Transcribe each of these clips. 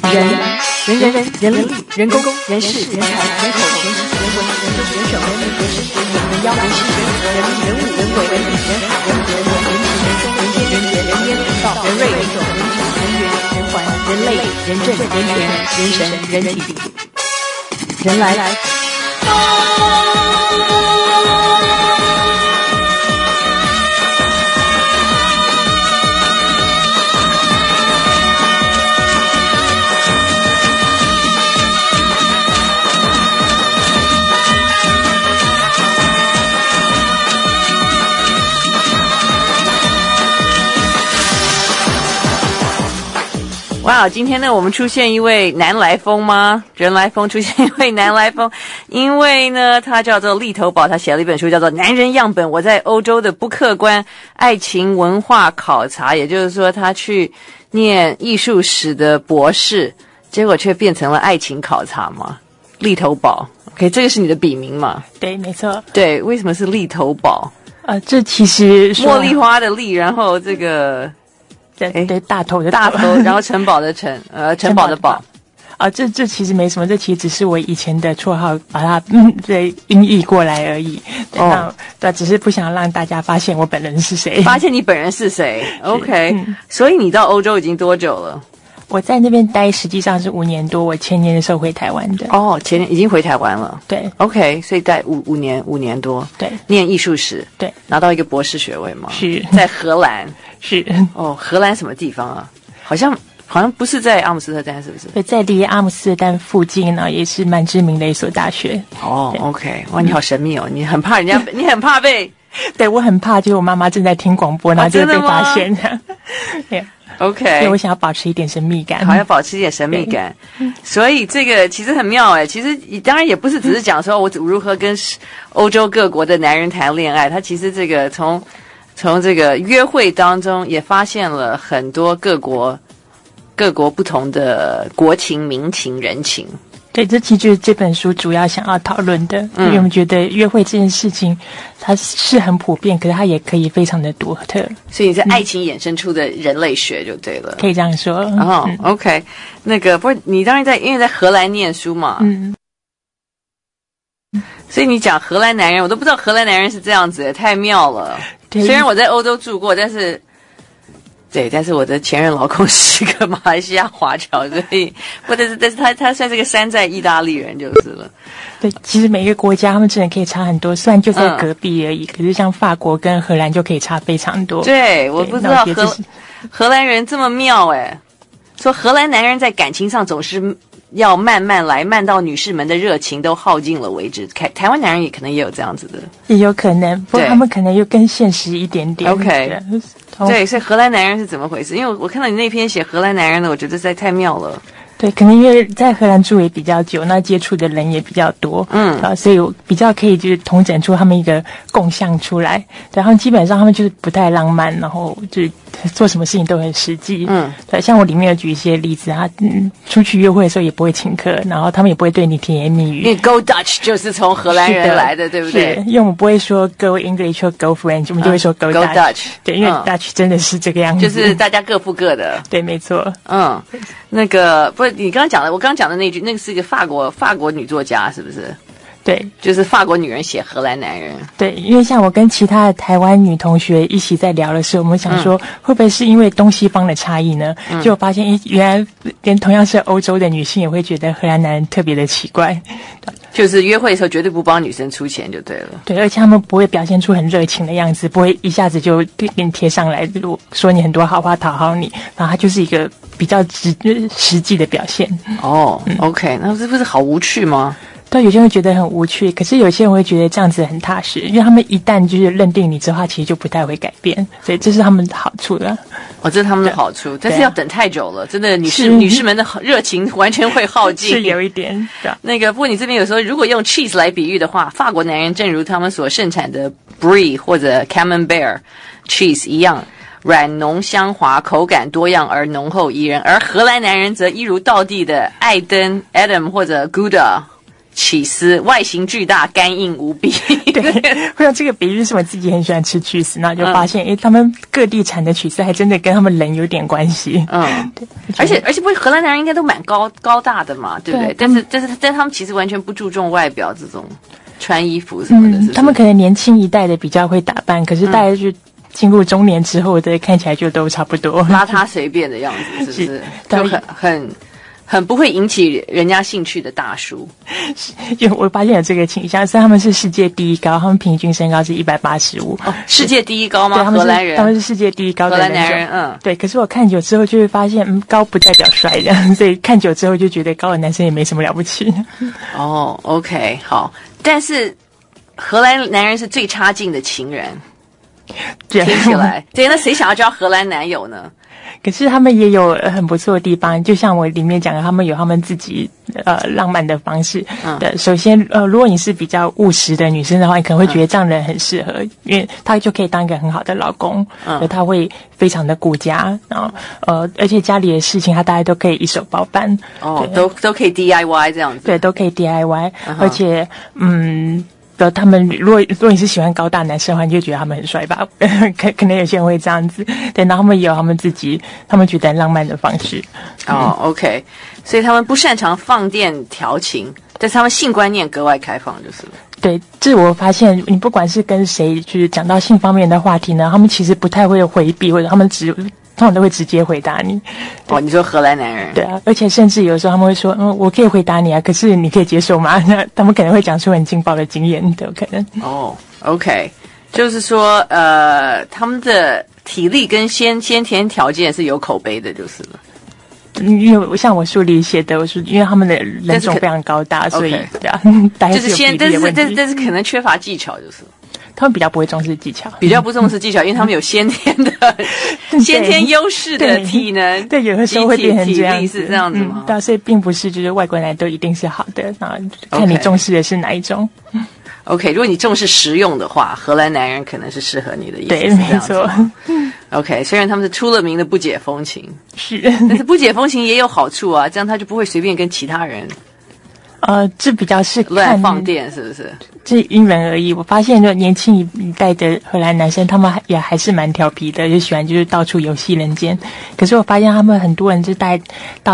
人力、人工、人事、人才、人口、人情、人文、人政、人手、人民、人事、人文、人妖、人事、人和、人物、人鬼、人理、人海、人和、人文、人情、人生、人间、人杰、人烟、人道、人瑞、人种、人情、人缘、人环、人类、人政、人权、人神、人体，人来。哇，今天呢，我们出现一位男来风吗？人来风出现一位男来风，因为呢，他叫做立头宝，他写了一本书，叫做《男人样本：我在欧洲的不客观爱情文化考察》，也就是说，他去念艺术史的博士，结果却变成了爱情考察嘛。立头宝 ，OK， 这个是你的笔名嘛？ 对，没错。 对，为什么是立头宝？ 这其实茉莉花的莉，然后这个。 对，大头的大头，然后城堡的城，城堡的堡。 这其实没什么，这其实只是我以前的绰号，把它对音译过来而已。对，只是不想让大家发现我本人是谁。 发现你本人是谁 ？OK，所以你到欧洲已经多久了？ 我在那边待实际上是5年多，我前年的时候回台湾的。 前年已经回台湾了。 对 ，OK， 所以待五年多。 对， 念艺术史。 对， 拿到一个博士学位嘛。 是在荷兰。 是荷兰什么地方啊？好像不是在阿姆斯特丹，是不是？ 对，在离阿姆斯特丹附近呢，也是蛮知名的一所大学。 OK， 哇，你好神秘哦！你很怕人家，你很怕被…… 对，我很怕，就是我妈妈正在听广播，然后就被发现。对。 OK， 所以我想要保持一点神秘感。 好，要保持一点神秘感。所以这个其实很妙哎，其实当然也不是只是讲说我如何跟欧洲各国的男人谈恋爱，他其实这个从这个约会当中也发现了很多各国不同的国情、民情、人情。 对，这其实就是这本书主要想要讨论的。因为我们觉得约会这件事情，它是很普遍，可是它也可以非常的独特。 所以你是爱情衍生出的人类学就对了， 可以这样说。 OK， 那个不是你当然因为在荷兰念书嘛，所以你讲荷兰男人，我都不知道荷兰男人是这样子，太妙了。虽然我在欧洲住过，但是我的前任老公是个马来西亚华侨，所以但是他算是个山寨意大利人就是了。 对，其实每个国家他们真的可以差很多，虽然就在隔壁而已，可是像法国跟荷兰就可以差非常多。 对，我不知道荷兰人这么妙哎，说荷兰男人在感情上总是要慢慢来，慢到女士们的热情都耗尽了为止。台湾男人也可能也有这样子的， 也有可能，不过他们可能又更现实一点点。 OK， 对，所以荷兰男人是怎么回事？因为我看到你那篇写荷兰男人的，我觉得实在太妙了。 对，可能因为在荷兰住也比较久，那接触的人也比较多，所以我比较可以就是统整出他们一个共相出来。对，他们基本上他们就是不太浪漫，然后就是做什么事情都很实际。对，像我里面有举一些例子，他出去约会的时候也不会请客，然后他们也不会对你甜言蜜语。 因为 Go Dutch 就是从荷兰人来的，对不对？ 因为我们不会说 Go English 或 Go French，我们就会说 Go Dutch。对，因为 Dutch 真的是这个样子， 就是大家各付各的。 对，没错。 那个不是你刚刚讲的，我刚刚讲的那句，那个是一个法国女作家，是不是？ 对， 就是法国女人写荷兰男人。 对，因为像我跟其他的台湾女同学一起在聊的时候，我们想说会不会是因为东西方的差异呢？就发现原来连同样是欧洲的女性也会觉得荷兰男人特别的奇怪。 就是约会的时候绝对不帮女生出钱就对了。对， 而且他们不会表现出很热情的样子，不会一下子就给你贴上来，说你很多好话讨好你，然后他就是一个比较实际的表现。 OK， 那这不是好无趣吗？ 对，有些人会觉得很无趣，可是有些人会觉得这样子很踏实，因为他们一旦就是认定你之后，他其实就不太会改变，所以这是他们的好处了。 这是他们的好处，但是要等太久了，真的女士们的热情完全会耗尽。 是有一点。 那个，不过你这边有时候如果用 cheese 来比喻的话，法国男人正如他们所盛产的 brie 或者 camembert cheese 一样。软浓香滑，口感多样而浓厚宜人，而荷兰男人则一如道地的艾登 Adam 或者 Gouda 起司，外形巨大，干硬无比。 对，会有这个比喻是我自己很喜欢吃起司，然后就发现，他们各地产的起司还真的跟他们人有点关系。 对，而且不是荷兰男人应该都蛮高大的嘛，对不对？但他们其实完全不注重外表这种穿衣服什么的，是不是？ 他们可能年轻一代的比较会打扮，可是大概就进入中年之后的看起来就都差不多， 邋遢随便的样子，是不是？就很不会引起人家兴趣的大叔。 就我发现有这个倾向，虽然他们是世界第一高，他们平均身高是185。 世界第一高吗？ 对， 荷兰人， 他们是世界第一高的荷兰男人。 对。可是我看久之后就会发现，高不代表帅的，所以看久之后就觉得高的男生也没什么了不起。 OK， 好，但是荷兰男人是最差劲的情人。听起来，对，那谁想要交荷兰男友呢？ 可是他们也有很不错的地方，就像我里面讲的，他们有他们自己浪漫的方式。首先如果你是比较务实的女生的话，你可能会觉得这样的人很适合，因为他就可以当一个很好的老公，他会非常的顾家，然后而且家里的事情他大概都可以一手包办。 都可以 DIY 这样子。 对，都可以 DIY，而且他们如果你是喜欢高大男生的话，你就觉得他们很帅吧？可能有些人会这样子。对，然后他们也有他们自己他们觉得很浪漫的方式。 OK， 所以他们不擅长放电调情，但是他们性观念格外开放，就是了。 对，这我发现，你不管是跟谁就是讲到性方面的话题呢，他们其实不太会回避，或者他们通常都会直接回答你。 你说荷兰男人？ 对啊，而且甚至有时候他们会说，我可以回答你啊，可是你可以接受吗？那他们可能会讲出很劲爆的经验都有可能。 OK， 就是说，他们的体力跟先天条件是有口碑的，就是了。 因为像我书里写的，我说因为他们的人种非常高大，所以对啊， 就是但是可能缺乏技巧，就是。 他们比较不会重视技巧， 比较不重视技巧，因为他们有先天优势的体能， 对，有的时候会变成这样子， 是这样子吗？ 对，所以并不是就是外国人都一定是好的，然后看你重视的是哪一种。 OK， 如果你重视实用的话，荷兰男人可能是适合你的意思。 对，没错。 OK， 虽然他们是出了名的不解风情，但是不解风情也有好处啊，这样他就不会随便跟其他人。 这比较是乱放电，是不是？ 这因人而异。我发现，就年轻一代的荷兰男生，他们也还是蛮调皮的，就喜欢就是到处游戏人间。可是我发现，他们很多人是大概到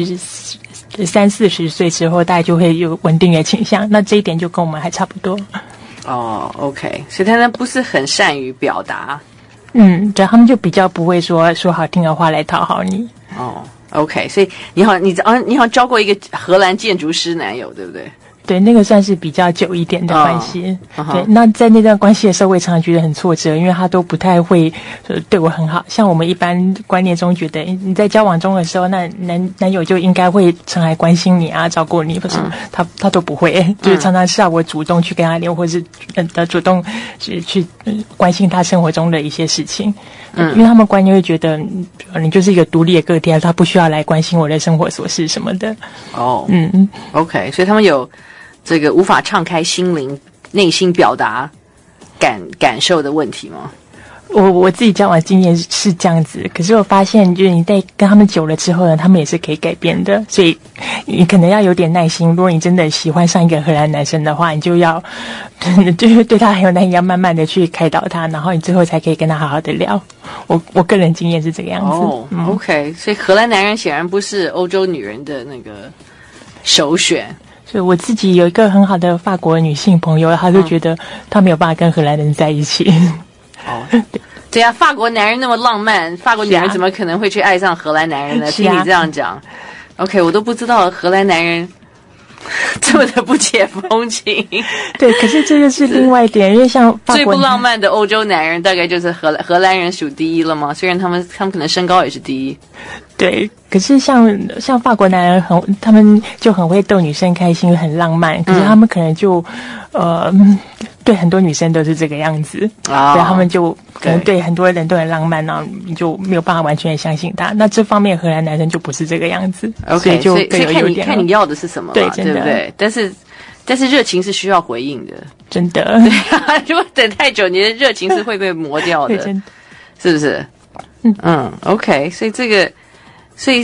30-40岁之后，大概就会有稳定的倾向。那这一点就跟我们还差不多。 OK， 所以他们不是很善于表达。 对，他们就比较不会说好听的话来讨好你。 OK， 所以你好像交过一个荷兰建筑师男友，对不对？ 对，那个算是比较久一点的关系。对，那在那段关系的时候，我也常常觉得很挫折，因为他都不太会对我很好。像我们一般观念中觉得，你在交往中的时候，那男友就应该会常来关心你啊，照顾你，可是他都不会，就是常常是要我主动去跟他聊，或是主动去关心他生活中的一些事情。因为他们观念会觉得你就是一个独立的个体，他不需要来关心我的生活琐事什么的。 OK， 所以他们有这个无法敞开心灵、内心表达感受的问题吗？ 我自己交往经验是这样子，可是我发现，就是你在跟他们久了之后呢，他们也是可以改变的，所以你可能要有点耐心。如果你真的喜欢上一个荷兰男生的话，你就要就是对他很有耐心，要慢慢的去开导他，然后你最后才可以跟他好好的聊。我个人经验是这个样子。 OK， 所以荷兰男人显然不是欧洲女人的那个首选。 所以我自己有一个很好的法国女性朋友，她就觉得她没有办法跟荷兰人在一起。 对啊，法国男人那么浪漫，法国女人怎么可能会去爱上荷兰男人呢？听你这样讲 ，OK， 我都不知道荷兰男人这么的不解风情。 对，可是这个是另外一点，因为像法国最不浪漫的欧洲男人，大概就是荷兰人数第一了吗？虽然他们可能身高也是第一。 对，可是像法国男人他们就很会逗女生开心，很浪漫。可是他们可能就对很多女生都是这个样子，所以他们就可能对很多人都很浪漫，然后你就没有办法完全相信他。那这方面荷兰男生就不是这个样子。 OK， 所以就看你要的是什么嘛，对不对？但是热情是需要回应的， 真的。 对啊，如果等太久，你的热情是会被磨掉的，是不是？OK， 所以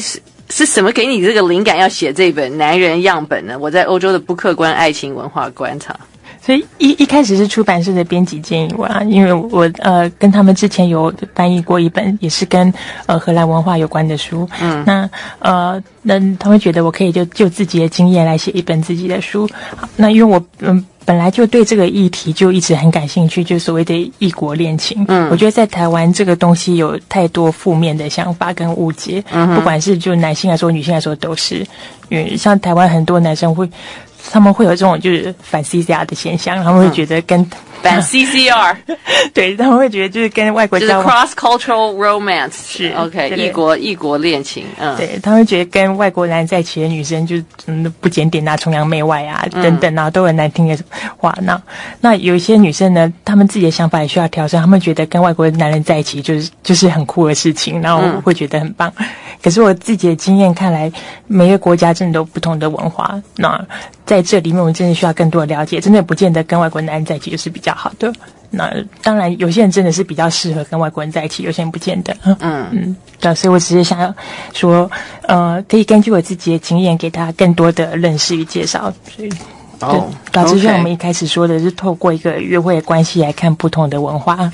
是什么给你这个灵感要写这本男人样本呢？我在欧洲的不客观爱情文化观察。 所以一开始是出版社的编辑建议我啊，因为我跟他们之前有翻译过一本也是跟荷兰文化有关的书，那他们觉得我可以就自己的经验来写一本自己的书。好，那因为我本来就对这个议题就一直很感兴趣，就所谓的异国恋情。我觉得在台湾这个东西有太多负面的想法跟误解，不管是就男性来说女性来说都是，因为像台湾很多男生他们会有这种就是反 CCR 的现象，他们会觉得跟反 CCR 对，他们会觉得就是跟外国交往， 就是 cross cultural romance 是 OK 异国恋情， 对，他们觉得跟外国男在一起的女生就是不检点啊、崇洋媚外啊等等啊，都很难听的话。那有一些女生呢，她们自己的想法也需要调整，她们觉得跟外国男人在一起就是很酷的事情，然后会觉得很棒。可是我自己的经验看来，每个国家真的都有不同的文化，那在这里面我们真的需要更多的了解，真的不见得跟外国男人在一起就是比较好的。那当然有些人真的是比较适合跟外国人在一起，有些人不见得。对，所以我只是想要说可以根据我自己的经验给他更多的认识与介绍。所以导致像我们一开始说的是透过一个约会的关系来看不同的文化。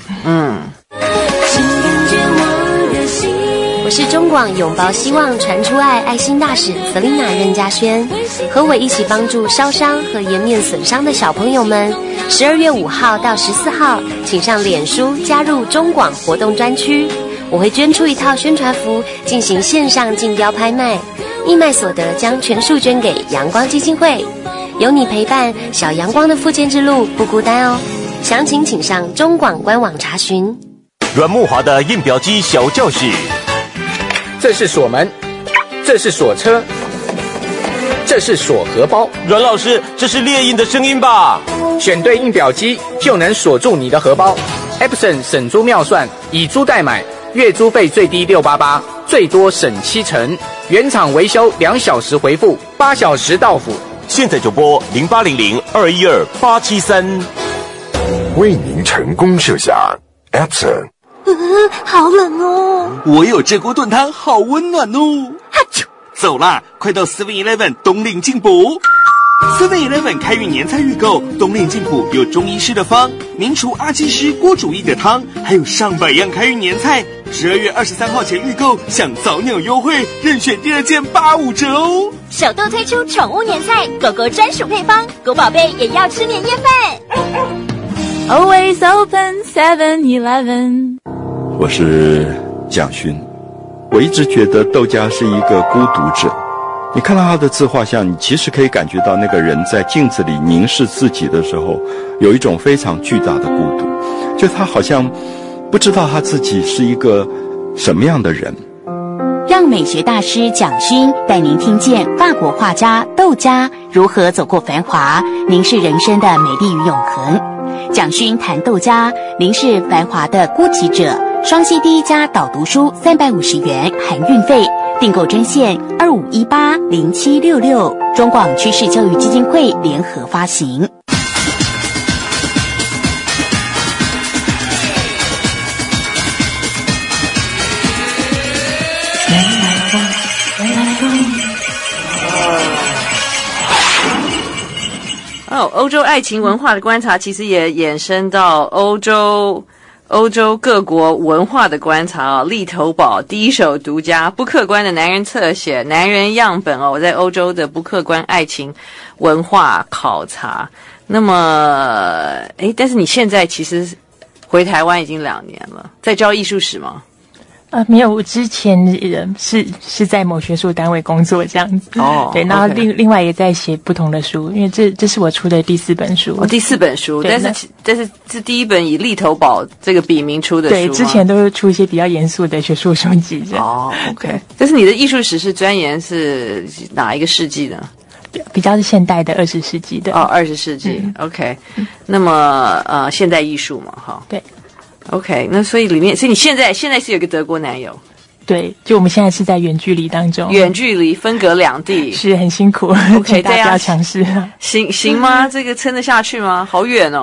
我是中广拥抱希望传出爱爱心大使Selina任嘉萱，和我一起帮助烧伤和颜面损伤的小朋友们。12月5号到14号，请上脸书加入中广活动专区，我会捐出一套宣传服进行线上竞标拍卖，义卖所得将全数捐给阳光基金会。有你陪伴，小阳光的复健之路不孤单哦。详情请上中广官网查询。 阮木华的印表机小教室。 这是锁门，这是锁车，这是锁荷包。 阮老师，这是列印的声音吧？ 选对印表机就能锁住你的荷包。Epson 省租妙算，以租代买，月租费最低688，最多省70%，原厂维修2小时回复，8小时到府。 现在就拨0800-212-873。 为您成功设下 Epson。 好冷哦！ 我有这锅炖汤，好温暖哦！哈啾，走啦，快到 7-Eleven 东岭进补。7-Eleven 开运年菜预购，东岭进补有中医师的方，名厨阿基师郭主义的汤，还有上百样开运年菜。12月23号前预购，享早鸟优惠，任选第2件85折哦！ 首度推出宠物年菜，狗狗专属配方，狗宝贝也要吃年夜饭。Always open 7-Eleven。 我是蒋勋，我一直觉得窦家是一个孤独者。你看到他的自画像，你其实可以感觉到那个人在镜子里凝视自己的时候，有一种非常巨大的孤独，就他好像不知道他自己是一个什么样的人。 让美学大师蒋勋带您听见法国画家窦家如何走过繁华，凝视人生的美丽与永恒。蒋勋谈窦家，凝视繁华的孤寂者。双溪第一家导读书350元含运费，订购专线25180766，中广趋势教育基金会联合发行。 欧洲爱情文化的观察其实也衍生到欧洲各国文化的观察立头堡第一手独家不客观的男人侧写男人样本我在欧洲的不客观爱情文化考察。那么但是你现在其实回台湾已经2年了，在教艺术史吗？ 没有，我之前是在某学术单位工作这样子。对，然后另外也在写不同的书，因为这是我出的第4本书。第 4本书，但是是第一本以立头堡这个笔名出的书吗？ 对，之前都是出一些比较严肃的学术书籍这样。 OK。但是你的艺术史是钻研是哪一个世纪呢？ 比较是现代的20世纪的。 20世纪。OK。那么现代艺术嘛，哈。对。OK， 那所以你现在是有个德国男友， 对，就我们现在是在远距离当中， 远距离分隔2地， 是很辛苦。OK， 大家不要强势。 行吗？这个撑得下去吗？好远哦。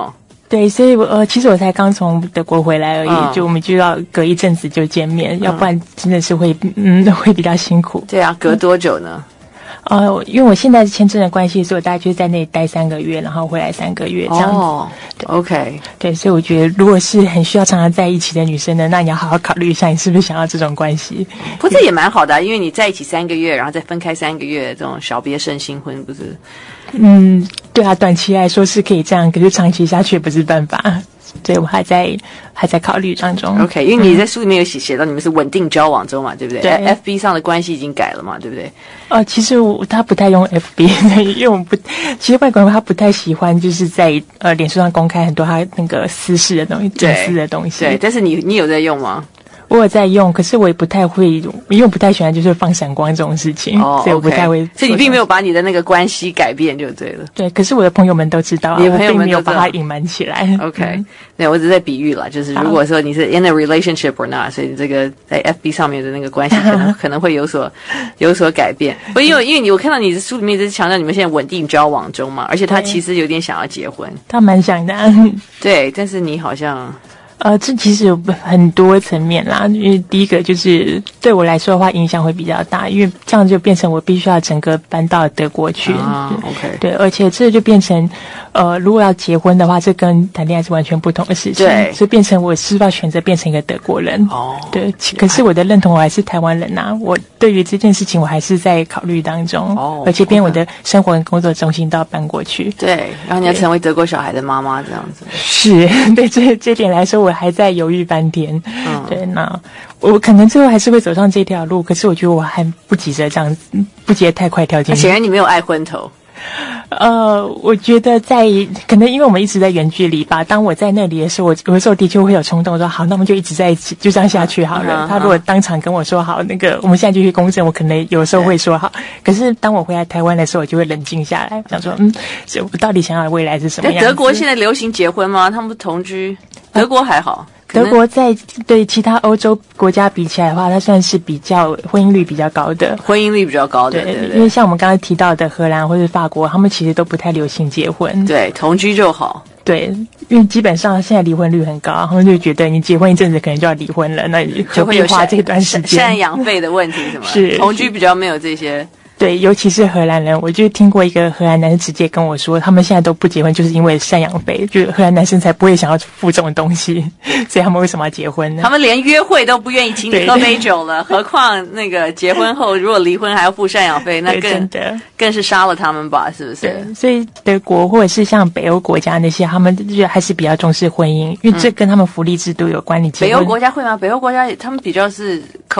对，所以其实我才刚从德国回来而已，就我们就要隔一阵子就见面，要不然真的是会比较辛苦。 对啊，隔多久呢？ 因为我现在签证的关系，所以我大概就在那里待3个月，然后回来3个月这样子。 哦 ，OK， 对，所以我觉得如果是很需要常常在一起的女生呢，那你要好好考虑一下，你是不是想要这种关系。 不过这也蛮好的，因为你在一起3个月，然后再分开3个月，这种小别胜新婚，不是？ 对啊，短期来说是可以这样，可是长期下去也不是办法。所以我还在考虑当中。 OK， 因为你在书里面有写到你们是稳定交往中嘛，对不对？ 对 ，FB 上的关系已经改了嘛，对不对？ 其实他不太用 FB， 因为其实外国人他不太喜欢就是在脸书上公开很多他那个私事的东西、隐私的东西。 对，但是你有在用吗？ 我有在用，可是我也不太会，因为我不太喜欢就是放闪光这种事情，所以我不太会。 所以你并没有把你的那个关系改变就对了。 对，可是我的朋友们都知道， 你的朋友们我并没有把它隐瞒起来。 OK， 对，我只是在比喻啦，就是如果说你是 in a relationship or not， 所以你这个在 FB 上面的那个关系可能会有所改变。不，因为我看到你的书里面一直强调你们现在稳定交往中嘛，而且他其实有点想要结婚， 他蛮想的。 对，但是你好像。 这其实有很多层面啦，因为第一个就是对我来说的话，影响会比较大，因为这样就变成我必须要整个搬到德国去。 OK， 对，而且这就变成，如果要结婚的话，这跟谈恋爱是完全不同的事情。 对， 所以变成我是要选择变成一个德国人。对，可是我的认同我还是台湾人呐，我对于这件事情我还是在考虑当中。而且变我的生活跟工作中心都要搬过去。 对，然后你要成为德国小孩的妈妈这样子。 是，对这点来说，我还在犹豫半天。对，那我可能最后还是会走上这条路，可是我觉得我还不急着这样子，不急着太快跳进去。 显然你没有爱昏头。 我觉得可能因为我们一直在远距离吧，当我在那里的时候，我有的时候的确会有冲动说好，那我们就一直在一起，就这样下去好了。他如果当场跟我说好，那个我们现在就去公证，我可能有时候会说好。可是当我回来台湾的时候，我就会冷静下来，想说我到底想要的未来是什么样子？ 德国现在流行结婚吗？他们不同居？德国还好。 德国对其他欧洲国家比起来的话，它算是比较婚姻率比较高的。对，因为像我们刚刚提到的荷兰或是法国，他们其实都不太流行结婚。 对，同居就好。 对，因为基本上现在离婚率很高，他们就觉得你结婚一阵子可能就要离婚了，那就会有花这段时间赡养费的问题什么？ 是同居比较没有这些。 对，尤其是荷兰人，我就听过一个荷兰男生直接跟我说，他们现在都不结婚，就是因为赡养费，就是荷兰男生才不会想要付这种东西，所以他们为什么要结婚呢？ 他们连约会都不愿意请你喝杯酒了，何况那个结婚后如果离婚还要付赡养费，那更是杀了他们吧？是不是？ 对，所以德国或者是像北欧国家那些，他们就还是比较重视婚姻，因为这跟他们福利制度有关。你结婚北欧国家会吗？北欧国家他们比较是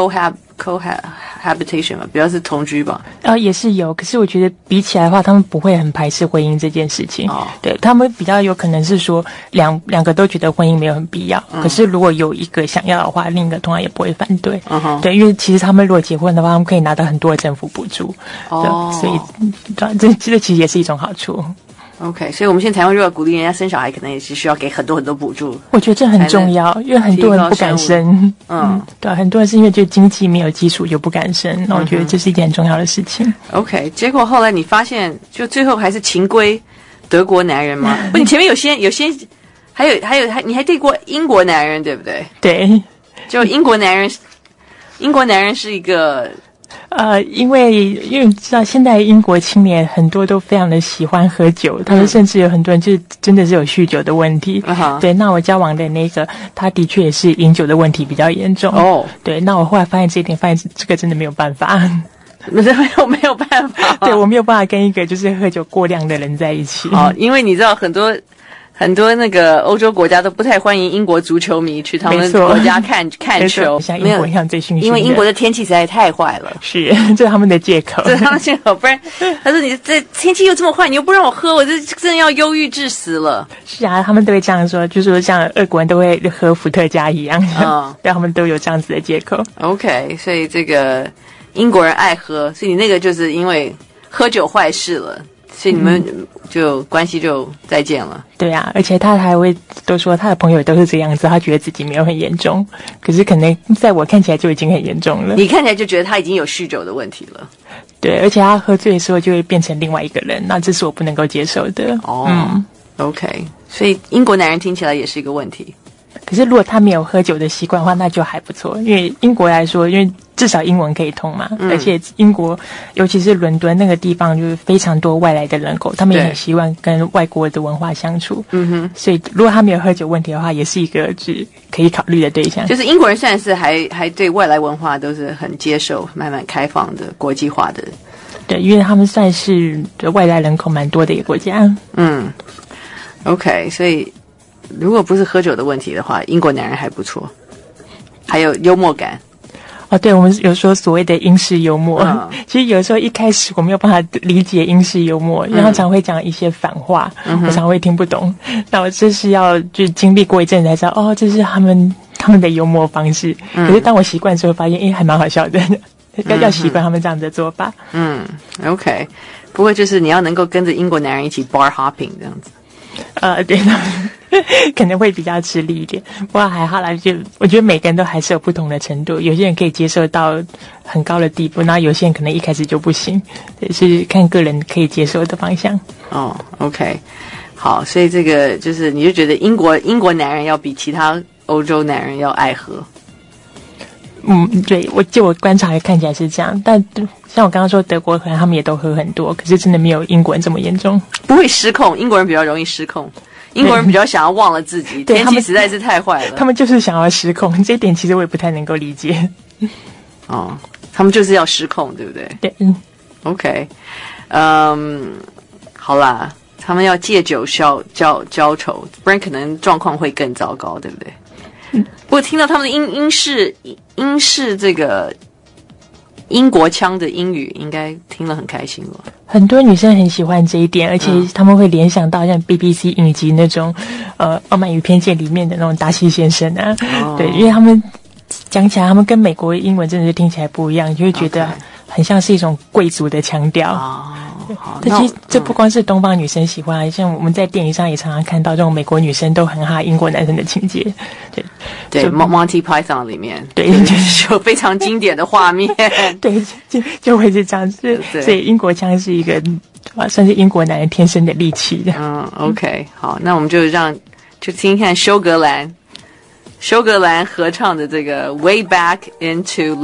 cohabitation 嘛，比较是同居吧。 也是有，可是我觉得比起来的话，他们不会很排斥婚姻这件事情。对，他们比较有可能是说两个都觉得婚姻没有很必要，可是如果有一个想要的话，另一个通常也不会反对。对，因为其实他们如果结婚的话，他们可以拿到很多的政府补助。所以这其实也是一种好处。 OK， 所以我们现在台湾如果鼓励人家生小孩，可能也是需要给很多补助。 我觉得这很重要，因为很多人不敢生。对，很多人是因为就经济没有基础就不敢生。那我觉得这是一件很重要的事情。 OK， 结果后来你发现，就最后还是情归德国男人吗？不，你前面有些，还有，你还对过英国男人，对不对？ 对， 就英国男人是一个。 因为你知道，现在英国青年很多都非常的喜欢喝酒，他们甚至有很多人就真的是有酗酒的问题。对，那我交往的那个，他的确也是饮酒的问题比较严重。对，那我后来发现这一点，发现这个真的没有办法。 没有办法。 对，我没有办法跟一个就是喝酒过量的人在一起。 因为你知道很多那个欧洲国家都不太欢迎英国足球迷去他们国家看球， 像英国一样最熏熏的， 因为英国的天气实在太坏了。 是，这是他们的借口。 这是他们的借口，不然他说你这天气又这么坏，你又不让我喝，我这真的要忧郁致死了。 是啊，他们都会这样说，就是说像俄国人都会喝伏特加一样，对，他们都有这样子的借口。 OK， 所以这个英国人爱喝，所以你那个就是因为喝酒坏事了。所以你们就关系就再见了。 对啊，而且他还会都说他的朋友都是这样子，他觉得自己没有很严重，可是可能在我看起来就已经很严重了。 你看起来就觉得他已经有酗酒的问题了。 对，而且他喝醉的时候就会变成另外一个人，那这是我不能够接受的。 OK， 所以英国男人听起来也是一个问题。 可是如果他没有喝酒的习惯的话，那就还不错。因为英国来说，因为至少英文可以通嘛，而且英国尤其是伦敦那个地方，就是非常多外来的人口，他们也很习惯跟外国的文化相处。所以如果他没有喝酒问题的话，也是一个就是可以考虑的对象。 就是英国人算是还对外来文化都是很接受、慢慢开放的、国际化的。 对，因为他们算是外来人口蛮多的一个国家。 OK， 所以如果不是喝酒的问题的话，英国男人还不错，还有幽默感。 对，我们有说所谓的英式幽默，其实有时候一开始我没有办法理解英式幽默，因为他常会讲一些反话，我常会听不懂。那我这是要就经历过一阵子才知道，这是他们的幽默方式。可是当我习惯之后，发现还蛮好笑的，要习惯他们这样的做法。 OK， 不过就是你要能够跟着英国男人一起 bar hopping 这样子。 对，可能会比较吃力一点，不过还好啦。就我觉得每个人都还是有不同的程度，有些人可以接受到很高的地步，然后有些人可能一开始就不行，是看个人可以接受的方向。 OK， 好，所以这个就是你就觉得英国男人要比其他欧洲男人要爱喝。 对，我观察看起来是这样，但像我刚刚说德国可能他们也都喝很多，可是真的没有英国人这么严重， 不会失控。英国人比较容易失控，英国人比较想要忘了自己，天气实在是太坏了， 他们就是想要失控，这一点其实我也不太能够理解。 他们就是要失控，对不对？ 对 ，OK， 好啦，他们要借酒消愁，不然可能状况会更糟糕，对不对？不过听到他们的英式这个英国腔的英语，应该听了很开心了。 很多女生很喜欢这一点，而且他们会联想到像 BBC 影集那种《傲慢与偏见》里面的那种达西先生啊，对，因为他们讲起来，他们跟美国英文真的是听起来不一样，你就会觉得很像是一种贵族的腔调。但其实这不光是东方女生喜欢，像我们在电影上也常常看到这种美国女生都很哈英国男生的情节。 对 Monty Python 里面， 对， 有非常经典的画面。 对，就会是这样子。所以英国腔是一个算是英国男人天生的利器的。 OK， 好，那我们就听看休格兰合唱的这个 Way Back Into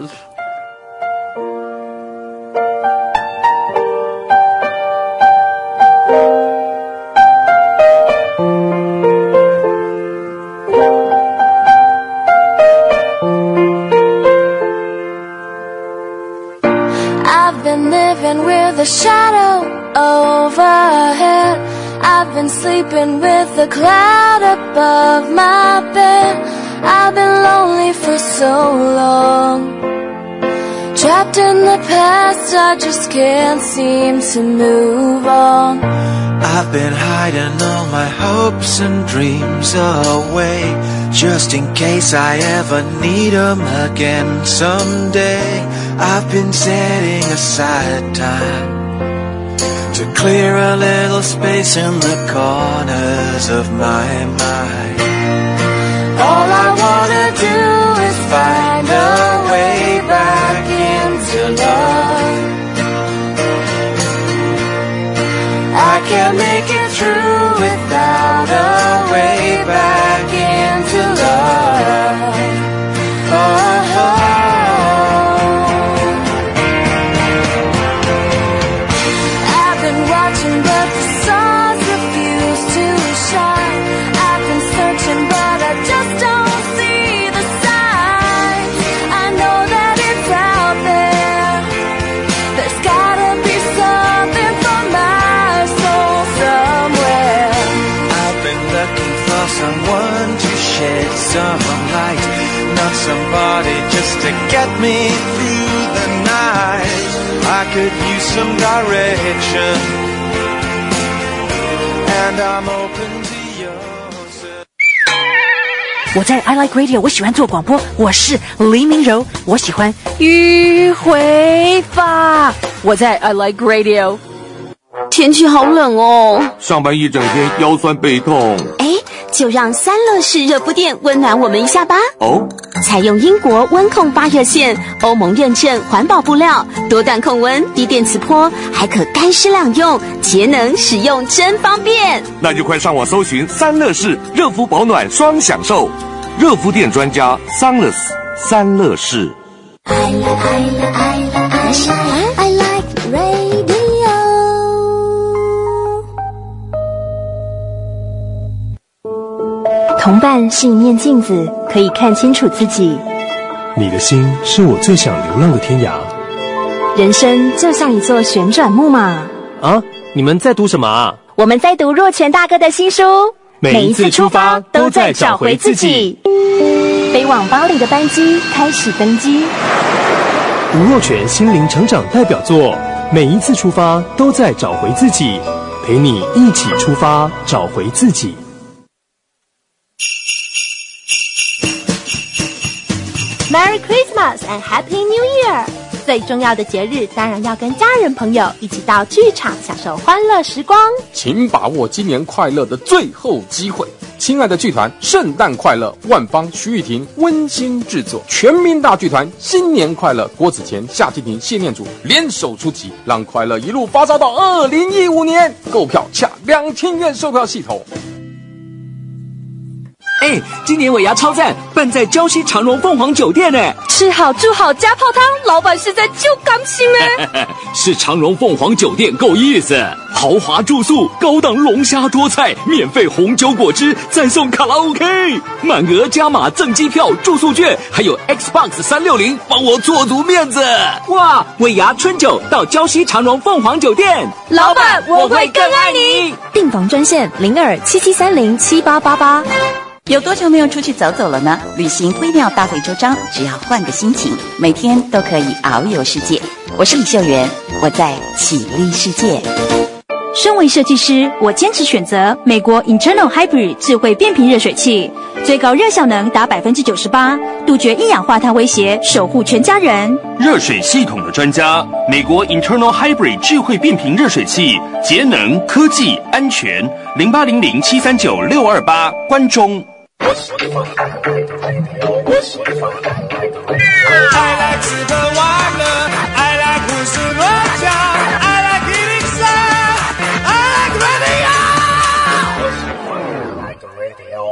Love。The shadow overhead, I've been sleeping with the cloud above my bed. I've been lonely for so long, trapped in the past, I just can't seem to move on. I've been hiding all my hopes and dreams away, just in case I ever need them again someday. I've been setting aside time to clear a little space in the corners of my mind. All I wanna do is find a way back into love. I can't make it through without a way back into love. I've been watching but the stars refuse to shine. I've been searching but I just don't see the signs. I know that it's out there. There's gotta be something for my soul somewhere. I've been looking for someone to shed some light, not somebody just to get me through the night. I could use some direction, and I'm open to yours. 我在 I Like Radio， 我喜欢做广播，我是黎明柔，我喜欢迂回法。我在 I Like Radio。天气好冷哦， 上班一整天腰酸背痛。 就让三乐士热敷垫温暖我们一下吧。 采用英国温控发热线，欧盟认证环保布料，多段控温，低电磁波，还可干湿两用，节能使用真方便。 那就快上网搜寻三乐士热敷保暖双享受，热敷店专家桑乐斯三乐士。 I like radio。 同伴是一面镜子，可以看清楚自己。 你的心是我最想流浪的天涯。 人生就像一座旋转木马。 啊，你们在读什么啊？ 我们在读若泉大哥的新书。 每一次出发都在找回自己。 飞往巴黎的班机开始登机。 吴若权心灵成长代表作，每一次出发都在找回自己，陪你一起出发，找回自己。 Merry Christmas and Happy New Year！ 最重要的节日，当然要跟家人朋友一起到剧场享受欢乐时光。 请把握今年快乐的最后机会。亲爱的剧团，圣诞快乐！万芳、徐誉庭温馨制作，全民大剧团新年快乐！郭子乾、夏静婷、谢念祖联手出击，让快乐一路发烧到2015年。购票洽2000元售票系统。 哎，今年尾牙超赞，办在礁溪长荣凤凰酒店呢， 吃好住好加泡汤，老板实在就甘心呢。 是长荣凤凰酒店够意思，豪华住宿，高档龙虾多菜，免费红酒果汁，再送卡拉 OK， 满额加码赠机票、住宿券，还有 Xbox 360，帮我做足面子。哇，尾牙春酒到礁溪长荣凤凰酒店， 老板我会更爱你。 订房专线0277307888。 有多久没有出去走走了呢？旅行不一定要大费周章，只要换个心情，每天都可以遨游世界。我是李秀媛，我在启力世界。 身为设计师，我坚持选择美国 Internal Hybrid 智慧变频热水器，最高热效能达98%，杜绝一氧化碳威胁，守护全家人。 热水系统的专家，美国 Internal Hybrid 智慧变频热水器，节能、科技、安全。0800739628关中。 I like 吃喝玩乐 I like 胡思乱想 I like eating sad I like radio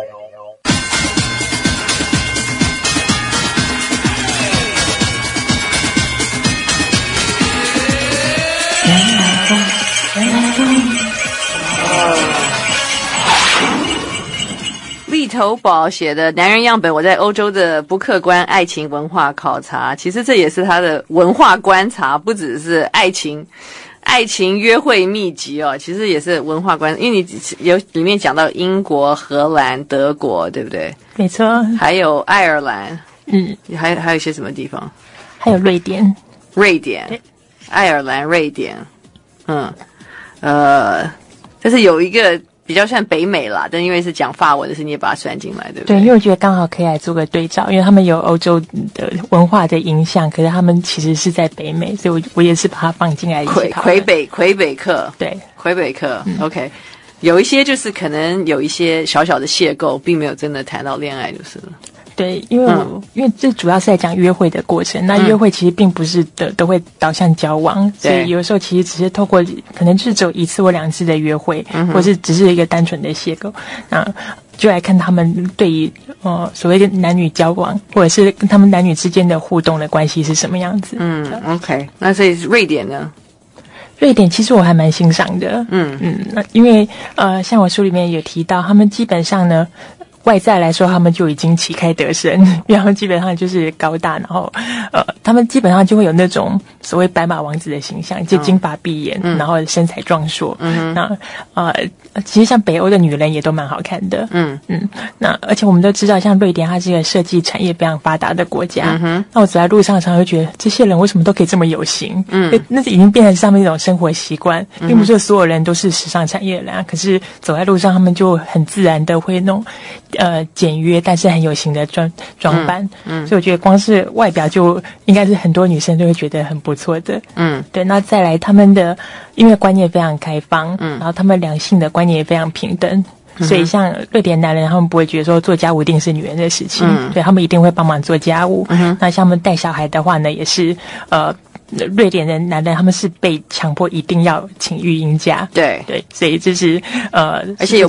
立头宝写的男人样本，我在欧洲的不客观爱情文化考察，其实这也是他的文化观察，不只是爱情约会秘籍哦，其实也是文化观，因为你有里面讲到英国、荷兰、德国，对不对？ 没错， 还有爱尔兰，还有一些什么地方？ 还有瑞典， 爱尔兰、瑞典，但是有一个比较像北美啦，但因为是讲法文的，是你也把它算进来，对不对？ 对，因为我觉得刚好可以来做个对照，因为他们有欧洲的文化的影响，可是他们其实是在北美，所以我也是把它放进来一起讨论。 魁北克，对，魁北克、OK， 有一些就是可能有一些小小的邂逅，并没有真的谈到恋爱，就是了。 对，因为这主要是在讲约会的过程，那约会其实并不是都会导向交往，所以有时候其实只是透过可能就是只有1次或2次的约会，或是只是一个单纯的邂逅，那就来看他们对于所谓的男女交往，或者是跟他们男女之间的互动的关系是什么样子。 OK， 那所以瑞典呢？ 瑞典其实我还蛮欣赏的，那因为像我书里面有提到，他们基本上呢。外在来说，他们就已经旗开得胜，因为他们基本上就是高大，然后他们基本上就会有那种所谓白马王子的形象，就金发碧眼，然后身材壮硕。那其实像北欧的女人也都蛮好看的。那而且我们都知道，像瑞典，它是一个设计产业非常发达的国家。那我走在路上，常常会觉得这些人为什么都可以这么有型？那已经变成上面一种生活习惯，并不是所有人都是时尚产业的人啊。可是走在路上，他们就很自然的会弄。简约但是很有型的装扮，所以我觉得光是外表就应该是很多女生都会觉得很不错的。对，那再来他们的音乐观念非常开放，然后他们两性的观念也非常平等， 所以像瑞典男人，他们不会觉得说做家务一定是女人的事情，对，他们一定会帮忙做家务。那像他们带小孩的话呢，也是瑞典的男人他们是被强迫一定要请育婴假， 对， 所以这是而且有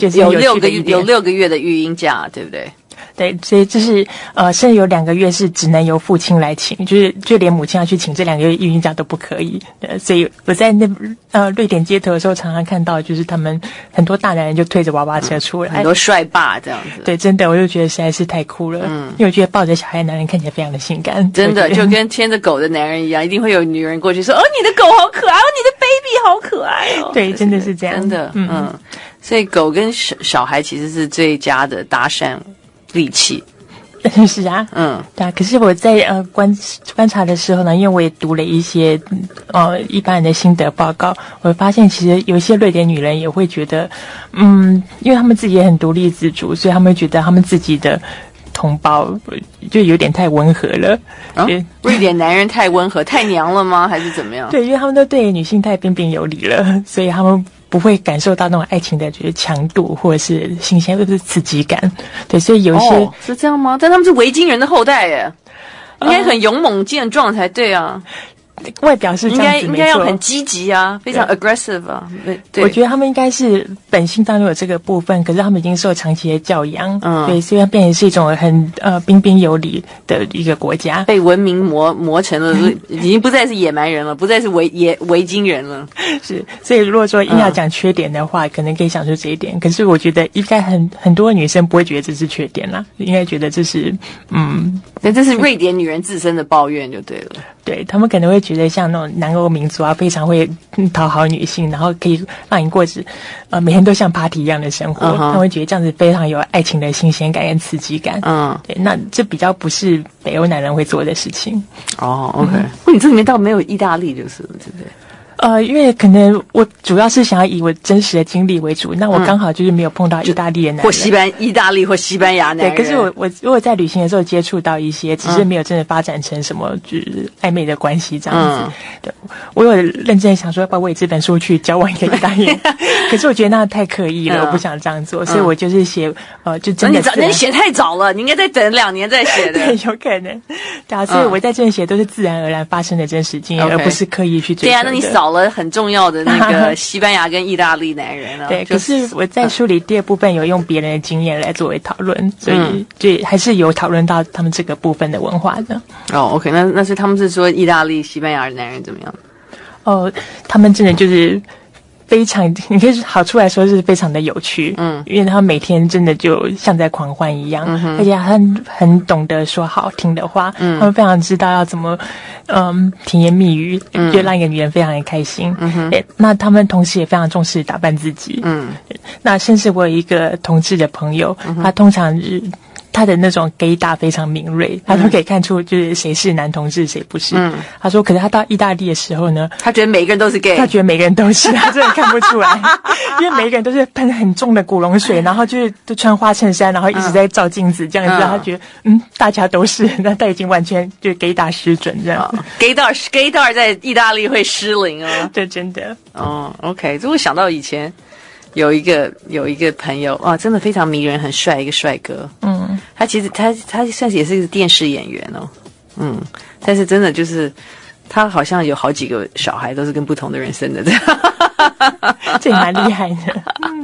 6个月的育婴假，对不对？ 对，所以就是甚至有2个月是只能由父亲来请，就连母亲要去请这2个月育婴假都不可以。所以我在瑞典街头的时候，常常看到就是他们很多大男人就推着娃娃车出来， 很多帅爸这样子。 对，真的，我就觉得实在是太酷了。因为我觉得抱着小孩的男人看起来非常的性感， 真的就跟牵着狗的男人一样，一定会有女人过去说：“哦，你的狗好可爱，哦，你的 baby 好可爱哦。” 对，真的是这样， 真的，所以狗跟小孩其实是最佳的搭讪利器。 是啊，对啊。可是我在观察的时候呢，因为我也读了一些一般人的心得报告，我发现其实有一些瑞典女人也会觉得，因为他们自己也很独立自主，所以他们会觉得他们自己的同胞就有点太温和了。 瑞典男人太温和、太娘了吗？还是怎么样？ 对，因为他们都对女性太彬彬有礼了，所以他们不会感受到那种爱情的就是强度或者是新鲜或者是刺激感。对，所以有一些是这样吗？但他们是维京人的后代耶，应该很勇猛健壮才对啊。 外表是这样子， 应该要很积极啊，非常 aggressive 啊。对， 我觉得他们应该是本性当中有这个部分，可是他们已经受长期的教养，对，所以它变成是一种很彬彬有礼的一个国家， 被文明磨成了，已经不再是野蛮人了，不再是维京人了。 是，所以如果说硬要讲缺点的话，可能可以想出这一点。可是我觉得应该很多女生不会觉得这是缺点啦，应该觉得这是但这是瑞典女人自身的抱怨就对了。 对，他们可能会觉得像那种南欧民族啊，非常会讨好女性，然后可以让你过着每天都像 party 一样的生活，他们会觉得这样子非常有爱情的新鲜感跟刺激感。对，那这比较不是北欧男人会做的事情。 OK，你这里面倒没有意大利就是了，对不对？ 因为可能我主要是想要以我真实的经历为主，那我刚好就是没有碰到意大利的男人， 或意大利或西班牙男人。 对，可是我如果在旅行的时候接触到一些，只是没有真的发展成什么就是暧昧的关系这样子。对，我有认真想说要不要为这本书去交往一个意大利人，可是我觉得那太刻意了，我不想这样做，所以我就是写就真的你写太早了，你应该再等2年再写的。 对，有可能。对啊，所以我在这里写都是自然而然发生的真实经验，而不是刻意去追求的。 对啊，那你少了很重要的那个西班牙跟意大利男人啊。 对，可是我在书里第2部分有用别人的经验来作为讨论，所以就还是有讨论到他们这个部分的文化的。 OK， 那是他们是说意大利、西班牙的男人怎么样？ 他们真的就是非常，你可以好处来说是非常的有趣，因为他每天真的就像在狂欢一样，而且很懂得说好听的话，他们非常知道要怎么甜言蜜语，就让一个女人非常的开心。那他们同时也非常重视打扮自己，那甚至我有一个同志的朋友，他通常是他的那种 gay 大非常敏锐，他都可以看出就是谁是男同志谁不是。他说可是他到意大利的时候呢， 他觉得每个人都是 gay， 他觉得每个人都是，他真的看不出来，因为每个人都是喷很重的古龙水，然后就是都穿花衬衫，然后一直在照镜子这样子，他觉得大家都是，那他已经完全就是 gay 大失准这样。 gay 大在意大利会失灵啊， 对，真的。 OK， 这我想到以前有一个朋友真的非常迷人，很帅，一个帅哥。他其实他算是也是一个电视演员哦。但是真的就是他好像有好几个小孩都是跟不同的人生的， 这也蛮厉害的。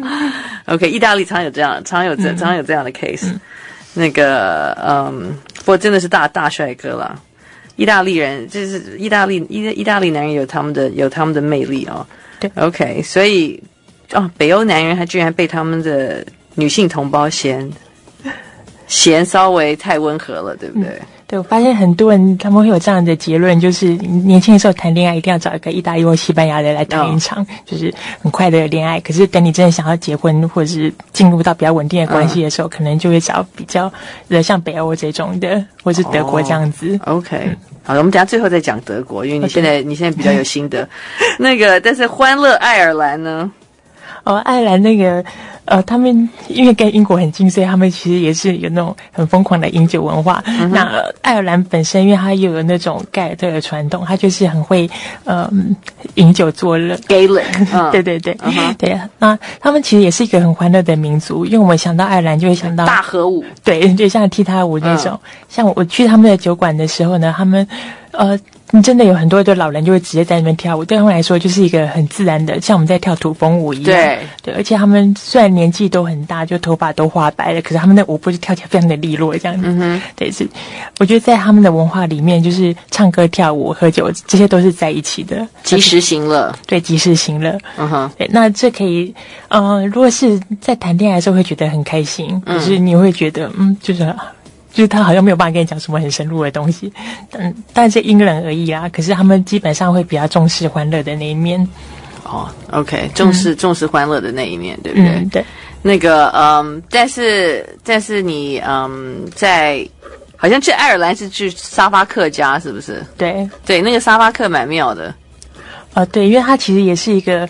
OK， 意大利常有这样的 case。那个不过真的是大帅哥啦。意大利人就是意大利男人有他们的魅力哦。 对 ，OK， 所以北欧男人还居然被他们的女性同胞嫌稍微太温和了，对不对？ 对，我发现很多人他们会有这样的结论，就是年轻的时候谈恋爱一定要找一个意大利或西班牙人来谈一场，就是很快乐的恋爱。可是等你真的想要结婚或者是进入到比较稳定的关系的时候，可能就会找比较像北欧这种的，或是德国这样子。 OK， 好，我们等一下最后再讲德国，因为你现在比较有心得。那个，但是欢乐爱尔兰呢？ 爱尔兰那个他们因为跟英国很近，所以他们其实也是有那种很疯狂的饮酒文化。那爱尔兰本身，因为它又有那种盖尔特的传统，它就是很会饮酒作乐 ，Gaelic， 对对对，对。那他们其实也是一个很欢乐的民族，因为我们想到爱尔兰就会想到大合舞， 对，就像踢踏舞那种。像我去他们的酒馆的时候呢，他们真的有很多的老人就会直接在那边跳舞，对他们来说就是一个很自然的，像我们在跳土风舞一样。对，而且他们虽然年纪都很大，就头发都花白了，可是他们的舞步就跳起来非常的利落，这样子。对，是我觉得在他们的文化里面，就是唱歌、跳舞、喝酒，这些都是在一起的， 及时行乐。 对，及时行乐。对，那这可以，如果是在谈恋爱的时候会觉得很开心，就是你会觉得，就是他好像没有办法跟你讲什么很深入的东西，但是因人而异啦。可是他们基本上会比较重视欢乐的那一面。 OK， 重视欢乐的那一面，对不对？ 对。 那个但是你在好像去爱尔兰是去沙发客家，是不是？ 对对，那个沙发客蛮妙的。 对，因为它其实也是一个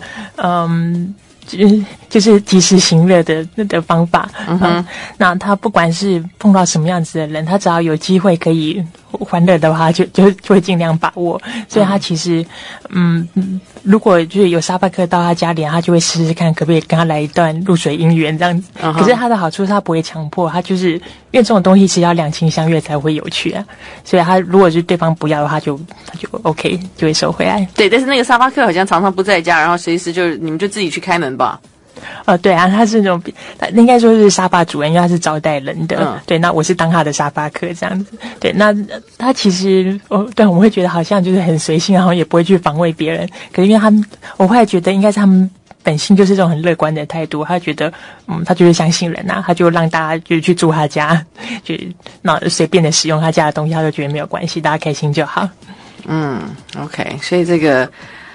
就是及时行乐的方法。那他不管是碰到什么样子的人，他只要有机会可以欢乐的话，就会尽量把握。所以他其实如果就是有沙发客到他家里，他就会试试看可不可以跟他来一段露水姻缘这样子。可是他的好处是他不会强迫，他就是因为这种东西是要两情相悦才会有趣啊。所以他如果是对方不要的话，他就 OK 就会收回来。 对，但是那个沙发客好像常常不在家，然后随时就你们就自己去开门吧。 对啊，他是那种应该说是沙发主人，因为他是招待人的。对，那我是当他的沙发客这样子。对，那他其实对我们会觉得好像就是很随性，然后也不会去防卫别人。可是因为我后来觉得应该是他们本性就是这种很乐观的态度，他觉得他就是相信人啊，他就让大家就去住他家，就那随便的使用他家的东西，他就觉得没有关系，大家开心就好。 OK， 所以这个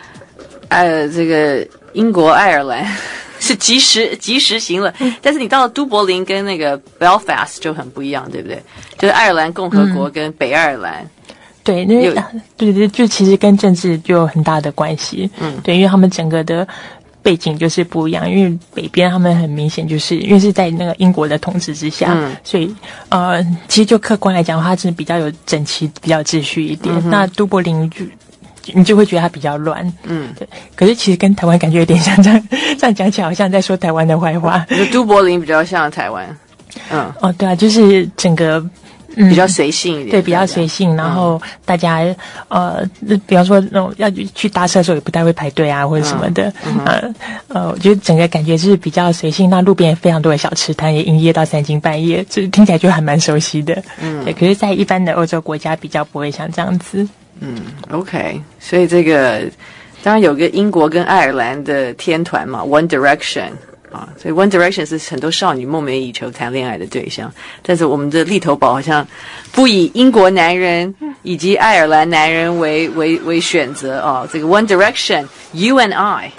英国爱尔兰是及时行了，但是你到了都柏林跟那个 Belfast 就很不一样，对不对？就是爱尔兰共和国跟北爱尔兰。 对，对，就其实跟政治就有很大的关系。对，因为他们整个的背景就是不一样，因为北边他们很明显就是因为是在那个英国的统治之下，所以其实就客观来讲的话，它真的比较有整齐、比较秩序一点。那都柏林你就会觉得它比较乱。对。可是其实跟台湾感觉有点像，这样讲起来好像在说台湾的坏话。 都柏林比较像台湾。 对啊，就是整个比较随性一点。 对，比较随性。然后大家比方说那种要去搭车的时候也不太会排队啊，或者什么的。我觉得整个感觉是比较随性。那路边也非常多的小吃摊，也营业到3更半夜，这听起来就还蛮熟悉的。对。可是，在一般的欧洲国家比较不会像这样子。 OK， 所以这个当然有个英国跟爱尔兰的天团嘛 ，One Direction 啊，所以 One Direction 是很多少女梦寐以求谈恋爱的对象。但是我们的立头堡好像不以英国男人以及爱尔兰男人为选择啊。这个 One Direction You and I。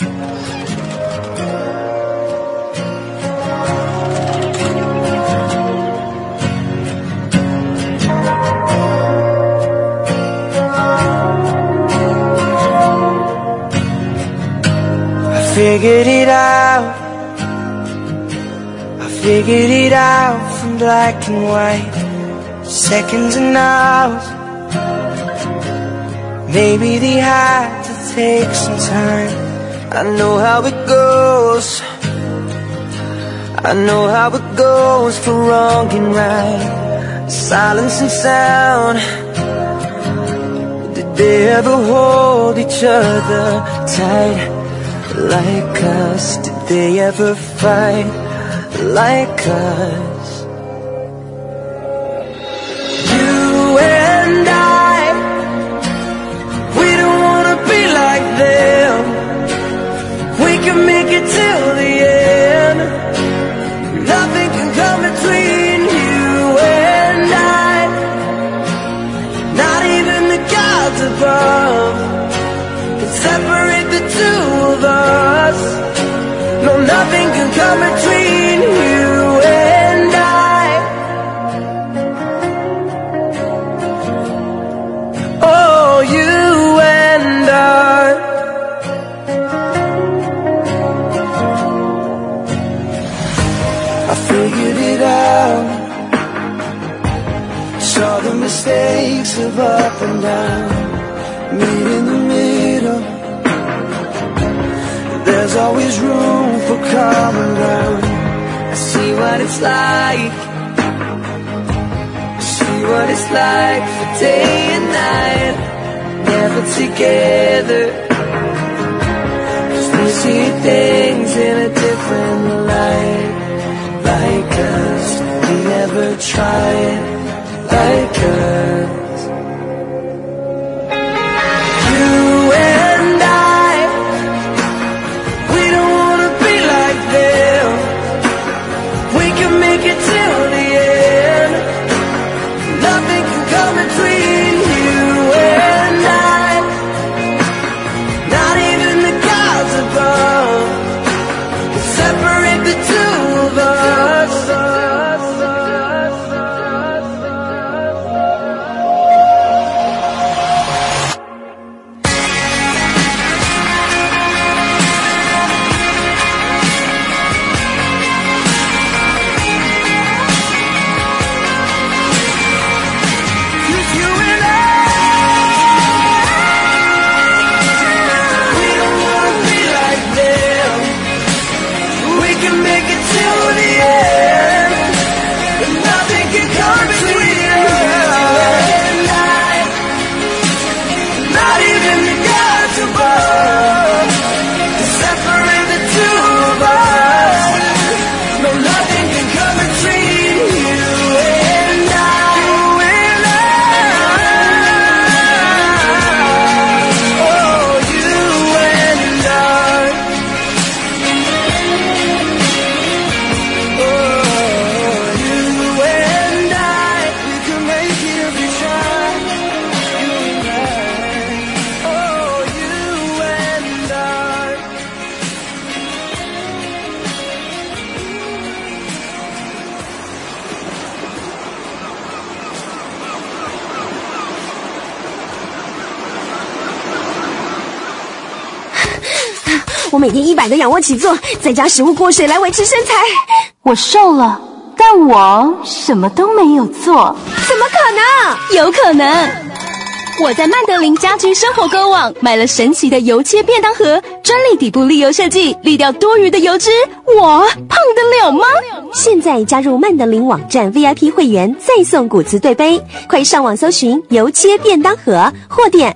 Figured it out. I figured it out from black and white, seconds and hours. Maybe they had to take some time. I know how it goes. I know how it goes for wrong and right, silence and sound. Did they ever hold each other tight?Like us, did they ever fight like us? You and I, we don't wanna be like them. We can make it till the end. Nothing can come between you and I. Not even the gods above can separate the two of us. No, nothing can come between you and I. Oh, you and I. of up and down, meet in the middle. There's always room for common ground. I see what it's like, see what it's like for day and night, never together. 'Cause we see things in a different light, like us, we never tried, like us. You and I, we don't wanna be like them. We can make it till the end. Nothing can come between you and I, not even the gods above can separate the two of us. 我每天100个仰卧起坐，再加食物过水来维持身材。 我瘦了，但我什么都没有做。 怎么可能？ 有可能。我在曼德林家居生活购网买了神奇的油切便当盒，专利底部沥油设计，沥掉多余的油脂。我胖得了吗？ 现在加入曼德林网站 VIP 会员，再送骨瓷对杯。快上网搜寻油切便当盒，或点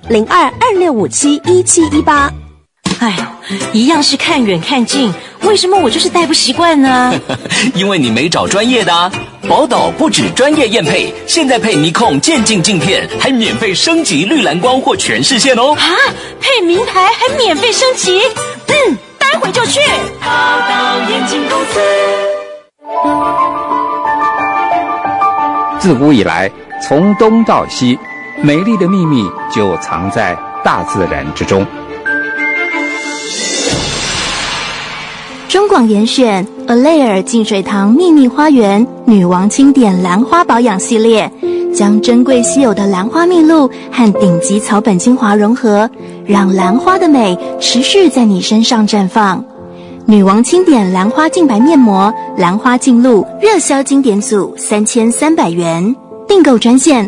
0226571718。 哎呦，一样是看远看近，为什么我就是戴不习惯呢？ 因为你没找专业的啊。宝岛不止专业验配，现在配尼控渐进镜片，还免费升级绿蓝光或全视线哦。 啊，配名牌还免费升级？待会就去。宝岛眼镜公司。 自古以来，从东到西，美丽的秘密就藏在大自然之中。 中广严选 Alair 净水堂秘密花园女王清点兰花保养系列，将珍贵稀有的兰花蜜露和顶级草本精华融合，让兰花的美持续在你身上绽放。女王清点兰花净白面膜、兰花净露热销经典组3300元，订购专线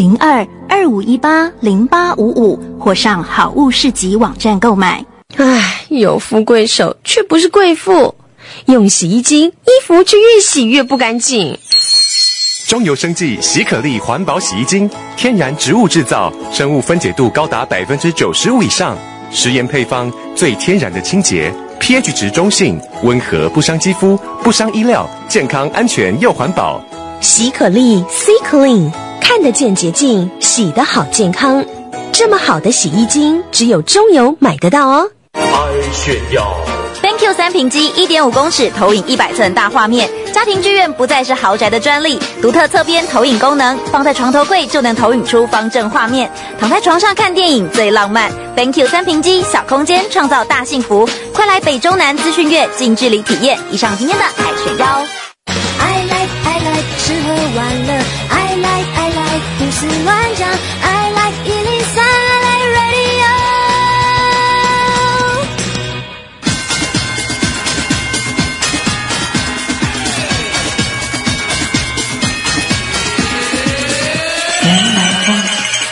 0225180855或上好物市集网站购买。 唉，有富贵手却不是贵妇，用洗衣精，衣服却越洗越不干净。 中油生技喜可力环保洗衣精，天然植物制造，生物分解度高达95%以上，食盐配方最天然的清洁， pH 值中性，温和不伤肌肤，不伤衣料，健康安全又环保。 喜可力 C Clean， 看得见洁净，洗得好健康。这么好的洗衣精，只有中油买得到哦。 爱炫耀 BenQ 3瓶机1.5公尺投影100寸大画面，家庭剧院不再是豪宅的专利，独特侧边投影功能，放在床头柜就能投影出方正画面，躺在床上看电影最浪漫。BenQ 3瓶机小空间创造大幸福，快来北中南资讯月近距离体验。以上今天的爱炫耀。 I like 吃喝玩乐 I like 胡思乱想 I like 103 I like radio。 南来风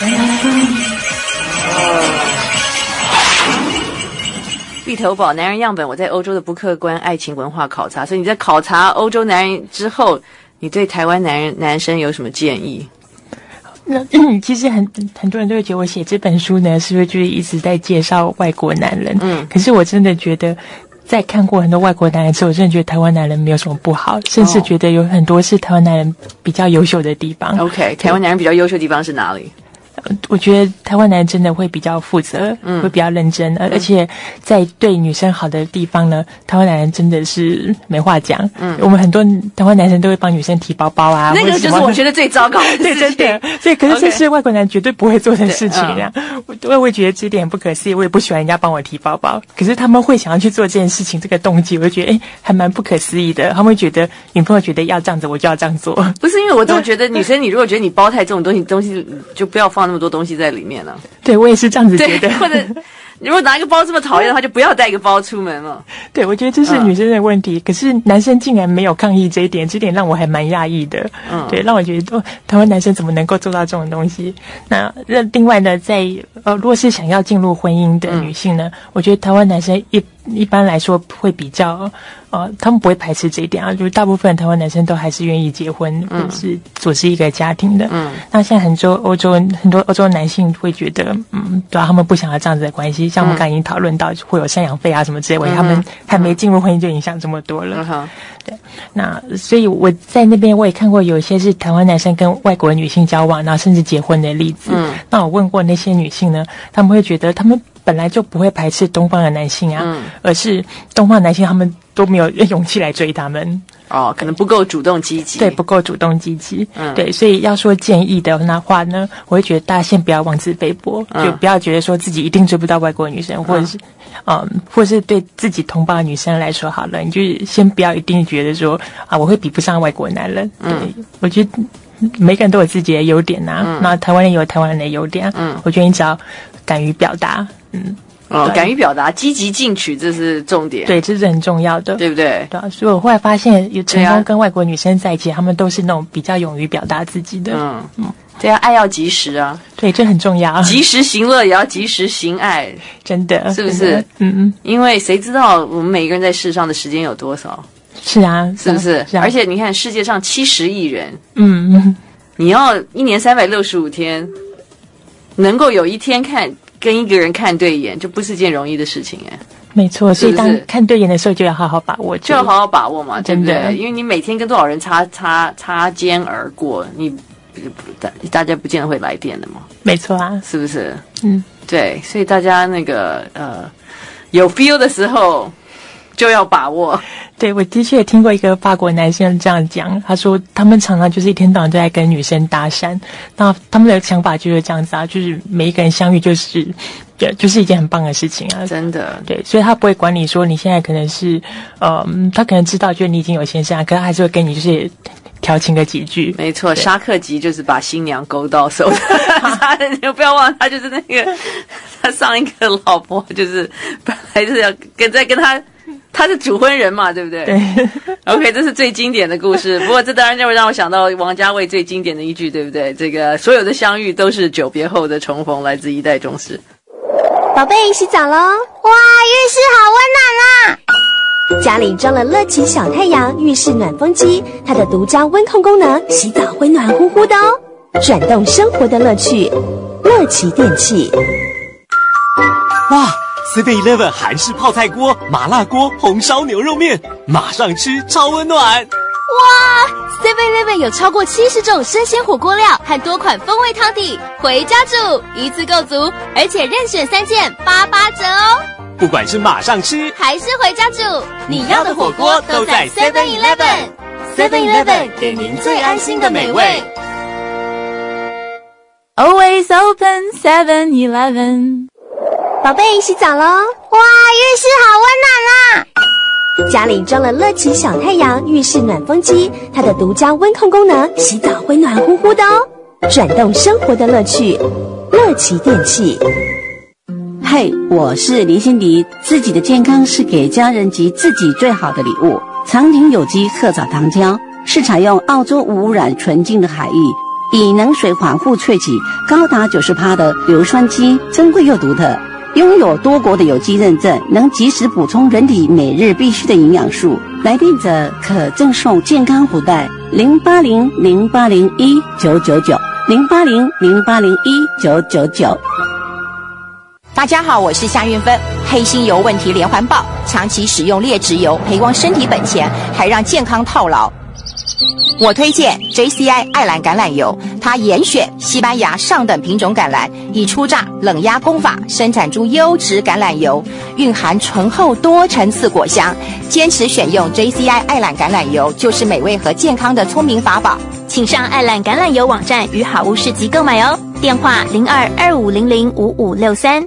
立头堡男人样本，我在欧洲的不客观爱情文化考察。所以你在考察欧洲男人之后，你对台湾男生有什么建议？ 那其实很多人都会觉得我写这本书呢，是不是就是一直在介绍外国男人？可是我真的觉得，在看过很多外国男人之后，我真的觉得台湾男人没有什么不好，甚至觉得有很多是台湾男人比较优秀的地方。 OK， 台湾男人比较优秀的地方是哪里？ 我觉得台湾男人真的会比较负责，会比较认真，而且在对女生好的地方呢，台湾男人真的是没话讲。我们很多台湾男生都会帮女生提包包啊， 那个就是我觉得最糟糕的事情。 对，真的。所以，可是这是外国男人绝对不会做的事情啊。我也觉得这点很不可思议，我也不喜欢人家帮我提包包，可是他们会想要去做这件事情，这个动机，我就觉得还蛮不可思议的。他们会觉得女朋友觉得要这样子，我就要这样做。 不是因为我总觉得女生，你如果觉得你包太重东西就不要放那么多东西在里面了。 对，我也是这样子觉得。 或者如果拿一个包这么讨厌的话，就不要带一个包出门了。 对，我觉得这是女生的问题，可是男生竟然没有抗议这一点让我还蛮讶异的。对，让我觉得台湾男生怎么能够做到这种东西？那另外呢，如果是想要进入婚姻的女性呢，我觉得台湾男生一般来说会比较他们不会排斥这一点啊，就是大部分台湾男生都还是愿意结婚，或者是组织一个家庭的。那现在很多欧洲男性会觉得，对啊，他们不想要这样子的关系。像我们刚才已经讨论到，会有赡养费啊什么之类的，他们还没进入婚姻就影响这么多了。对，那所以我在那边我也看过有一些是台湾男生跟外国女性交往，然后甚至结婚的例子。那我问过那些女性呢，他们会觉得他们本来就不会排斥东方的男性啊，而是东方的男性他们都没有勇气来追他们。 可能不够主动积极。 对，不够主动积极。对，所以要说建议的话呢，我会觉得大家先不要妄自菲薄，就不要觉得说自己一定追不到外国女生，或者是或是对自己同胞的女生来说好了，你就先不要一定觉得说我会比不上外国男人。对，我觉得每个人都有自己的优点啊，那台湾人有台湾人的优点。我觉得你只要敢于表达， 敢于表达，积极进取，这是重点。 对，这是很重要的， 对不对？ 对啊，所以我后来发现，有成功跟外国女生在一起，他们都是那种比较勇于表达自己的。 对啊，爱要及时啊。 对，这很重要。 及时行乐也要及时行爱， 真的， 是不是？因为谁知道我们每个人在世上的时间有多少？ 是啊， 是不是？而且你看，世界上70亿人，你要1年365天，能够有一天跟一个人看对眼，就不是件容易的事情没错，所以当看对眼的时候，就要好好把握， 就要好好把握嘛，对不对？因为你每天跟多少人擦肩而过，大家不见得会来电的嘛。 没错啊， 是不是？对，所以大家有 feel 的时候就要把握。 对，我的确也听过一个法国男生这样讲，他说他们常常就是一天到晚都在跟女生搭讪，那他们的想法就是这样子啊，就是每一个人相遇就是一件很棒的事情啊， 真的。 对，所以他不会管你说你现在可能是他可能知道就是你已经有先生，可是他还是会跟你就是调情个几句。 没错，沙克吉就是把新娘勾到手你不要忘了，他就是那个他上一个老婆就是本来就是要跟他是主婚人嘛，对不对？ 对。 OK， 这是最经典的故事。不过这当然就会让我想到王家卫最经典的一句，对不对？这个所有的相遇都是久别后的重逢，来自一代宗师。 宝贝，洗澡咯！哇，浴室好温暖啊！家里装了乐奇小太阳浴室暖风机，它的独家温控功能，洗澡会暖乎乎的哦。转动生活的乐趣，乐奇电器。 哇！7-Eleven 韩式泡菜锅、麻辣锅、红烧牛肉面，马上吃超温暖。 哇 ！7-Eleven 有超过70种生鲜火锅料和多款风味汤底，回家煮一次购足，而且任选3件88折哦。 不管是马上吃还是回家煮，你要的火锅都在 7-Eleven。7-Eleven 给您最安心的美味。 Always open 7-Eleven。 宝贝，洗澡咯！哇，浴室好温暖啊！家里装了乐奇小太阳浴室暖风机，它的独家温控功能，洗澡会暖乎乎的哦。转动生活的乐趣，乐奇电器。 嘿，我是林心迪，自己的健康是给家人及自己最好的礼物。长亭有机褐藻糖浆是采用澳洲无污染纯净的海域，以能水缓护萃取高达90%的硫酸基，珍贵又独特。 拥有多国的有机认证，能及时补充人体每日必需的营养素。来电者可赠送健康福袋，080-0801-999，080-0801-999。 大家好，我是夏运芬。黑心油问题连环爆，长期使用劣质油，赔光身体本钱，还让健康套牢。我推荐 JCI 爱兰橄榄油，它严选西班牙上等品种橄榄，以初榨冷压工法生产出优质橄榄油，蕴含醇厚多层次果香。坚持选用 JCI 爱兰橄榄油，就是美味和健康的聪明法宝。 请上爱兰橄榄油网站与好物市集购买哦，电话02-2500-5563。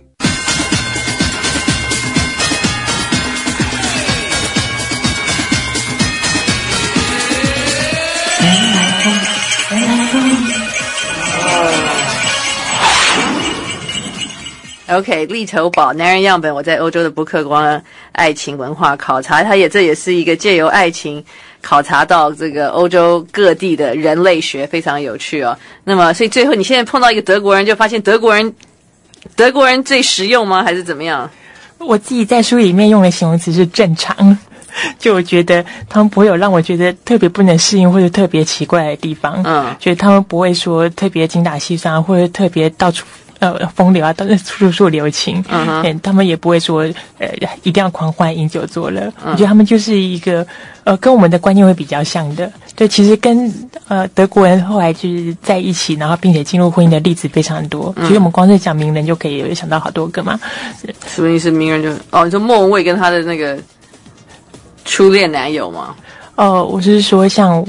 OK， 立头堡男人样本，我在欧洲的不客观爱情文化考察，这也是一个借由爱情考察到这个欧洲各地的人类学，非常有趣哦。那么，所以最后你现在碰到一个德国人，就发现德国人最实用吗？还是怎么样？ 我自己在书里面用的形容词是正常。就我觉得他们不会有让我觉得特别不能适应或者特别奇怪的地方，觉得他们不会说特别精打细算或者特别到处风流啊，都是处处留情，他们也不会说一定要狂欢饮酒作乐，我觉得他们就是一个跟我们的观念会比较像的。对，其实跟德国人后来就是在一起，然后并且进入婚姻的例子非常多。其实我们光是讲名人就可以有想到好多个嘛。 什么意思？名人就你说莫文蔚跟他的那个初恋男友吗？ 我是说像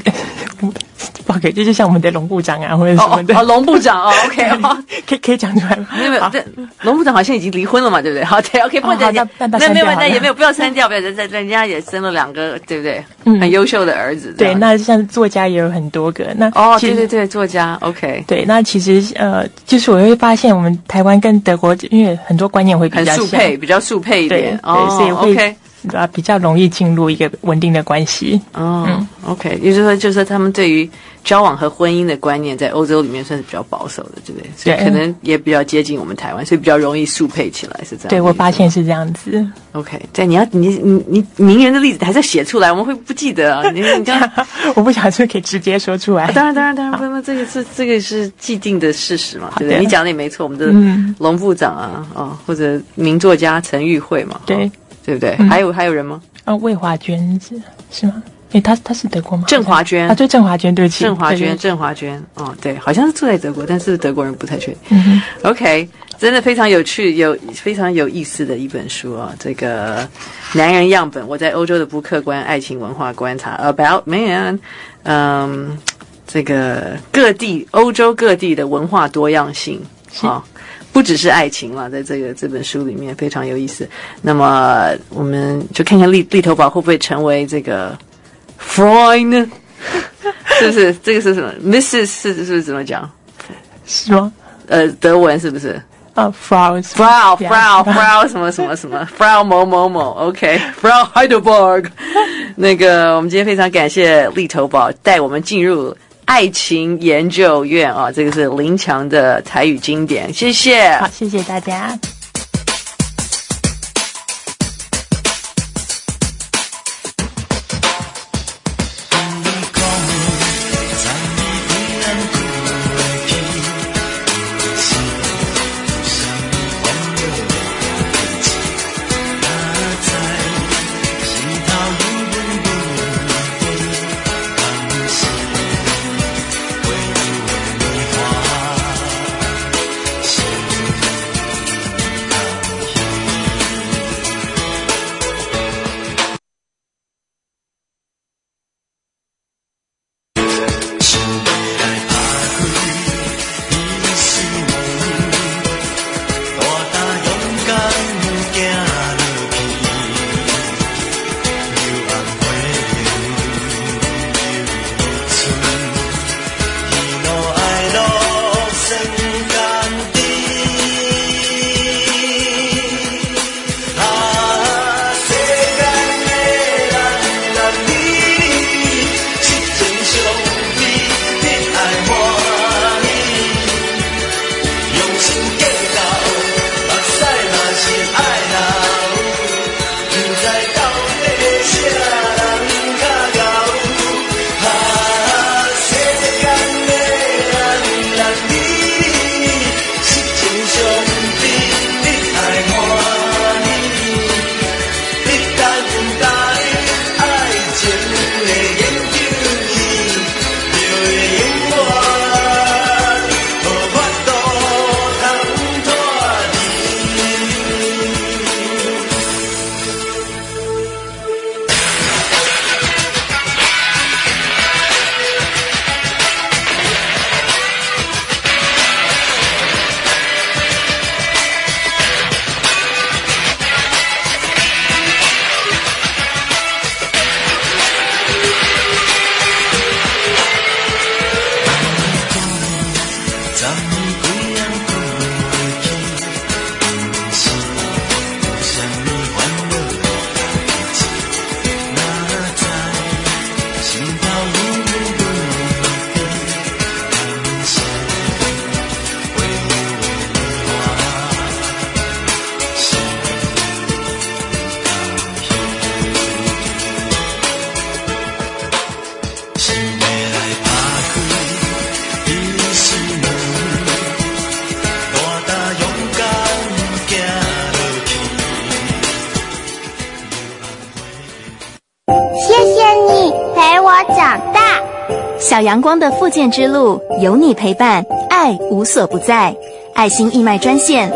OK， 就是像我们的龙部长啊，或者什么的。 龙部长OK， 可以讲出来吗？ 没有，龙部长好像已经离婚了嘛，对不对？好，对 ，OK， 不能讲，没有，也没有，不要删掉，不要，人家也生了2个，对不对？很优秀的儿子。 对，那像作家也有很多个。那对，作家 OK。 对，那其实就是我会发现我们台湾跟德国，因为很多观念会比较像， 比较速配一点， 对，所以会比较容易进入一个稳定的关系。 OK， 也就是说他们对于交往和婚姻的观念在欧洲里面算是比较保守的，对不对？所以可能也比较接近我们台湾，所以比较容易速配起来，是这样。 对，我发现是这样子。 OK， 对，你名人的例子还是要写出来，我们会不记得啊。你这样， 我不想说可以直接说出来。 当然，那这个是既定的事实嘛，对不对？你讲的也没错，我们的龙部长啊，或者名作家陈玉慧嘛，对不对？还有人吗？ 魏华娟是吗？他是德国吗？ 郑华娟对，郑华娟，对不起， 郑华娟，对，好像是住在德国，但是德国人不太确定。OK， 真的非常有趣，非常有意思的一本书啊！这个男人样本，我在欧洲的不客观爱情文化观察 About Man， 这个欧洲各地的文化多样性不只是爱情了，在这本书里面非常有意思。那么我们就看看立头堡会不会成为这个 Freund 呢？是不是？这个是什么 ？Mrs 是怎么讲？ 是吗？ 德文是不是 ？Frau 什么 Frau 某某某 OK，Frau Heidelberg 那个我们今天非常感谢立头堡带我们进入爱情研究院啊，这个是林强的台语经典，谢谢。 好，谢谢大家。 长大。小阳光的复健之路，有你陪伴，爱无所不在。爱心义卖专线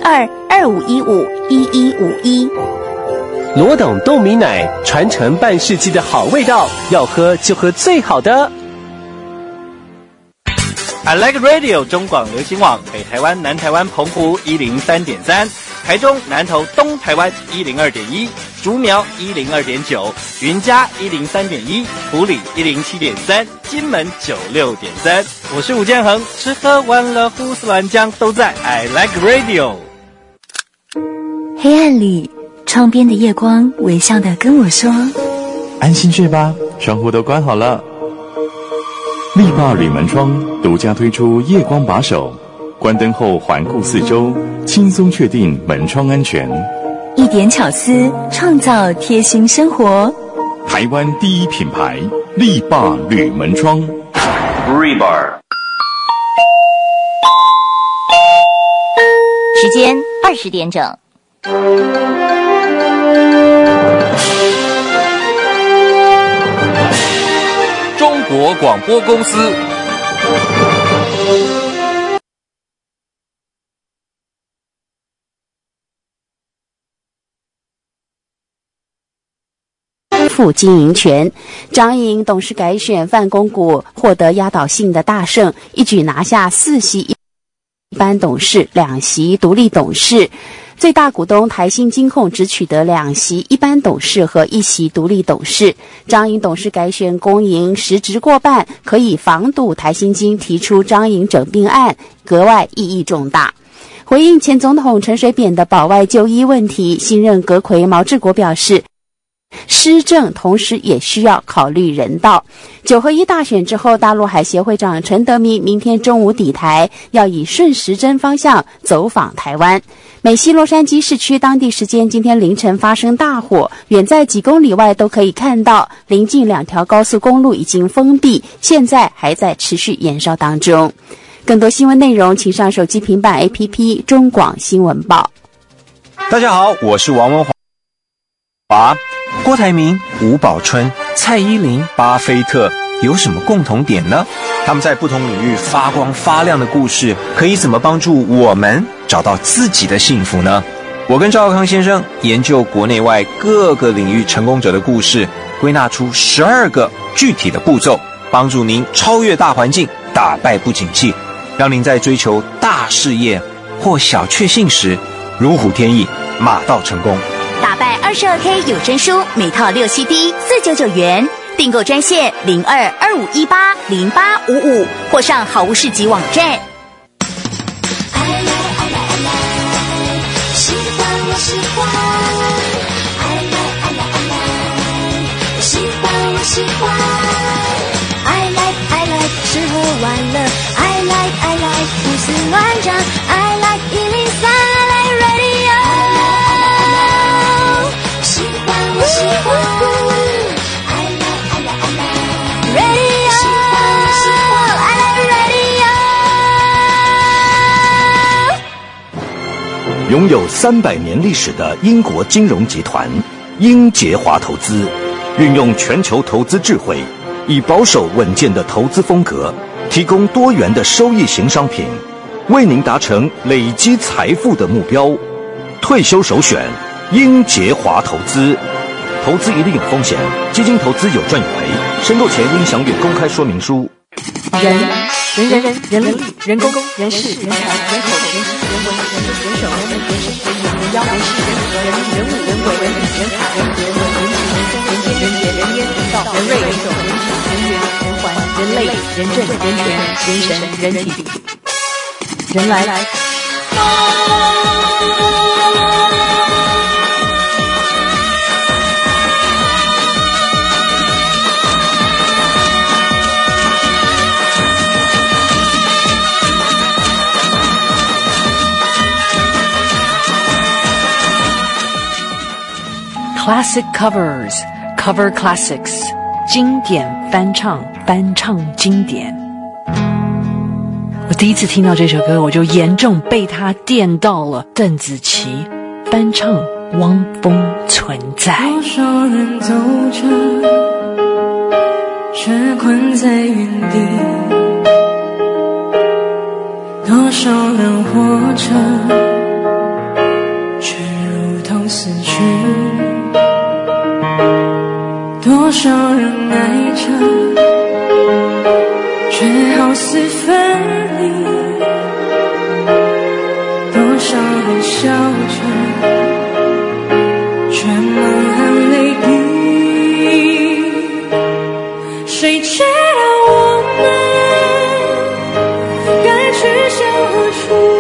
02-2515-1151。 罗董冻米奶，传承半世纪的好味道，要喝就喝最好的。 I Like Radio 中广流行网，北台湾、南台湾、澎湖103.3，台中、南投、东台湾102.1，竹苗102.9，云嘉103.1，埔里107.3，金门96.3。我是吴建衡，吃喝玩乐胡思乱想都在 I Like Radio。 黑暗里，窗边的夜光微笑地跟我说：“ 安心睡吧，窗户都关好了。”力霸铝门窗独家推出夜光把手，关灯后环顾四周，轻松确定门窗安全。 一点巧思，创造贴心生活。 台湾第一品牌力霸铝门窗。 Rebar。 时间20点整。 中国广播公司。 副经营权，张营董事改选范公股获得压倒性的大胜，一举拿下4席一般董事、2席独立董事。最大股东台新金控只取得2席一般董事和1席独立董事。张营董事改选公营实质过半，可以防堵台新金提出张营整并案，格外意义重大。回应前总统陈水扁的保外就医问题，新任阁揆毛治国表示，施政同时也需要考虑人道。9合1大选之后，大陆海协会长陈德明明天中午抵台，要以顺时针方向走访台湾。美西洛杉矶市区当地时间今天凌晨发生大火，远在几公里外都可以看到，临近2条高速公路已经封闭，现在还在持续燃烧当中。更多新闻内容请上手机平板 APP 中广新闻报。 大家好，我是王文华。郭台铭、吴宝春、蔡依林、巴菲特有什么共同点呢？他们在不同领域发光发亮的故事，可以怎么帮助我们找到自己的幸福呢？我跟赵少康先生研究国内外各个领域成功者的故事，归纳出12个具体的步骤，帮助您超越大环境，打败不景气，让您在追求大事业或小确幸时如虎添翼，马到成功。 打败22K 有声书，每套6 CD，499元。订购专线02-2518-0855，或上好物市集网站。 喜欢我喜欢 I like 喜欢我喜欢 I like 吃喝玩乐 I like 胡思乱想 I like 103 I like radio 喜欢我喜欢 I like radio 喜欢我喜欢 I like radio 拥有300年历史的英国金融集团英杰华投资，运用全球投资智慧，以保守稳健的投资风格，提供多元的收益型商品，为您达成累积财富的目标。退休首选英杰华投资。投资一定有风险，基金投资有赚有赔，申购前应详阅公开说明书。 人力、人工、人事、人才、人口、人情、人文、人手、人身、人妖、人事、人和、人物、人鬼、人品、人才、人和、人文、人情、人生、人间、人杰、人烟、人道、人瑞、人种、人质、人缘、人环、人类、人政、人权、人神、人体、人来。Classic covers, cover classics， 经典翻唱，翻唱经典。我第一次听到这首歌，我就严重被它电到了。邓紫棋翻唱《汪峰存在》。 多少人走着， 却困在原地。多少辆火车却如同死去，多少人爱着却好似分离，多少人笑着却满含泪滴。谁知道我们该去向何处？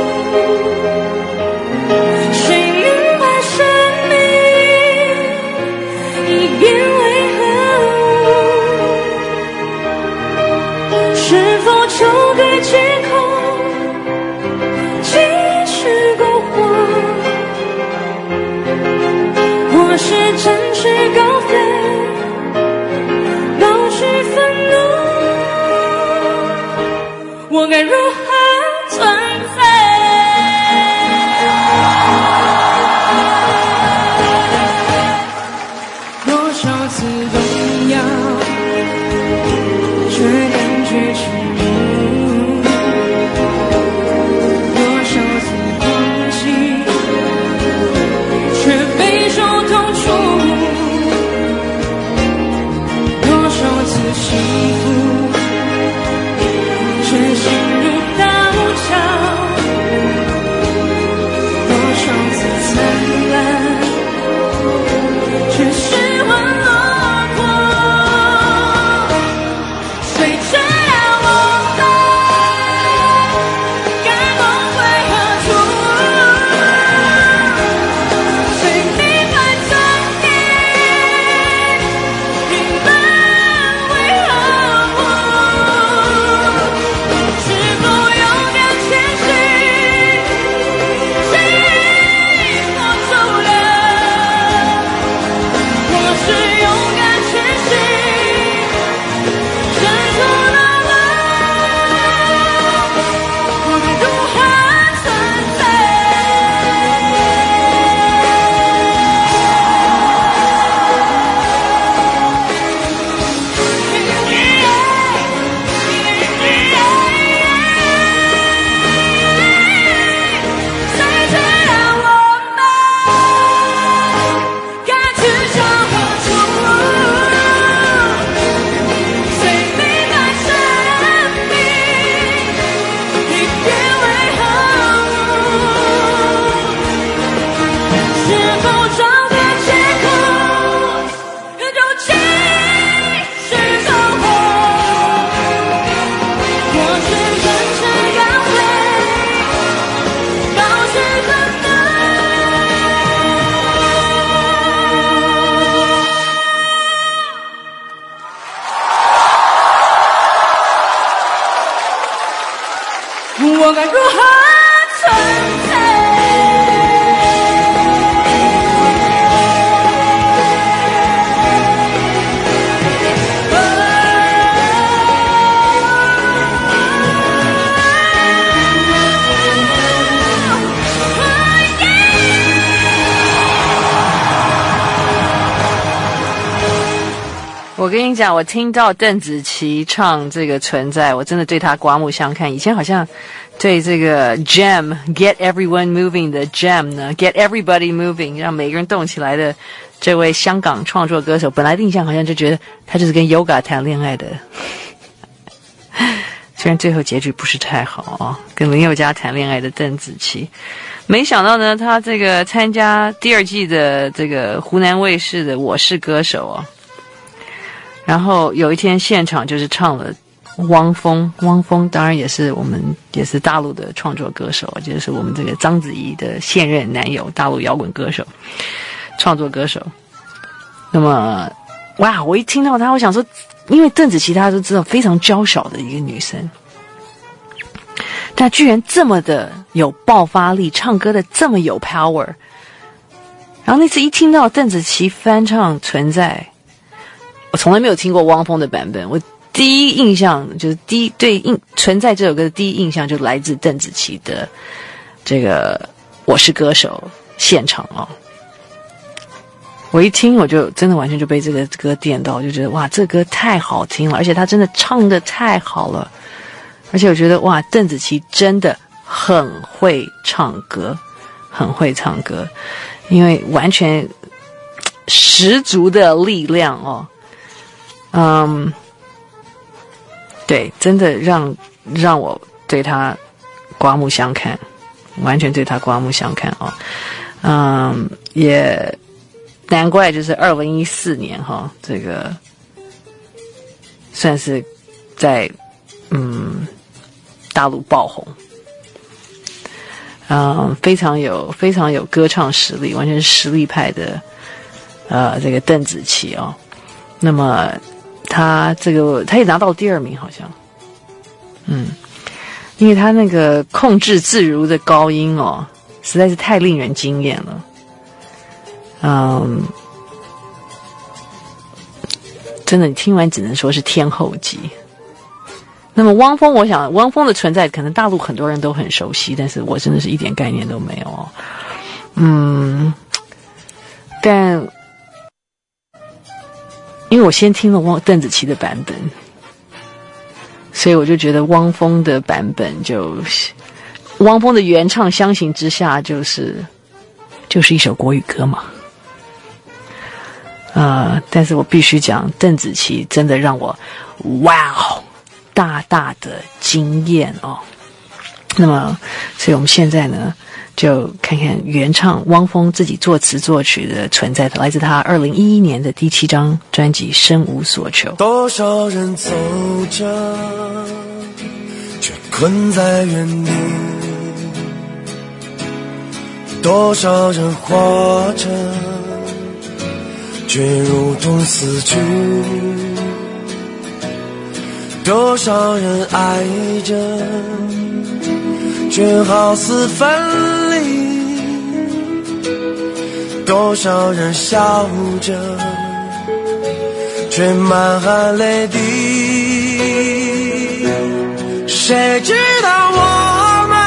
谁明白生命已变为何物？是否就该借口继续苟活，或是展翅高飞，保持愤怒？我该如何存在？多少次动摇，却感觉沉入；多少次放弃，却备受痛楚；多少次幸福，却陷入倒桥；多少次灿烂，却失魂落魄。谁知道我们该梦回何处？谁明白生命平淡为何物？是否勇敢前行？谁我走了？或是勇敢前行，挣脱了吗？我该如何存在？谁知道我们该去向何处？谁明白生命已变为何物？是否找个借口就继续苟活，或是展翅高飞，保持愤怒？我该如何存在？ 我跟你讲，我听到邓紫棋唱这个《存在》，我真的对她刮目相看。以前好像对这个 Jam Get Everyone Moving 的 Jam 呢 Get Everybody Moving 让每个人动起来的这位香港创作歌手，本来的印象好像就觉得他就是跟 Yoga 谈恋爱的，虽然最后结局不是太好啊，跟林宥嘉谈恋爱的邓紫棋。没想到呢，他这个参加第二季的这个湖南卫视的《我是歌手》啊。然后有一天现场就是唱了汪峰当然也是大陆的创作歌手，就是我们这个章子怡的现任男友，大陆摇滚歌手，创作歌手。那么哇，我一听到他，我想说，因为邓紫棋大家都知道非常娇小的一个女生，但居然这么的有爆发力，唱歌的这么有 power。然后那次一听到邓紫棋翻唱《存在》，我从来没有听过汪峰的版本，我第一印象就是存在这首歌的第一印象就来自邓紫棋的这个《我是歌手》现场哦。 我一听我就真的完全就被这个歌电到，我就觉得哇，这歌太好听了，而且他真的唱得太好了，而且我觉得哇，邓紫棋真的很会唱歌，很会唱歌，因为完全十足的力量哦，对，真的让我对他刮目相看，完全对他刮目相看哦，也难怪就是2014年哈，这个算是在大陆爆红，非常有歌唱实力，完全是实力派的这个邓紫棋哦。那么他也拿到第2名好像，因为他那个控制自如的高音哦，实在是太令人惊艳了。真的，你听完只能说是天后级。那么汪峰，我想汪峰的存在可能大陆很多人都很熟悉，但是我真的是一点概念都没有哦。但因为我先听了邓紫棋的版本，所以我就觉得汪峰的版本汪峰的原唱相形之下就是一首国语歌嘛。但是我必须讲，邓紫棋真的让我哇哦大大的惊艳哦。那么，所以我们现在呢，就看看原唱汪峰自己作词作曲的存在的，来自他2011年的第7张专辑《身无所求》。 多少人走着，却困在原地；多少人活着，却如同死去；多少人爱着，却好似分离；多少人笑着，却满含泪滴。谁知道我们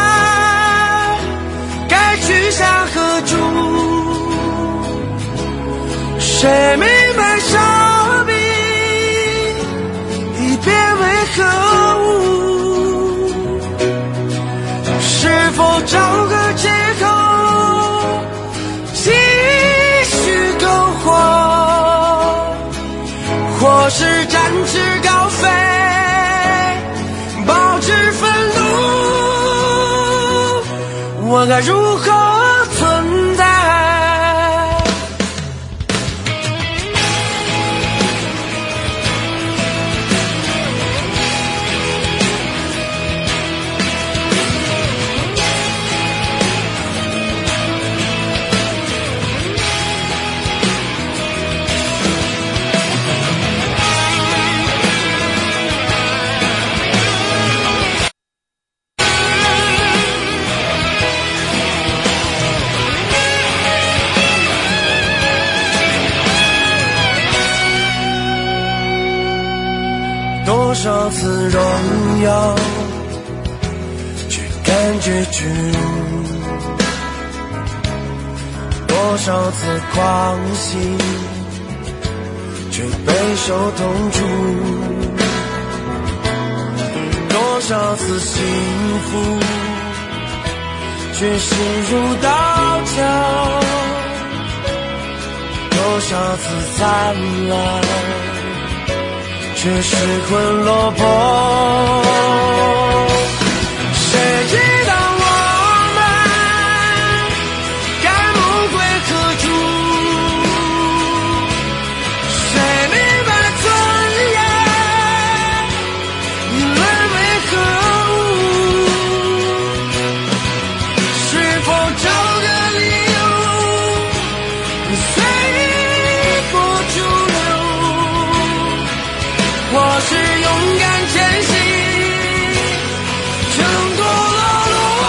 该去向何处？谁明白生命已变为何物？是否找个借口继续苟活，或是展翅高飞，保持愤怒？我该如何存在？多少次荣耀，却感觉屈辱；多少次狂喜，却备受痛楚；多少次幸福，却心如刀绞；多少次灿烂，却失魂落魄。谁知道我们该梦归何处？谁明白尊严已沦为何物？是否找个理由随波逐流？或是勇敢前行，挣脱了路，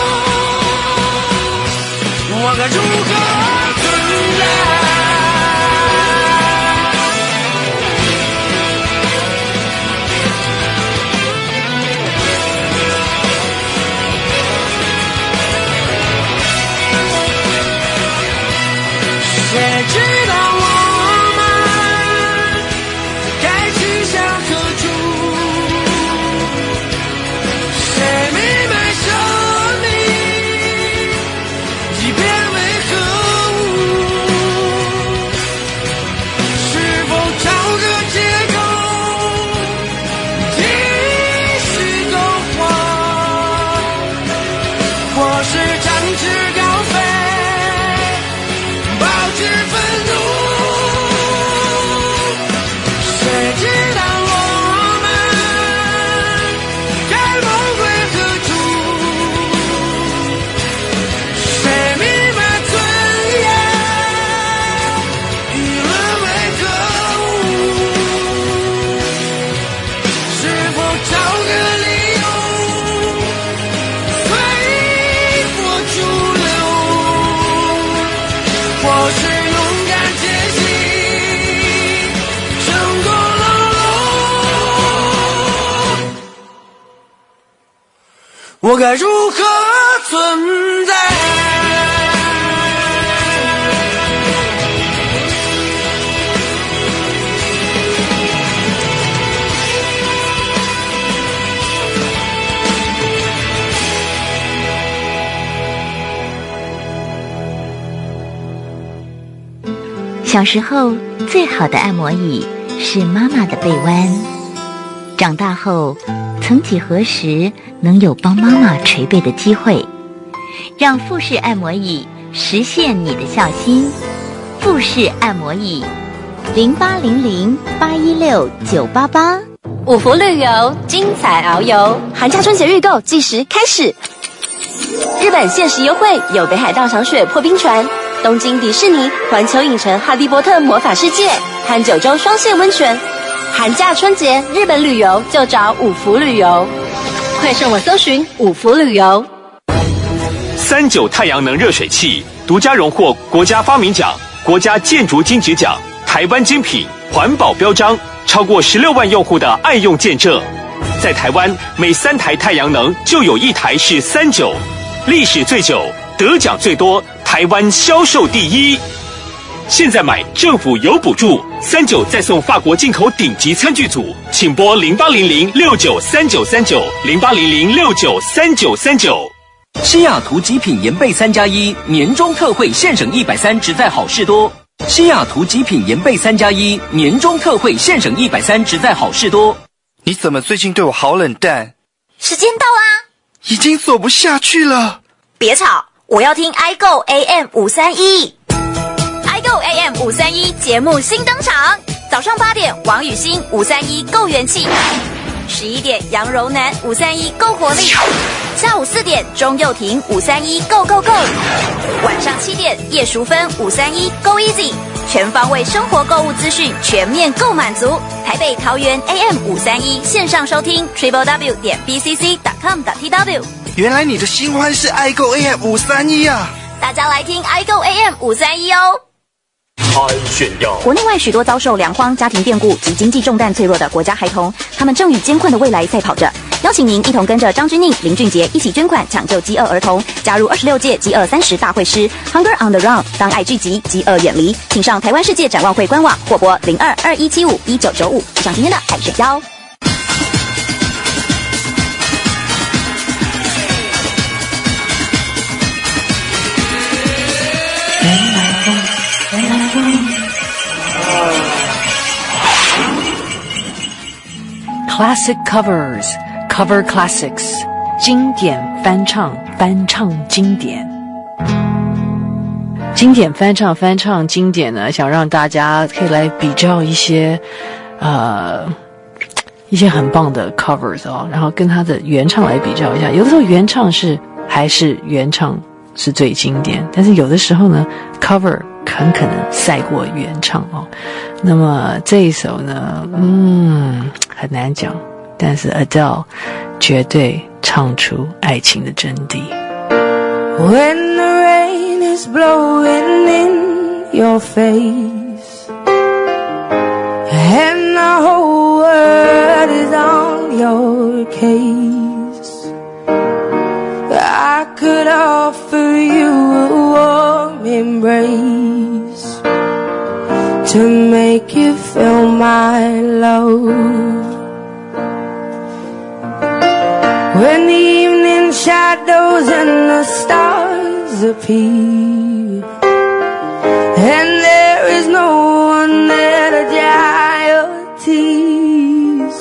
我该如何存在？谁知道我该如何存在？ 小时候最好的按摩椅是妈妈的背弯，长大后曾几何时能有帮妈妈捶背的机会，让富士按摩椅实现你的孝心。富士按摩椅0800816988。 五福旅游，精彩遨游，寒假春节预购计时开始。日本限时优惠，有北海道赏雪破冰船，东京迪士尼、环球影城哈利波特魔法世界和九州双线温泉。寒假春节日本旅游就找五福旅游，快上网搜寻五福旅游。 39太阳能热水器独家荣获国家发明奖、国家建筑金质奖、台湾精品环保标章，超过16万用户的爱用见证。在台湾，每3台太阳能就有1台是39，历史最久，得奖最多，台湾销售第一。现在买政府有补助，39再送法国进口顶级餐具组，请拨0800693939 0800693939。 西雅图极品盐贝3+1年终特惠现省130，只在好事多。西雅图极品盐贝3+1年终特惠现省130，只在好事多。 你怎么最近对我好冷淡？ 时间到啦， 已经走不下去了。 别吵，我要听 iGo AM531。iGo AM531节目新登场，早上8点王雨欣531够元气，11点杨柔南531够活力，下午4点钟佑廷531够够够，晚上7点叶淑芬531够 easy， 全方位生活购物资讯全面够满足。台北桃园 AM531线上收听 www.bcc.com.tw。 原来你的新欢是 iGo AM531啊！ 大家来听 iGo AM531哦。 炫耀国内外许多遭受粮荒、家庭变故及经济重担脆弱的国家孩童，他们正与艰困的未来赛跑着。邀请您一同跟着张钧甯、林俊杰一起捐款抢救饥饿儿童，加入26届饥饿30大会师 Hunger on the Run， 当爱聚集，饥饿远离。请上台湾世界展望会官网或拨0221751995。以上今天的爱炫耀。 Classic covers, cover classics， 经典翻唱，翻唱经典。经典翻唱，翻唱经典呢，想让大家可以来比较一些很棒的 covers 哦，然后跟他的原唱来比较一下。有的时候原唱还是原唱是最经典，但是有的时候呢 cover 很可能赛过原唱哦。那么这一首呢很难讲，但是 Adele 绝对唱出爱情的真谛。 When the rain is blowing in your face and the whole world is on your case, I could offer you a warm embrace to make you feel my love. When the evening shadows and the stars appear and there is no one there to dry your tears,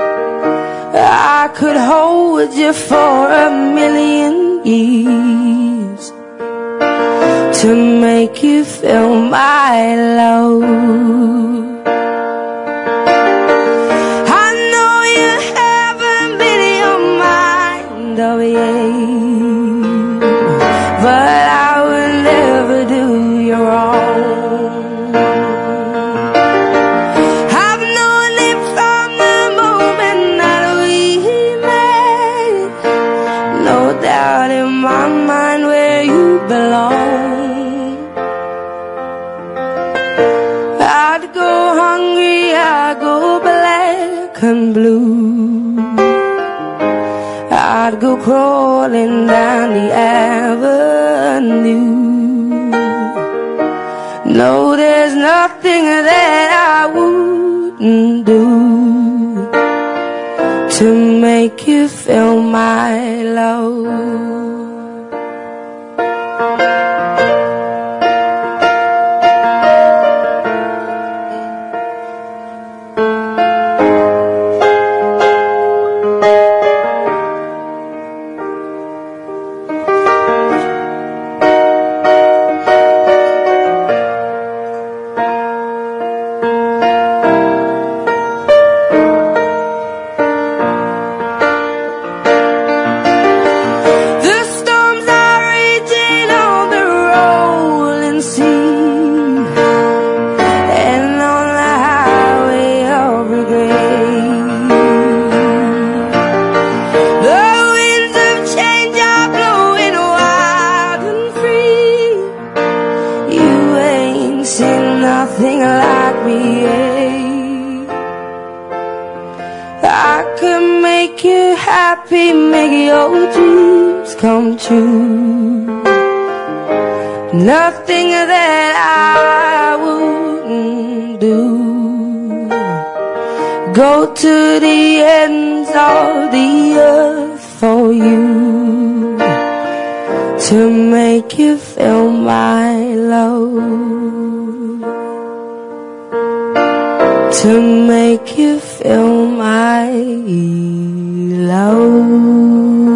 I could hold you for a million years to make you feel my love. I know you haven't been in your mind of it, but I will never do you wrong. I've known it from the moment that we met, no doubt in my mind where you belong. I'd go hungry, I'd go black and blue, I'd I'd go crawling down the avenue. No, there's nothing that I wouldn't do to make you feel my love. Come true. Nothing that I wouldn't do. Go to the ends of the earth for you to make you feel my love. To make you feel my love.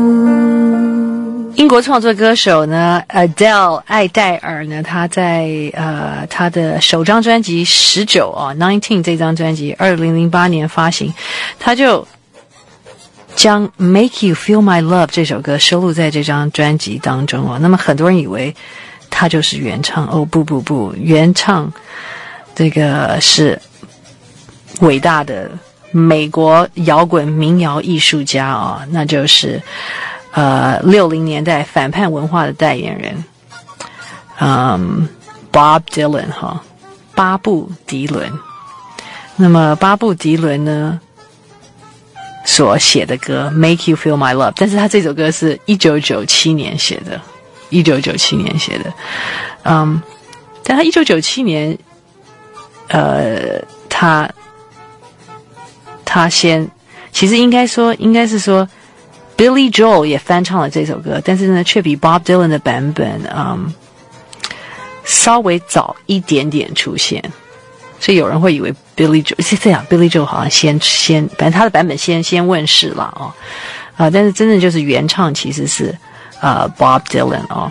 英国创作歌手呢 Adele 艾黛尔呢，她在她的首张专辑19啊 19这张专辑2008年发行，她就将 Make You Feel My Love 这首歌收录在这张专辑当中哦。那么很多人以为她就是原唱，哦不，原唱这个是伟大的美国摇滚民谣艺术家哦，那就是60年代反叛文化的代言人Bob Dylan 哈，巴布迪伦。那么巴布迪伦呢所写的歌 Make You Feel My Love， 但是他这首歌是1997年写的，1997年写的。但他1997年他先，其实应该是说Billy Joel 也翻唱了这首歌，但是呢却比 Bob Dylan 的版本稍微早一点点出现，所以有人会以为 Billy Joel 是这样， Billy Joel 好像先反正他的版本先问世了哦，但是真正就是原唱其实是Bob Dylan 哦。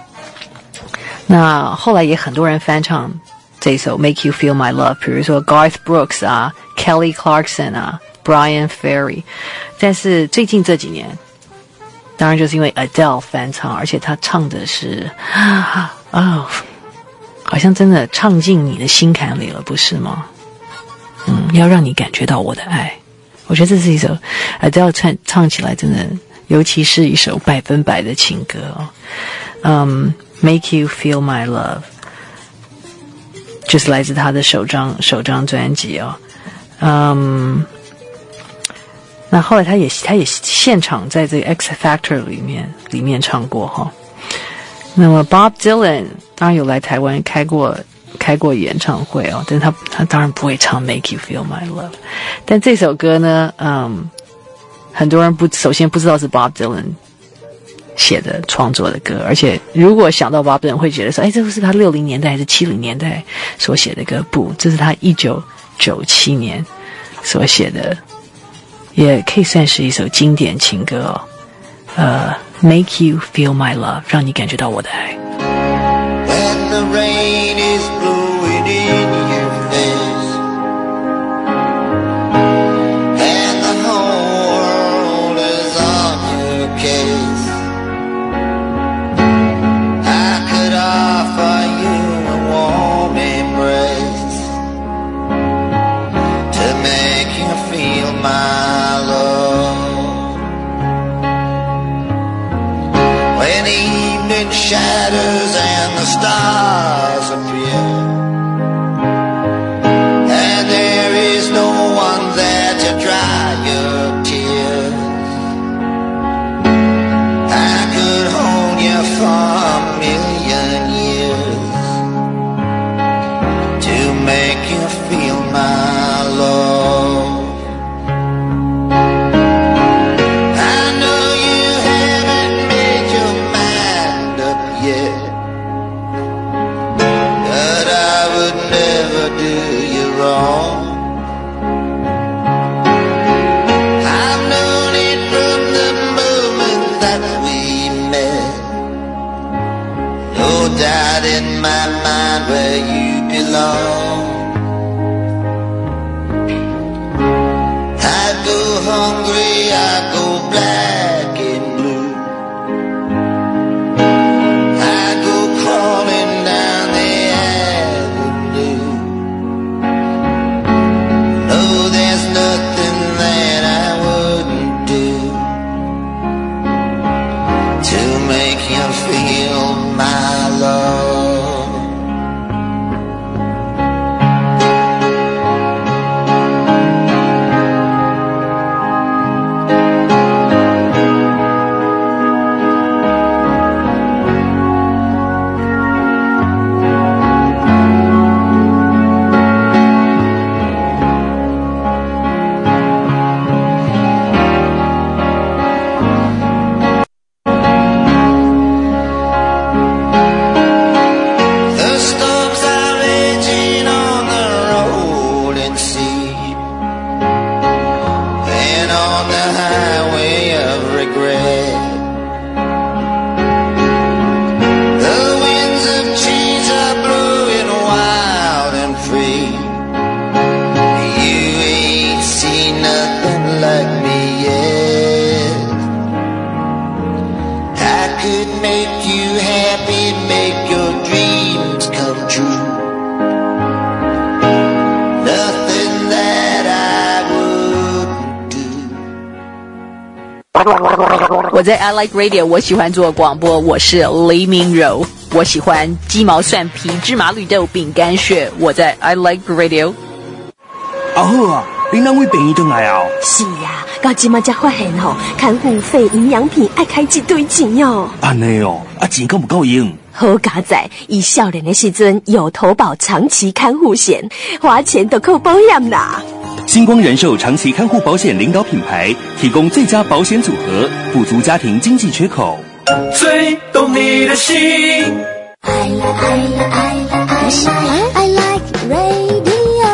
那后来也很多人翻唱这首 Make You Feel My Love， 比如说 Garth Brooks 啊 Kelly Clarkson 啊Brian Ferry， 但是最近这几年当然就是因为 Adele 翻唱，而且他唱的是好像真的唱进你的心坎里了，不是吗？要让你感觉到我的爱，我觉得这是一首 Adele 唱起来真的，尤其是一首100%的情歌哦。Make You Feel My Love 就是来自他的首张专辑哦。那后来他也现场在这个 X Factor 里面唱过哈。那么 Bob Dylan 当然有来台湾开过演唱会哦，但他当然不会唱 Make You Feel My Love。但这首歌呢，很多人首先不知道是 Bob Dylan 写的创作的歌，而且如果想到 Bob Dylan 会觉得说，这不是他60年代还是70年代所写的歌？不，这是他1997年所写的，也可以算是一首经典情歌哦。Make You Feel My Love， 让你感觉到我的爱。 When the rain is blowing in your face and the whole world is on your case, I could offer you a warm embrace to make you feel my love.When evening shadows and the stars appear, and there is no one there to dry your tears, 我在 I Like Radio， 我喜欢做广播，我是黎明柔，我喜欢鸡毛蒜皮、芝麻绿豆、饼干屑，我在 I Like Radio。 阿好啊，你哪位朋友回来啊？ 是呀，到今嘛才发现吼，看护费、营养品爱开一堆钱哟。 安尼哦，钱够不够用？ 好佳仔，以少年的时阵有投保长期看护险，花钱都扣保险啦。 星光人寿长期看护保险领导品牌，提供最佳保险组合，补足家庭经济缺口。 最懂你的心。I like radio。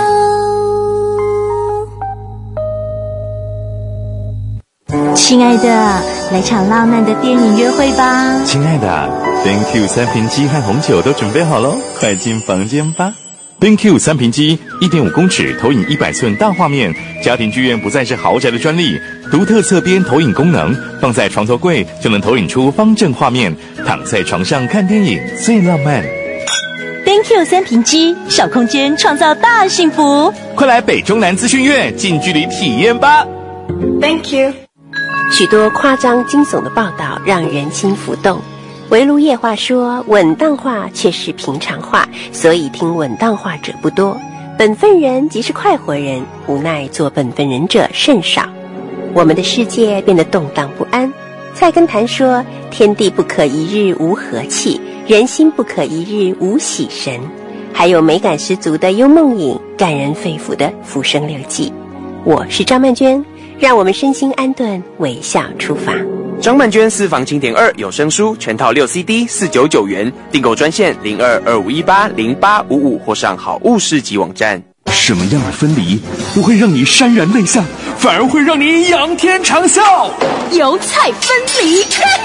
亲爱的，来场浪漫的电影约会吧。 亲爱的 ，BenQ 三瓶鸡和红酒都准备好喽，快进房间吧。BenQ 三瓶机 1.5 公尺投影100寸大画面，家庭剧院不再是豪宅的专利，独特侧边投影功能，放在床头柜就能投影出方正画面，躺在床上看电影最浪漫。 BenQ 三瓶机，小空间创造大幸福， 快来北中南资讯院近距离体验吧。 BenQ。许多夸张惊悚的报道让人心浮动。围炉夜话说，稳当话却是平常话，所以听稳当话者不多。本分人即是快活人，无奈做本分人者甚少。我们的世界变得动荡不安。菜根谭说，天地不可一日无和气，人心不可一日无喜神。还有美感十足的幽梦影，感人肺腑的浮生六记。我是张曼娟，让我们身心安顿，微笑出发。 张曼娟私房经典2有声书全套6 CD 499元，订购专线0225180855或上好物市集网站。 什么样的分离不会让你潸然泪下，反而会让你仰天长啸？ 油菜分离。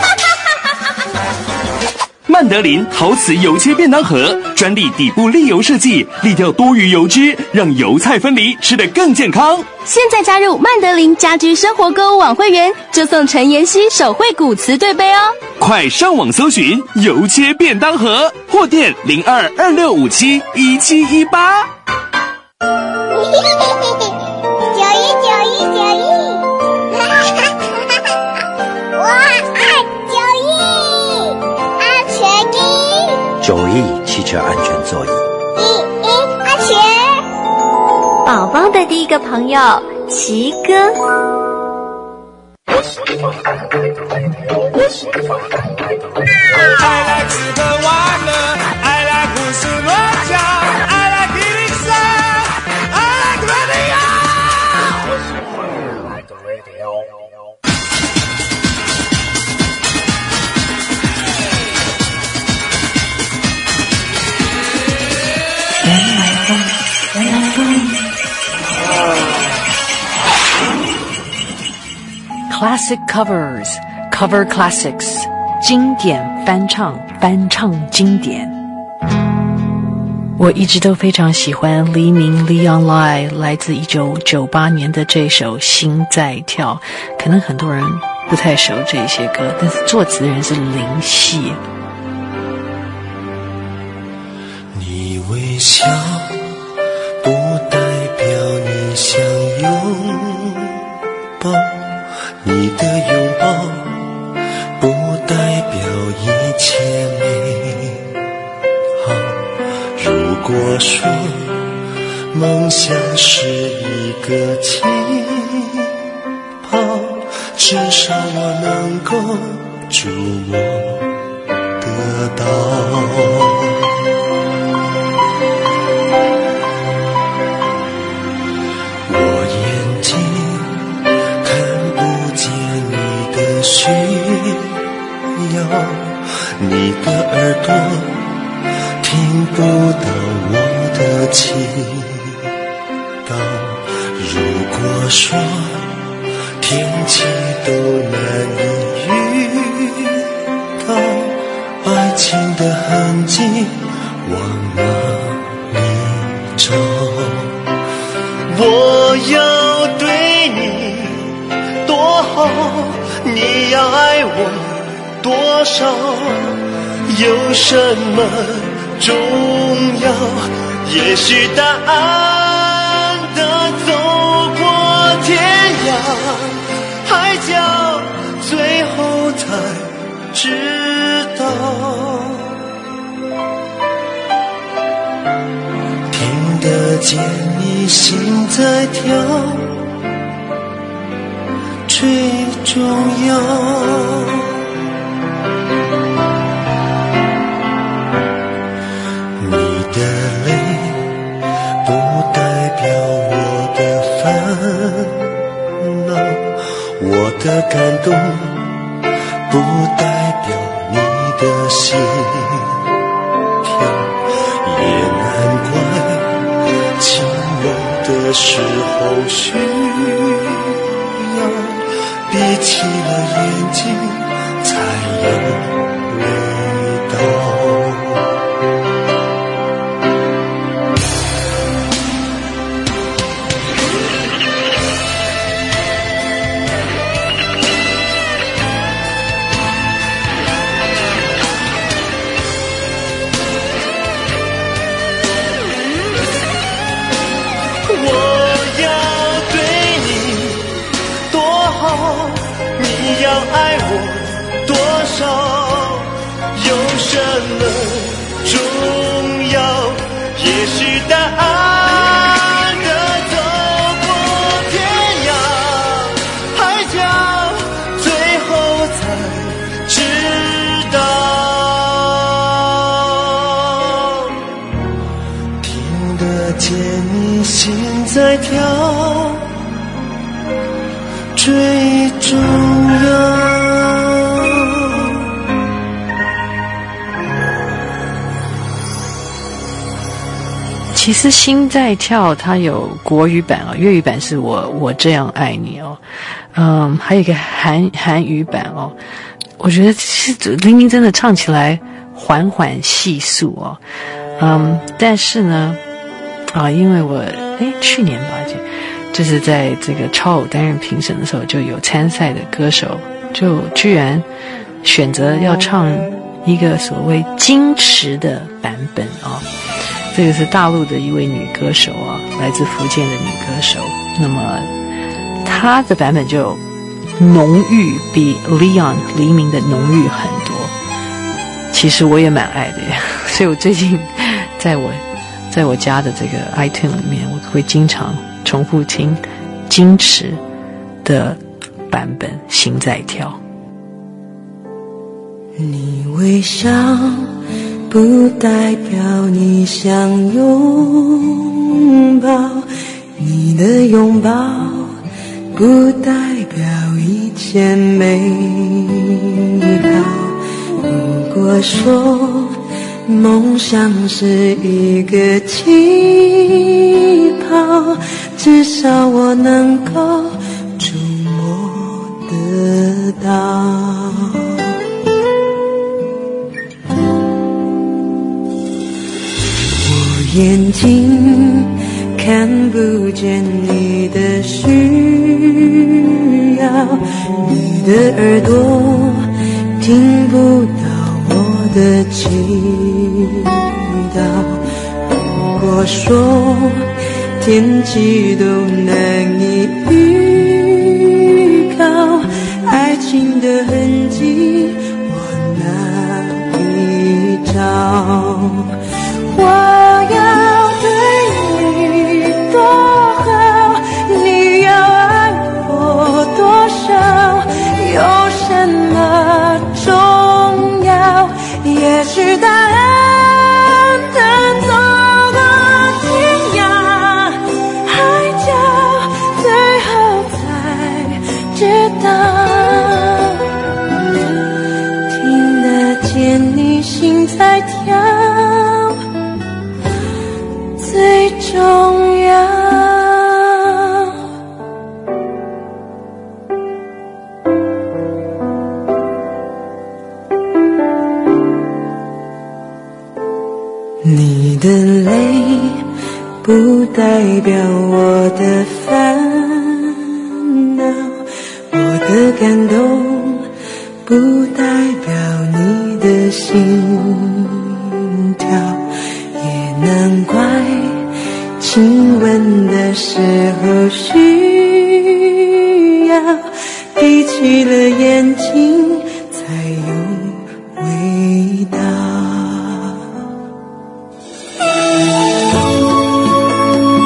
曼德林陶瓷油切便当盒，专利底部沥油设计，沥掉多余油脂，让油菜分离吃得更健康。 现在加入曼德林家居生活购物网会员，就送陈妍希手绘古瓷对杯哦！ 快上网搜寻油切便当盒，或电0226571718。 91汽车安全座椅。 安全。 宝宝的第一个朋友，奇哥。 Classic covers, cover classics， 经典翻唱，翻唱经典。我一直都非常喜欢黎明 Leon Lai 来自1998年的这首《心在跳》，可能很多人不太熟这些歌，但是作词人是林夕。 你微笑不代表你想拥抱，你的拥抱不代表一切美好。如果说梦想是一个气泡，至少我能够触摸得到。我眼睛看不见你的需要，你的耳朵听不到我的祈祷。如果说天气都难以预告，爱情的痕迹往哪里找？我要对你多好，你要爱我多少？有什么重要？也许答案的走过天涯海角， 见你心在跳，最重要。你的泪不代表我的烦恼，我的感动不代表你的心跳，也难怪亲吻的时候需要闭起了眼睛才有味道。要爱我多少？有什么重要？也许答案的走过天涯海角，最后才知道。听得见你心在跳，最重要。 其实心在跳它有国语版哦，粤语版是我这样爱你哦，还有一个韩语版哦。我觉得其实玲玲真的唱起来缓缓细诉哦，但是呢因为我去年吧就是在这个超偶担任评审的时候，就有参赛的歌手就居然选择要唱一个所谓矜持的版本哦。这个是大陆的一位女歌手啊，来自福建的女歌手。那么她的版本就浓郁，比 Leon 黎明的浓郁很多。其实我也蛮爱的耶，所以我最近在我家的这个 iTunes 里面，我会经常重复听矜持的版本《心在跳》。 你微笑不代表你想拥抱，你的拥抱不代表一切美好。如果说梦想是一个气泡，至少我能够触摸得到。眼睛看不见你的需要，你的耳朵听不到我的祈祷。如果说天气都难以预告，爱情的痕迹我哪里找？我要对你多好，你要爱我多少？有什么重要？也许答案能走过天涯海角，最后才知道。听得见你心在跳，最重要。你的泪不代表我的烦恼，我的感动不代表你的心跳，也难怪亲吻的时候需要闭起了眼睛才有味道。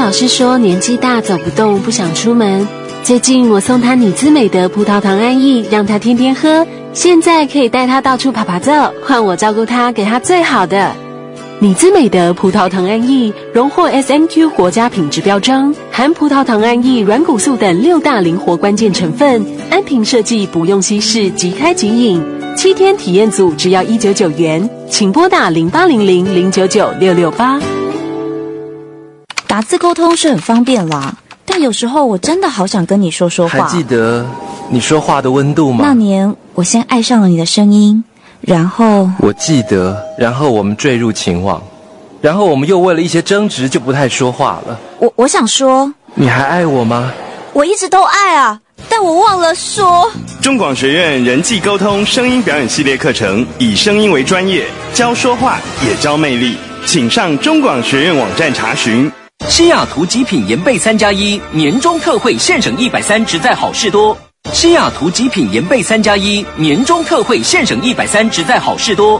老是说年纪大走不动，不想出门。最近我送他女姿美的葡萄糖安逸，让他天天喝，现在可以带他到处爬爬走，换我照顾他，给他最好的。女姿美的葡萄糖安逸荣获 SNQ 国家品质标章，含葡萄糖安逸、软骨素等6大灵活关键成分，安瓶设计，不用稀释，即开即饮。7天体验组只要199元，请拨打0800099668。 打字沟通是很方便啦，但有时候我真的好想跟你说说话。 还记得你说话的温度吗？ 那年我先爱上了你的声音，然后我记得，然后我们坠入情网，然后我们又为了一些争执就不太说话了。 我想说， 你还爱我吗？ 我一直都爱啊，但我忘了说。 中广学院人际沟通声音表演系列课程，以声音为专业，教说话也教魅力，请上中广学院网站查询。 西雅图极品盐贝3+1年终特惠现省130，只在好事多。西雅图极品盐贝3+1年终特惠现省130，只在好事多。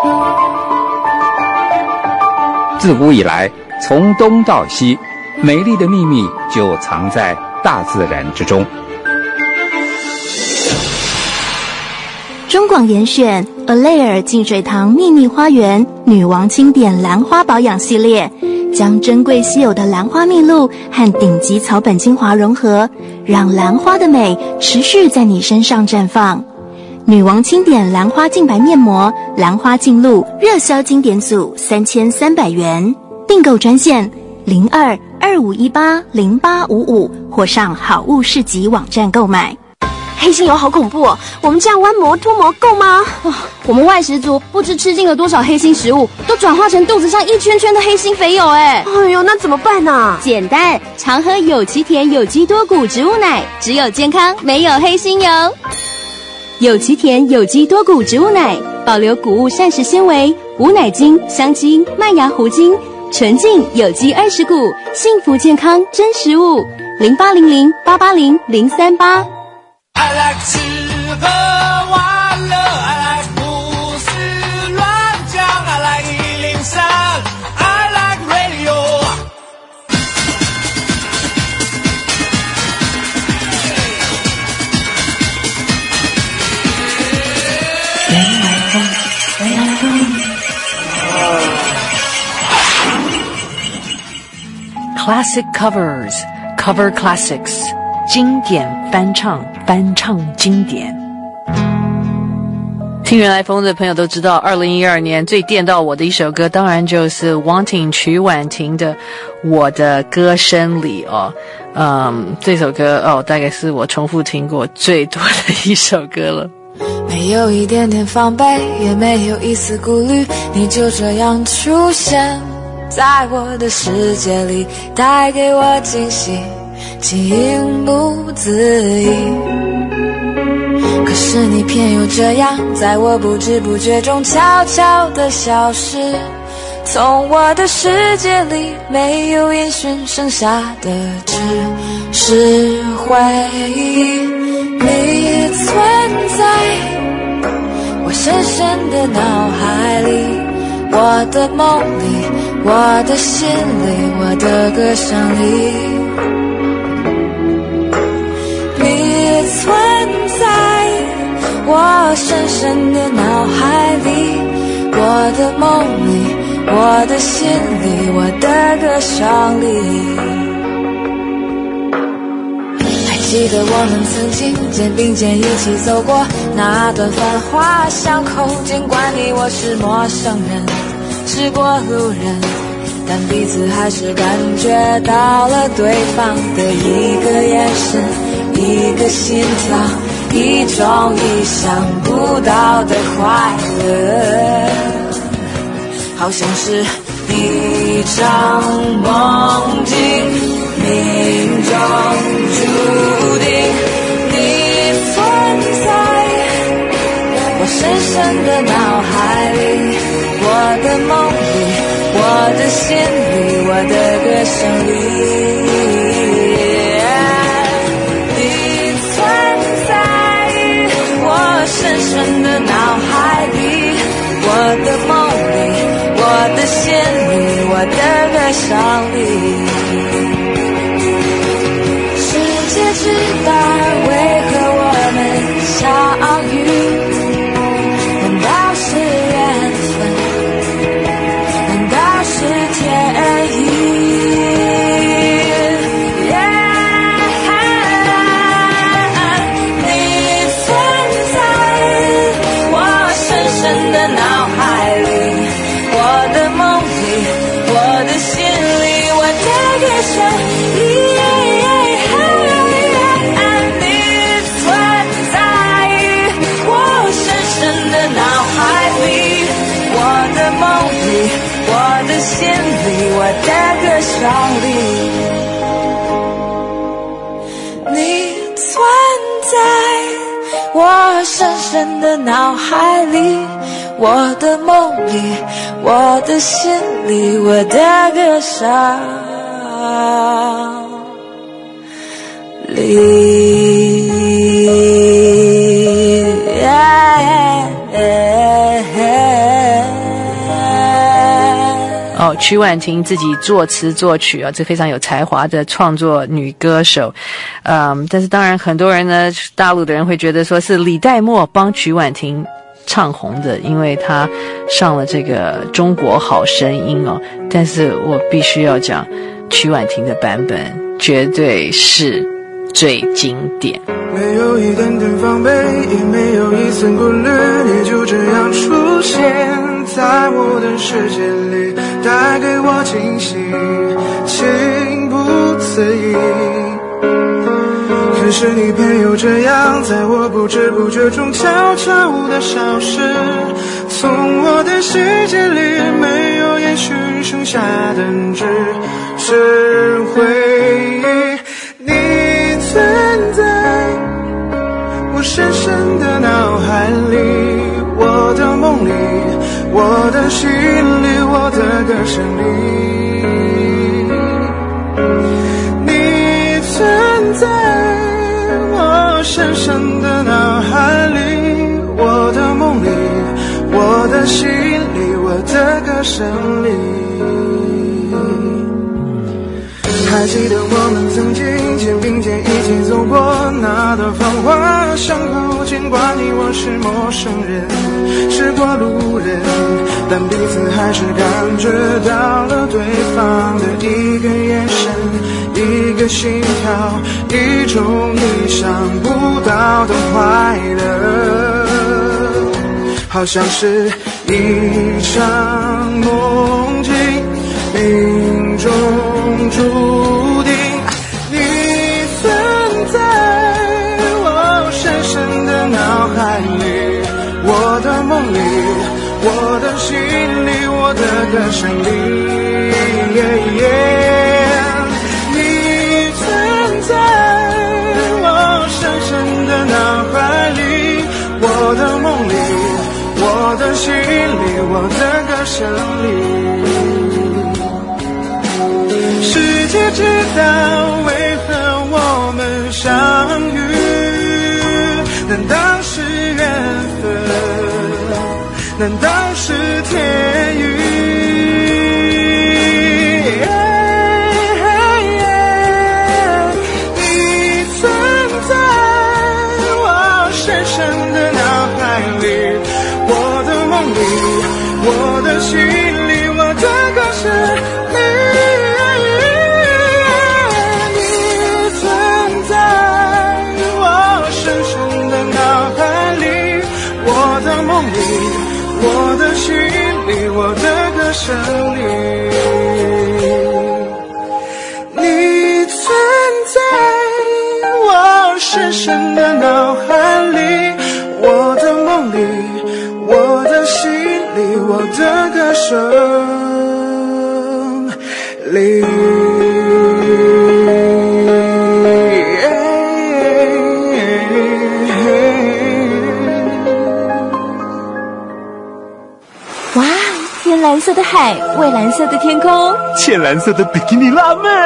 自古以来，从东到西，美丽的秘密就藏在大自然之中。 中广严选 Alair 净水堂秘密花园女王清点兰花保养系列，将珍贵稀有的兰花蜜露和顶级草本精华融合，让兰花的美持续在你身上绽放。女王清点兰花净白面膜、兰花净露热销经典组3300元，订购专线02-2518-0855或上好物市集网站购买。 黑心油好恐怖哦！我们这样弯膜脱膜够吗？ 我们外食族不知吃进了多少黑心食物，都转化成肚子上一圈圈的黑心肥油哎呦，那怎么办呢？ 简单，常喝有其田有机多谷植物奶，只有健康，没有黑心油。有其田有机多谷植物奶，保留谷物膳食纤维、无奶精、香精、麦芽糊精，纯净有机20谷，幸福健康真食物。0800880038。 I like 吃喝玩乐 I like 胡思乱讲 I like 103 I like radio 人来疯人来疯 Classic covers Cover classics 经典翻唱，翻唱经典。听原来风的朋友都知道，2012年最电到我的一首歌，当然就是Wanting曲婉婷的《我的歌声里》哦。这首歌大概是我重复听过最多的一首歌了。 没有一点点防备，也没有一丝顾虑，你就这样出现在我的世界里，带给我惊喜。情不自已，可是你偏又这样，在我不知不觉中悄悄地消失，从我的世界里没有音讯，剩下的只是回忆。你存在我深深的脑海里，我的梦里，我的心里，我的歌声里。存在我深深的脑海里，我的梦里，我的心里，我的歌声里。还记得我们曾经肩并肩一起走过那段繁华巷口，尽管你我是陌生人，是过路人，但彼此还是感觉到了对方的一个眼神，一个心跳，一种意想不到的快乐，好像是一场梦境，命中注定。你存在我深深的脑海里，我的梦里，我的心里，我的歌声里。深深的脑海里，我的梦里，我的心里，我的歌声里。 知道为何我们相遇？难道是缘分？难道是天意？你存在我深深的脑海里，我的梦里，我的心里，我的歌声里。我的心里，我的歌声里，你存在我深深的脑海里，我的梦里，我的心里，我的歌声里。 曲婉婷自己作词作曲啊，这非常有才华的创作女歌手。但是当然很多人呢，大陆的人会觉得说是李代沫帮曲婉婷唱红的，因为她上了这个中国好声音哦。但是我必须要讲，曲婉婷的版本绝对是最经典。 没有一点点防备，也没有一丝顾虑，你就这样出现在我的世界里，带给我惊喜，情不自已。可是你偏又这样，在我不知不觉中悄悄地消失，从我的世界里没有延续，剩下的只是回忆。你存在我深深的脑海里，我的梦里，我的心里，我的歌声里。你存在我深深的脑海里，我的梦里，我的心里，我的歌声里。还记得我们曾经肩并肩一起走过那段繁华巷口，尽管你我是陌生人，是过路人，但彼此还是感觉到了对方的一个眼神，一个心跳，一种意想不到的快乐，好像是一场梦境，命中注定。你存在我深深的脑海里，我的梦里，我的心里，我的歌声里。你存在我深深的脑海里，我的梦里，我的心里，我的歌声里。世界知道为何我们相遇，难道是缘分？难道是天意？你存在我深深的脑海里，我的梦里，我的心里，我的歌声里。我的心里，我的歌声里，你存在我深深的脑海里，我的梦里，我的心里，我的歌声里。 蓝色的海，蔚蓝色的天空， 浅蓝色的比基尼辣妹。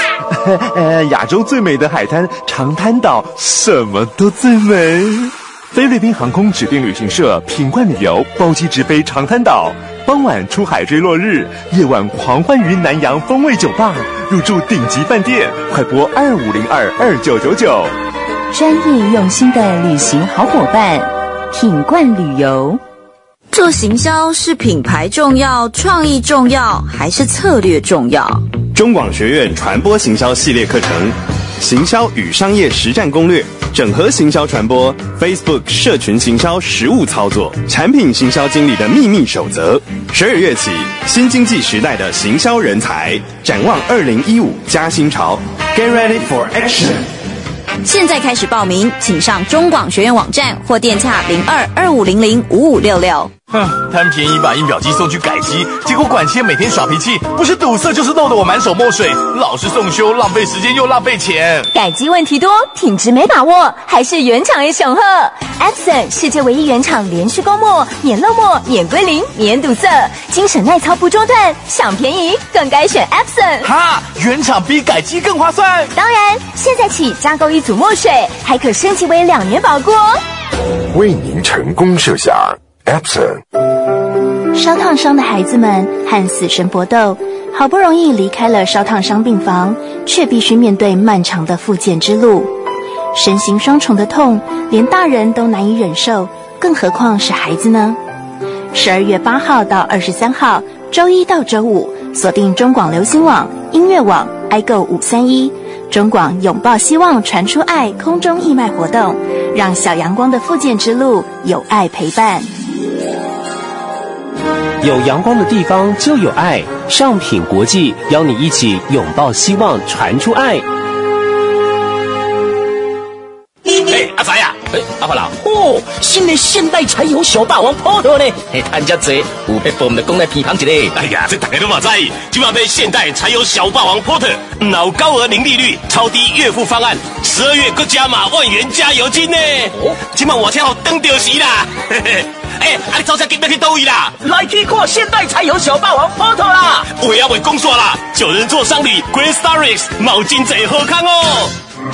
亚洲最美的海滩长滩岛，什么都最美。 菲律宾航空指定旅行社品冠旅游包机直飞长滩岛，傍晚出海追落日，夜晚狂欢于南洋风味酒吧，入住顶级饭店，快拨25022999。 专业用心的旅行好伙伴，品冠旅游。 做行销是品牌重要、创意重要，还是策略重要？ 中广学院传播行销系列课程，行销与商业实战攻略，整合行销传播 Facebook 社群行销实务操作，产品行销经理的秘密守则。12月起，新经济时代的行销人才，展望2015加新潮 ，Get ready for action！ 现在开始报名，请上中广学院网站或电洽0225005566。 贪便宜把印表机送去改机，结果管切每天耍脾气，不是堵塞就是弄得我满手墨水，老是送修，浪费时间又浪费钱。 改机问题多，品质没把握，还是原厂也雄厚。Epson 世界唯一原厂连续供墨、免漏墨、免归零、免堵塞，精神耐操不中断，想便宜更该选 Epson。 哈，原厂比改机更划算。 当然，现在起加购一组墨水，还可升级为2年保固哦。 为您成功设想。Epson。 烧烫伤的孩子们和死神搏斗，好不容易离开了烧烫伤病房，却必须面对漫长的复健之路。身心双重的痛，连大人都难以忍受，更何况是孩子呢？12月8号到23号，周一到周五，锁定中广流行网、音乐网、iGo 531，中广拥抱希望，传出爱空中义卖活动，让小阳光的复健之路有爱陪伴。 有阳光的地方就有爱，上品国际邀你一起拥抱希望，传出爱。 阿仔啊，阿发郎哦，新的现代柴油小霸王 Porter 呢，谈遮济，有迄部唔就讲来批评一下。哎呀，这大家都嘛知，今晚买现代柴油小霸王 Porter， 有高额零利率、超低月付方案，12月搁加码万元加油金呢。哦，今晚我才好登到时啦。哎，你早车急要去倒位啦？来去看现代柴油小霸王 Porter 啦！话也未讲煞啦，9人座商旅 Great Starix 冇真济好康哦。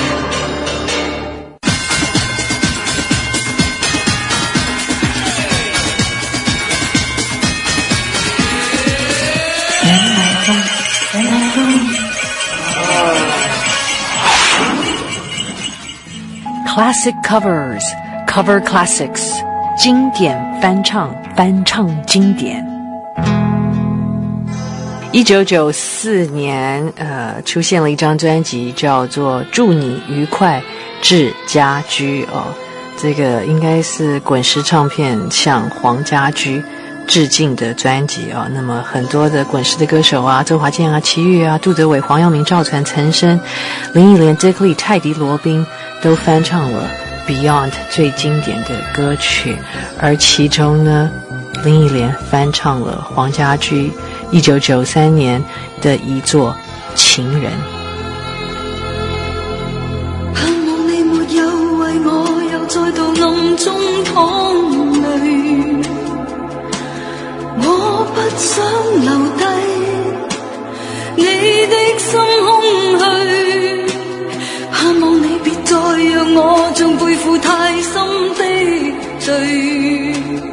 Classic covers, cover classics， 经典翻唱，翻唱经典。1994年，出现了一张专辑，叫做《祝你愉快致家居》哦，这个应该是滚石唱片向黄家驹致敬的专辑哦。那么很多的滚石的歌手啊，周华健啊、齐豫啊、杜德伟、黄耀明、赵传、陈升、林忆莲、Dick Lee、泰迪罗宾都翻唱了 Beyond 最经典的歌曲，而其中呢，林忆莲翻唱了黄家驹1993年的一作《情人》。 盼望你沒有為我又再度暗中淌淚，我不想留低你的心空虛，盼望你別再讓我像背負太深的罪，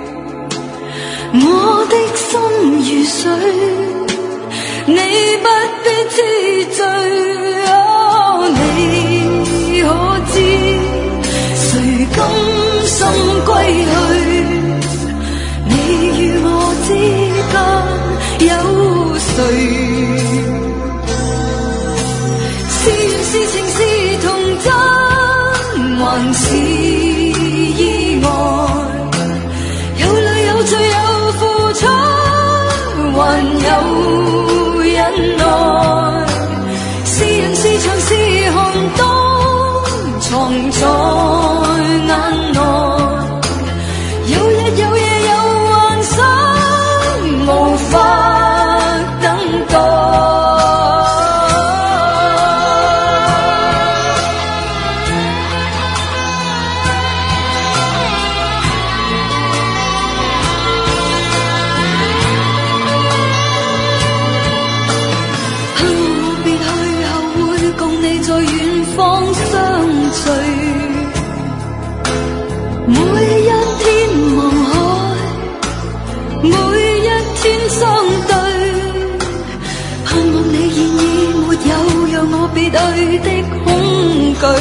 我的心如水，你不必知罪，你可知誰甘心歸去，你與我之間有誰，是緣是情是童真還是意外，有淚有罪有付出還有忍耐，是人是牆是寒冬藏在眼內，有日有夜有幻想無法等待。 每一天相對，盼望你現已沒有讓我別對的恐懼。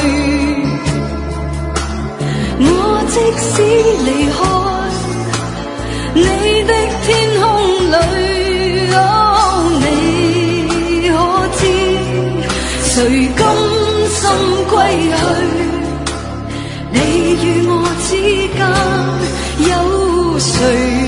我即使離開你的天空裏，你可知誰甘心歸去？你與我之間有誰？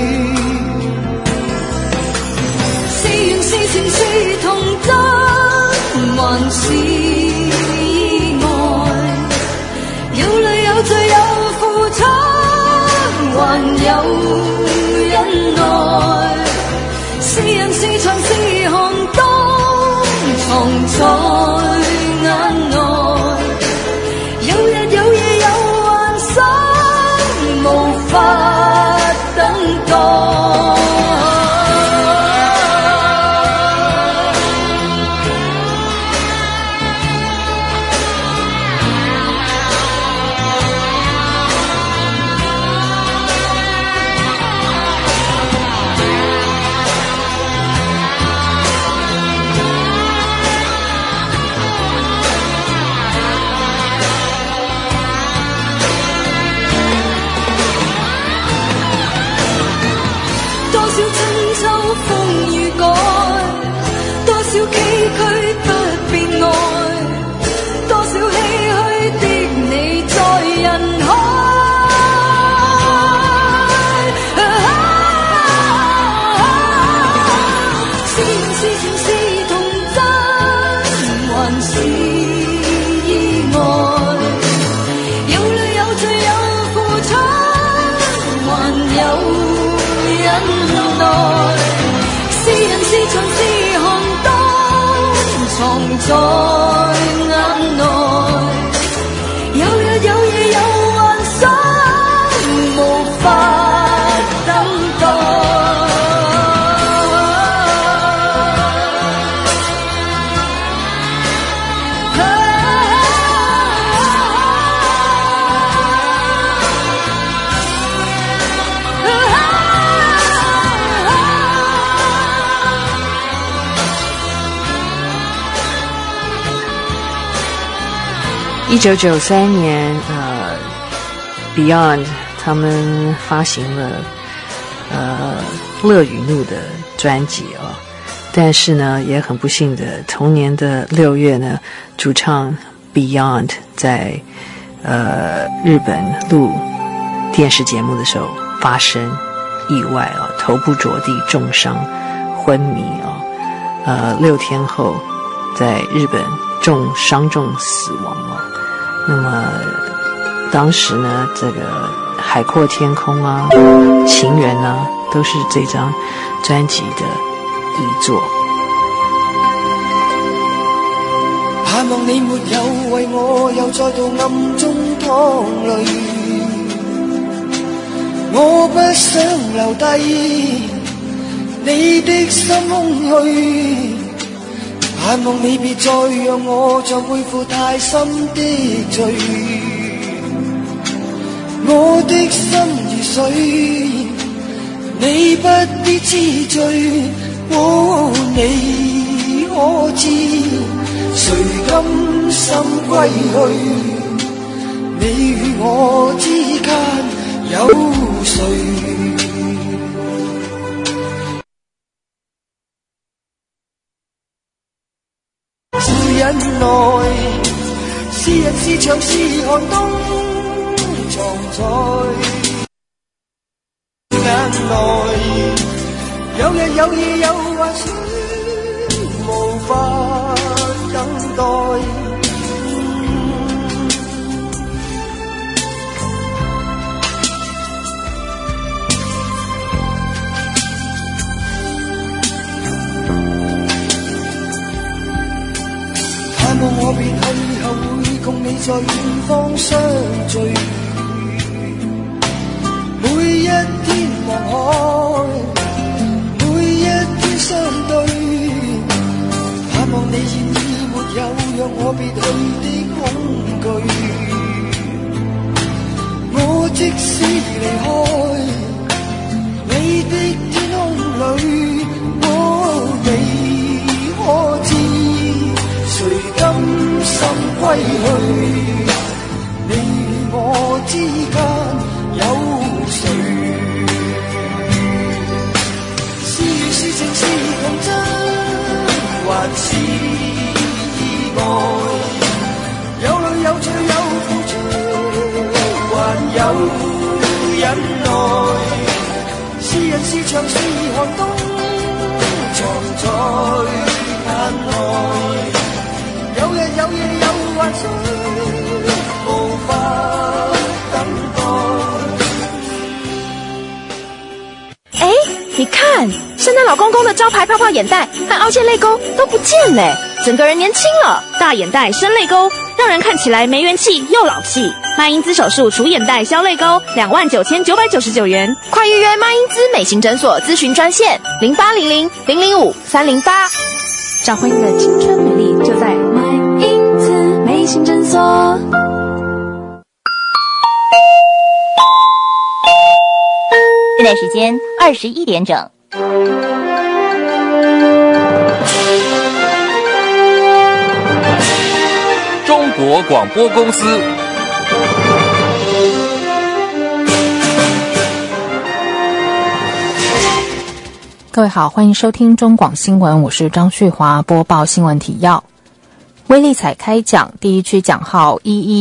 是緣是情是童真，還是意外？有淚有罪有付出，還有忍耐。是人是牆是寒冬，藏在眼內。有日有夜有幻想，無法等待。在眼內，有日有夜有幻想，無法等待。 1993年，Beyond 他们发行了乐与怒的专辑哦，但是呢，也很不幸的，同年的6月呢，主唱 Beyond 在日本录电视节目的时候发生意外啊，头部着地重伤昏迷啊，6天后在日本伤重死亡啊。那么当时呢，这个海阔天空啊，情人啊，都是这张专辑的遗作。 盼望你沒有為我又再度暗中淌淚，我不想留低你的心空虛，盼望你別再讓我再背負太深的罪，我的心如水，你不必知罪，你可知誰甘心歸去？你與我之間有誰？是忍耐，是人是牆是寒冬，藏在眼內。有日有夜有幻想，無法等待。盼望我別去後會共你在遠方相聚，每一天望海，每一天相對，盼望你現已沒有讓我別去的恐懼，我即使離開你的天去，你我之間有誰？是緣是情是童真，還是意外？有淚有罪有付出，還有忍耐。是人是牆是寒冬，藏在眼內。有日有夜有幻想，無法等待。 哎，你看，圣诞老公公的招牌泡泡眼袋和凹陷泪沟都不见了，整个人年轻了。大眼袋深泪沟，让人看起来没元气又老气。麦因兹手术除眼袋消泪沟，29,999元。快预约麦因兹美型诊所咨询专线0800-005-308。找回你的青春美丽，就在麦因兹美型诊所。 现在时间21点整。 中国广播公司。 各位好，欢迎收听中广新闻，我是张旭华，播报新闻提要。威力彩开奖，第一区奖号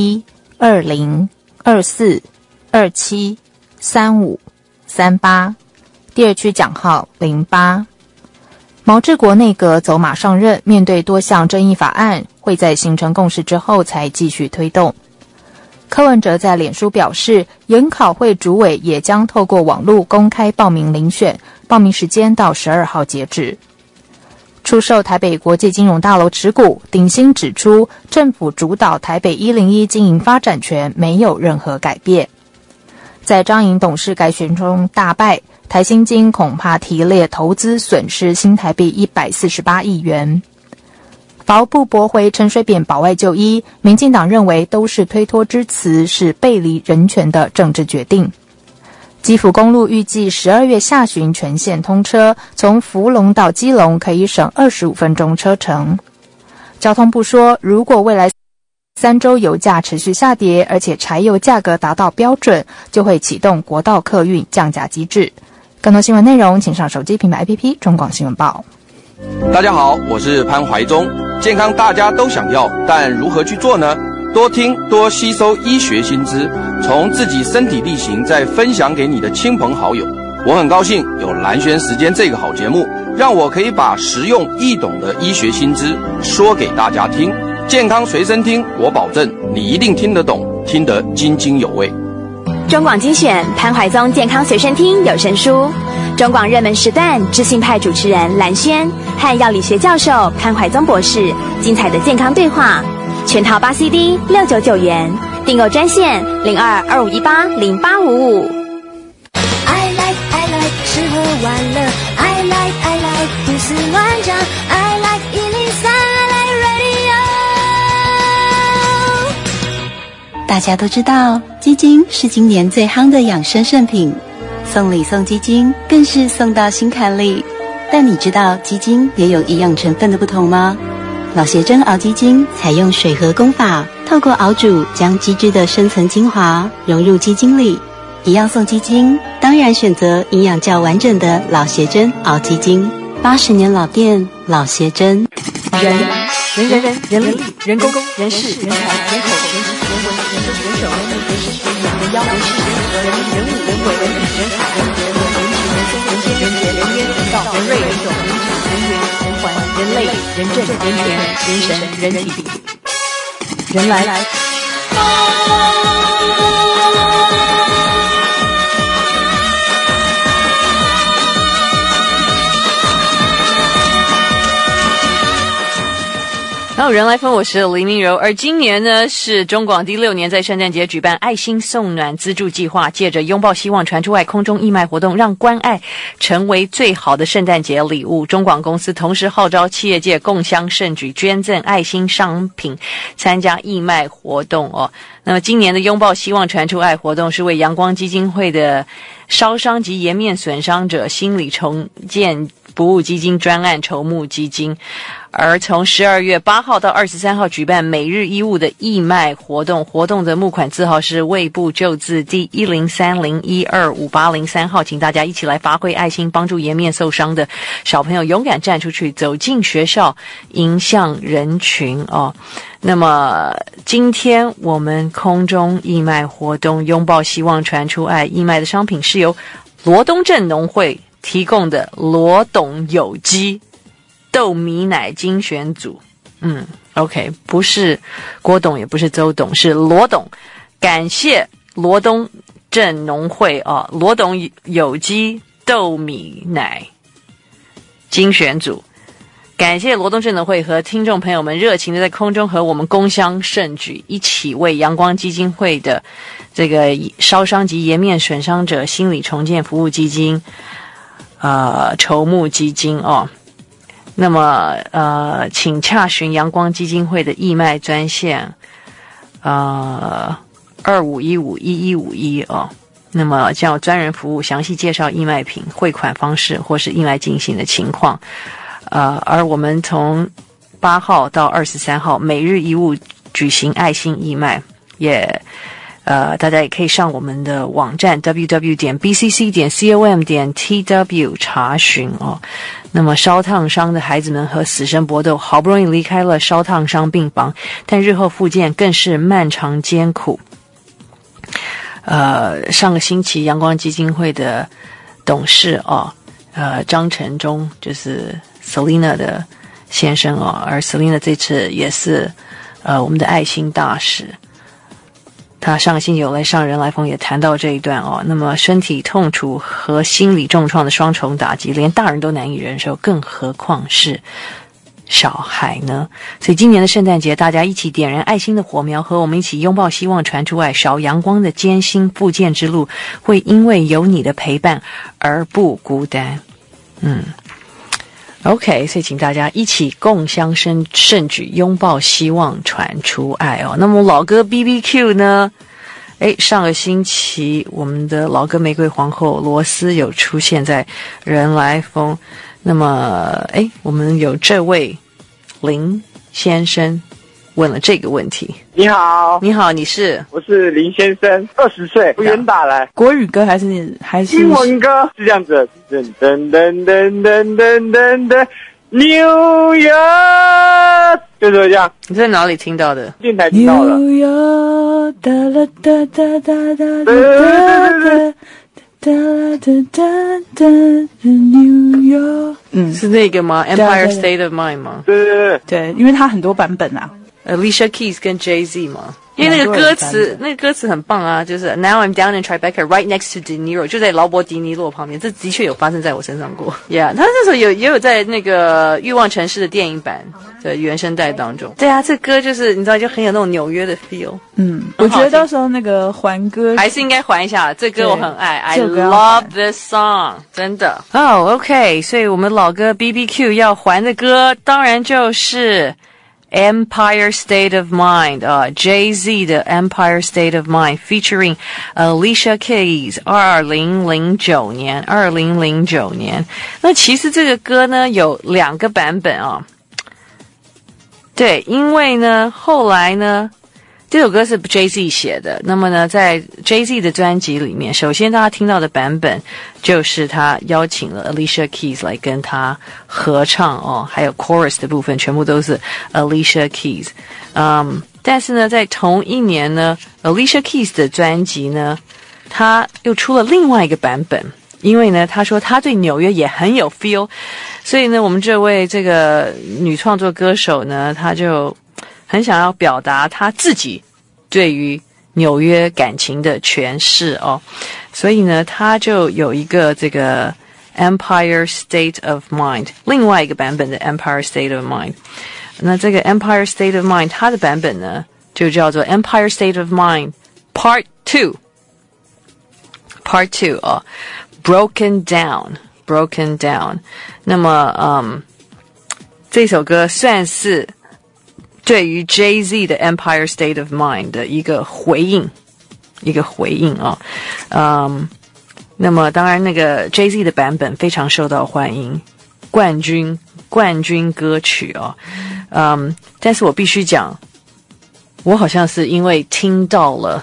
11、20、24、27、35、38，第二区奖号08。毛治国内阁走马上任，面对多项争议法案，会在形成共识之后才继续推动。柯文哲在脸书表示，研考会主委也将透过网络公开报名遴选，报名时间到12号截止。出售台北国际金融大楼持股，鼎新指出，政府主导台北101经营发展权没有任何改变。在张营董事改选中大败，台新金恐怕提列投资损失新台币148亿元。法务部驳回陈水扁保外就医，民进党认为都是推脱之词，是背离人权的政治决定。基福公路预计12月下旬全线通车，从福隆到基隆可以省25分钟车程。交通部说，如果未来3周油价持续下跌，而且柴油价格达到标准，就会启动国道客运降价机制。更多新闻内容请上手机平台 APP 中广新闻报。 大家好，我是潘怀忠。健康大家都想要，但如何去做呢？多听多吸收医学新知，从自己身体力行，再分享给你的亲朋好友。我很高兴有蓝轩时间这个好节目，让我可以把实用易懂的医学新知说给大家听。健康随身听，我保证你一定听得懂，听得津津有味。 中广精选潘怀宗健康随身听有声书，中广热门时段知性派主持人蓝轩和药理学教授潘怀宗博士精彩的健康对话，全套8 CD 699元，订购专线0225180855。 I like 吃喝玩乐 I like 胡思乱想 I like 103 I like radio。 大家都知道，鸡精是今年最夯的养生圣品，送礼送鸡精更是送到心坎里。但你知道鸡精也有营养成分的不同吗？老协珍熬鸡精采用水和功法，透过熬煮将鸡汁的深层精华融入鸡精里。一样送鸡精，当然选择营养较完整的老协珍熬鸡精。80年老店，老协珍。 人力人工人事人才人口人情人文人手人身人腰人事人和人物人为人理人海人人人情人松人仙人杰人烟人道人瑞人种人质人缘人环人类人政人权人神人体人来。 然后人来疯，我是黎明柔。而今年呢，是中广第6年在圣诞节举办爱心送暖资助计划，借着拥抱希望传出爱空中义卖活动，让关爱成为最好的圣诞节礼物。中广公司同时号召企业界共襄盛举，捐赠爱心商品，参加义卖活动哦。那么今年的拥抱希望传出爱活动是为阳光基金会的烧伤及颜面损伤者心理重建服务基金专案筹募基金。而从12月8号到23号举办每日衣物的义卖活动，活动的募款字号是卫部救字第103012580号，请大家一起来发挥爱心，帮助颜面受伤的小朋友勇敢站出去，走进学校，迎向人群哦。那么今天我们空中义卖活动拥抱希望传出爱，义卖的商品是由罗东镇农会提供的罗董有机豆米奶精选组。OK， 不是郭董也不是周董，是罗董。感谢罗东镇农会罗董有机豆米奶精选组。感谢罗东镇农会和听众朋友们热情的在空中和我们共襄盛举，一起为阳光基金会的这个烧伤及颜面损伤者心理重建服务基金筹募基金哦。那么请洽询阳光基金会的义卖专线25151151哦。那么将有专人服务详细介绍义卖品汇款方式或是义卖进行的情况。而我们从8号到23号每日衣物举行爱心义卖，也大家也可以上我们的网站 www.bcc.com.tw 查询哦。那么烧烫伤的孩子们和死神搏斗，好不容易离开了烧烫伤病房，但日后复健更是漫长艰苦。上个星期阳光基金会的董事张承忠就是 Selina 的先生而 Selina 这次也是我们的爱心大使。他上个星期有来上人来疯也谈到这一段那么身体痛楚和心理重创的双重打击，连大人都难以忍受，更何况是小孩呢？所以今年的圣诞节，大家一起点燃爱心的火苗，和我们一起拥抱希望传出爱，少阳光的艰辛复健之路会因为有你的陪伴而不孤单。OK， 所以请大家一起共襄盛举，拥抱希望传出爱哦。那么老歌 BBQ 呢？上个星期我们的老歌玫瑰皇后罗斯有出现在人来疯。那么我们有这位林先生问了这个问题。 你好， 你好，你是？ 我是林先生，20岁，不远打来。 国语歌还是英文歌？是这样子，噔噔噔噔噔噔噔噔，纽约，就这样。 你在哪里听到的？ 电台听到的。 纽约，哒啦哒哒哒哒哒哒哒。New York， 是那个吗 ？Empire State of Mind 吗？ 对，因为它很多版本啊。 Alicia Keys 跟 Jay-Z 嘛，因为那个歌词很棒啊，就是 Now I'm down in Tribeca, right next to De Niro， 就在劳勃迪尼洛旁边，这的确有发生在我身上过。Yeah， 他那时候也有在那个《欲望城市》的电影版的原声带当中。对啊，这歌就是你知道，就很有那种纽约的 feel。 我觉得到时候那个还歌还是应该还一下，这歌我很爱 ，I love this song， 真的。OK， 所以我们老歌 BBQ 要还的歌，当然就是Empire State of Mind Jay-Z 的 Empire State of Mind featuring Alicia Keys 2009年。那其实这个歌呢有2个版本对，因为呢后来呢这首歌是 Jay-Z 写的，那么呢在 Jay-Z 的专辑里面，首先大家听到的版本就是他邀请了 Alicia Keys 来跟他合唱还有 chorus 的部分全部都是 Alicia Keys。但是呢在同一年呢 Alicia Keys 的专辑呢他又出了另外一个版本，因为呢他说他对纽约也很有 feel， 所以呢我们这位这个女创作歌手呢她就很想要表达他自己对于纽约感情的诠释所以呢他就有一个这个 Empire State of Mind， 另外一个版本的 Empire State of Mind。 那这个 Empire State of Mind 它的版本呢就叫做 Empire State of Mind Part 2 Broken Down。 那么这首歌算是对于 Jay-Z 的 Empire State of Mind 的一个回应那么当然那个 Jay-Z 的版本非常受到欢迎， 冠军歌曲哦。但是我必须讲，我好像是因为听到了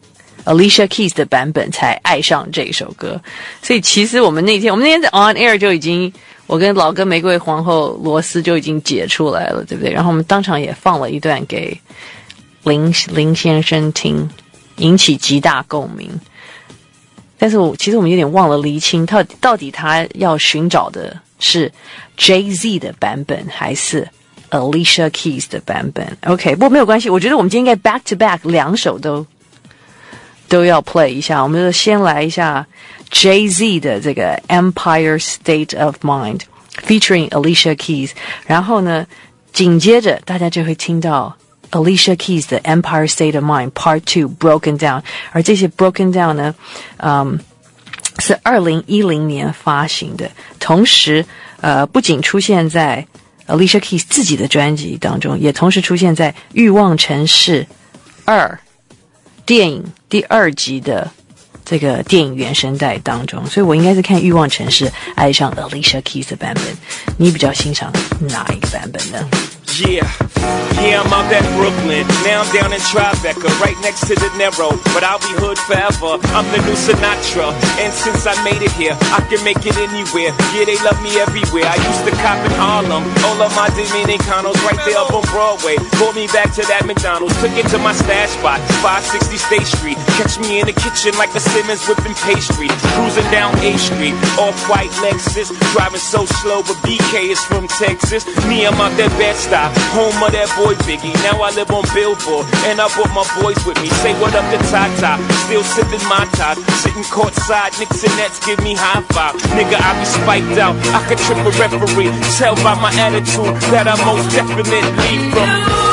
Alicia Keys 的版本才爱上这首歌，所以其实我们那天在 on air 就已经，我跟老歌玫瑰皇后罗斯就已经解出来了，对不对？然后我们当场也放了一段给林先生听，引起极大共鸣。但是其实我们有点忘了厘清，到底他要寻找的是 Jay-Z 的版本还是 Alicia Keys 的版本 ？OK， 不过没有关系，我觉得我们今天应该 back to back 两首都要 play 一下。我们就先来一下 Jay-Z 的这个 Empire State of Mind featuring Alicia Keys， 然后呢，紧接着大家就会听到 Alicia Keys 的 Empire State of Mind Part 2 Broken Down， 而这些 Broken Down 呢，是2010年发行的，同时不仅出现在 Alicia Keys 自己的专辑当中，也同时出现在《欲望城市2》电影第2集的这个电影原声带当中，所以我应该是看《欲望城市》爱上 Alicia Keys 的版本。你比较欣赏哪一个版本呢？ Yeah, I'm out at Brooklyn. Now I'm down in Tribeca, right next to De Niro. But I'll be hood forever. I'm the new Sinatra. And since I made it here, I can make it anywhere. Yeah, they love me everywhere. I used to cop in Harlem. All of my Dominicanos right there up on Broadway. Pulled me back to that McDonald's. Took it to my stash spot, 560 State Street. Catch me in the kitchen like a Simmons whipping pastry. Cruising down A Street, off-white Lexus. Driving so slow, but BK is from Texas. Me, I'm out that Bed-Stuy, home of that boy Biggie. Now I live on Billboard, and I brought my boys with me. Say what up to Tata, still sipping my top. Sitting courtside, Knicks and Nets give me high five. Nigga, I be spiked out, I could trip a referee. Tell by my attitude that I most definitely from.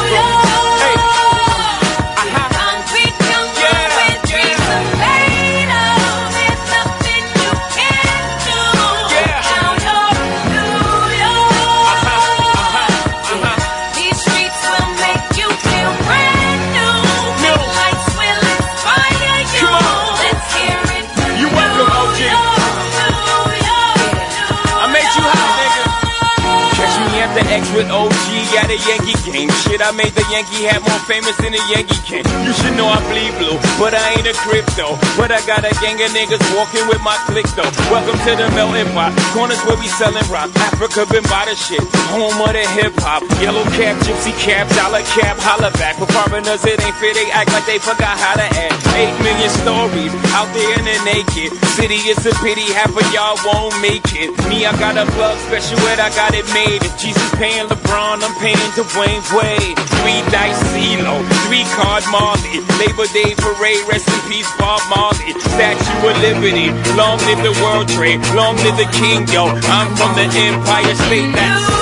With OG at a Yankee game. Shit, I made the Yankee hat more famous than the Yankee can. You should know I bleed blue, but I ain't a crypto. But I got a gang of niggas walking with my click though. Welcome to the melting pot. Corners where we selling rock. Africa been by the shit. Home of the hip hop. Yellow cap, gypsy cap, dollar cap, holla back. For foreigners it ain't fair, they act like they forgot how to act. 8 million stories out there in the naked city. It's a pity half of y'all won't make it. Me, I got a plug special ed, I got it made. If Jesus paying LeBron, I'm paying Dwayne Wade. 3 dice CeeLo, 3 card Marley. Labor Day parade, rest in peace Bob Marley. Statue of Liberty, long live the World Trade, long live the King, yo. I'm from the Empire State, that's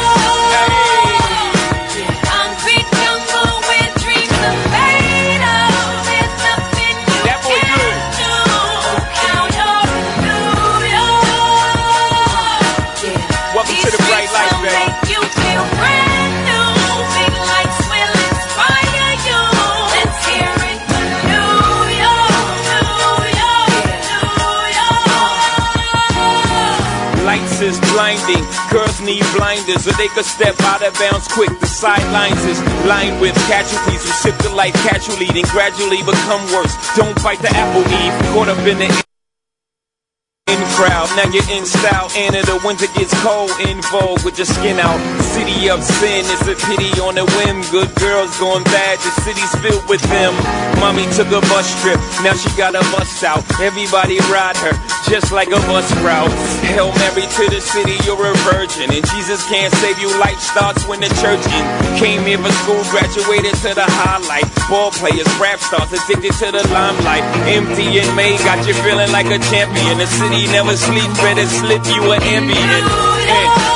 blinding. Girls need blinders so they could step out of bounds quick. The sidelines is lined with casualties who sip the life casually, then gradually become worse. Don't bite the apple eve, caught up in the in crowd. Now you're in style, and in the winter gets cold, in vogue with your skin out. City of sin, it's a pity on a whim. Good girls going bad, the city's filled with them. Mommy took a bus trip, now she got a bus out. Everybody ride her, just like a bus route. Hail Mary to the city, you're a virgin, and Jesus can't save you. Life starts when the church in. Came here for school, graduated to the highlight. Ball players, rap stars, addicted to the limelight. Empty in May, got you feeling like a champion. The city never sleep, better slip you an ambient.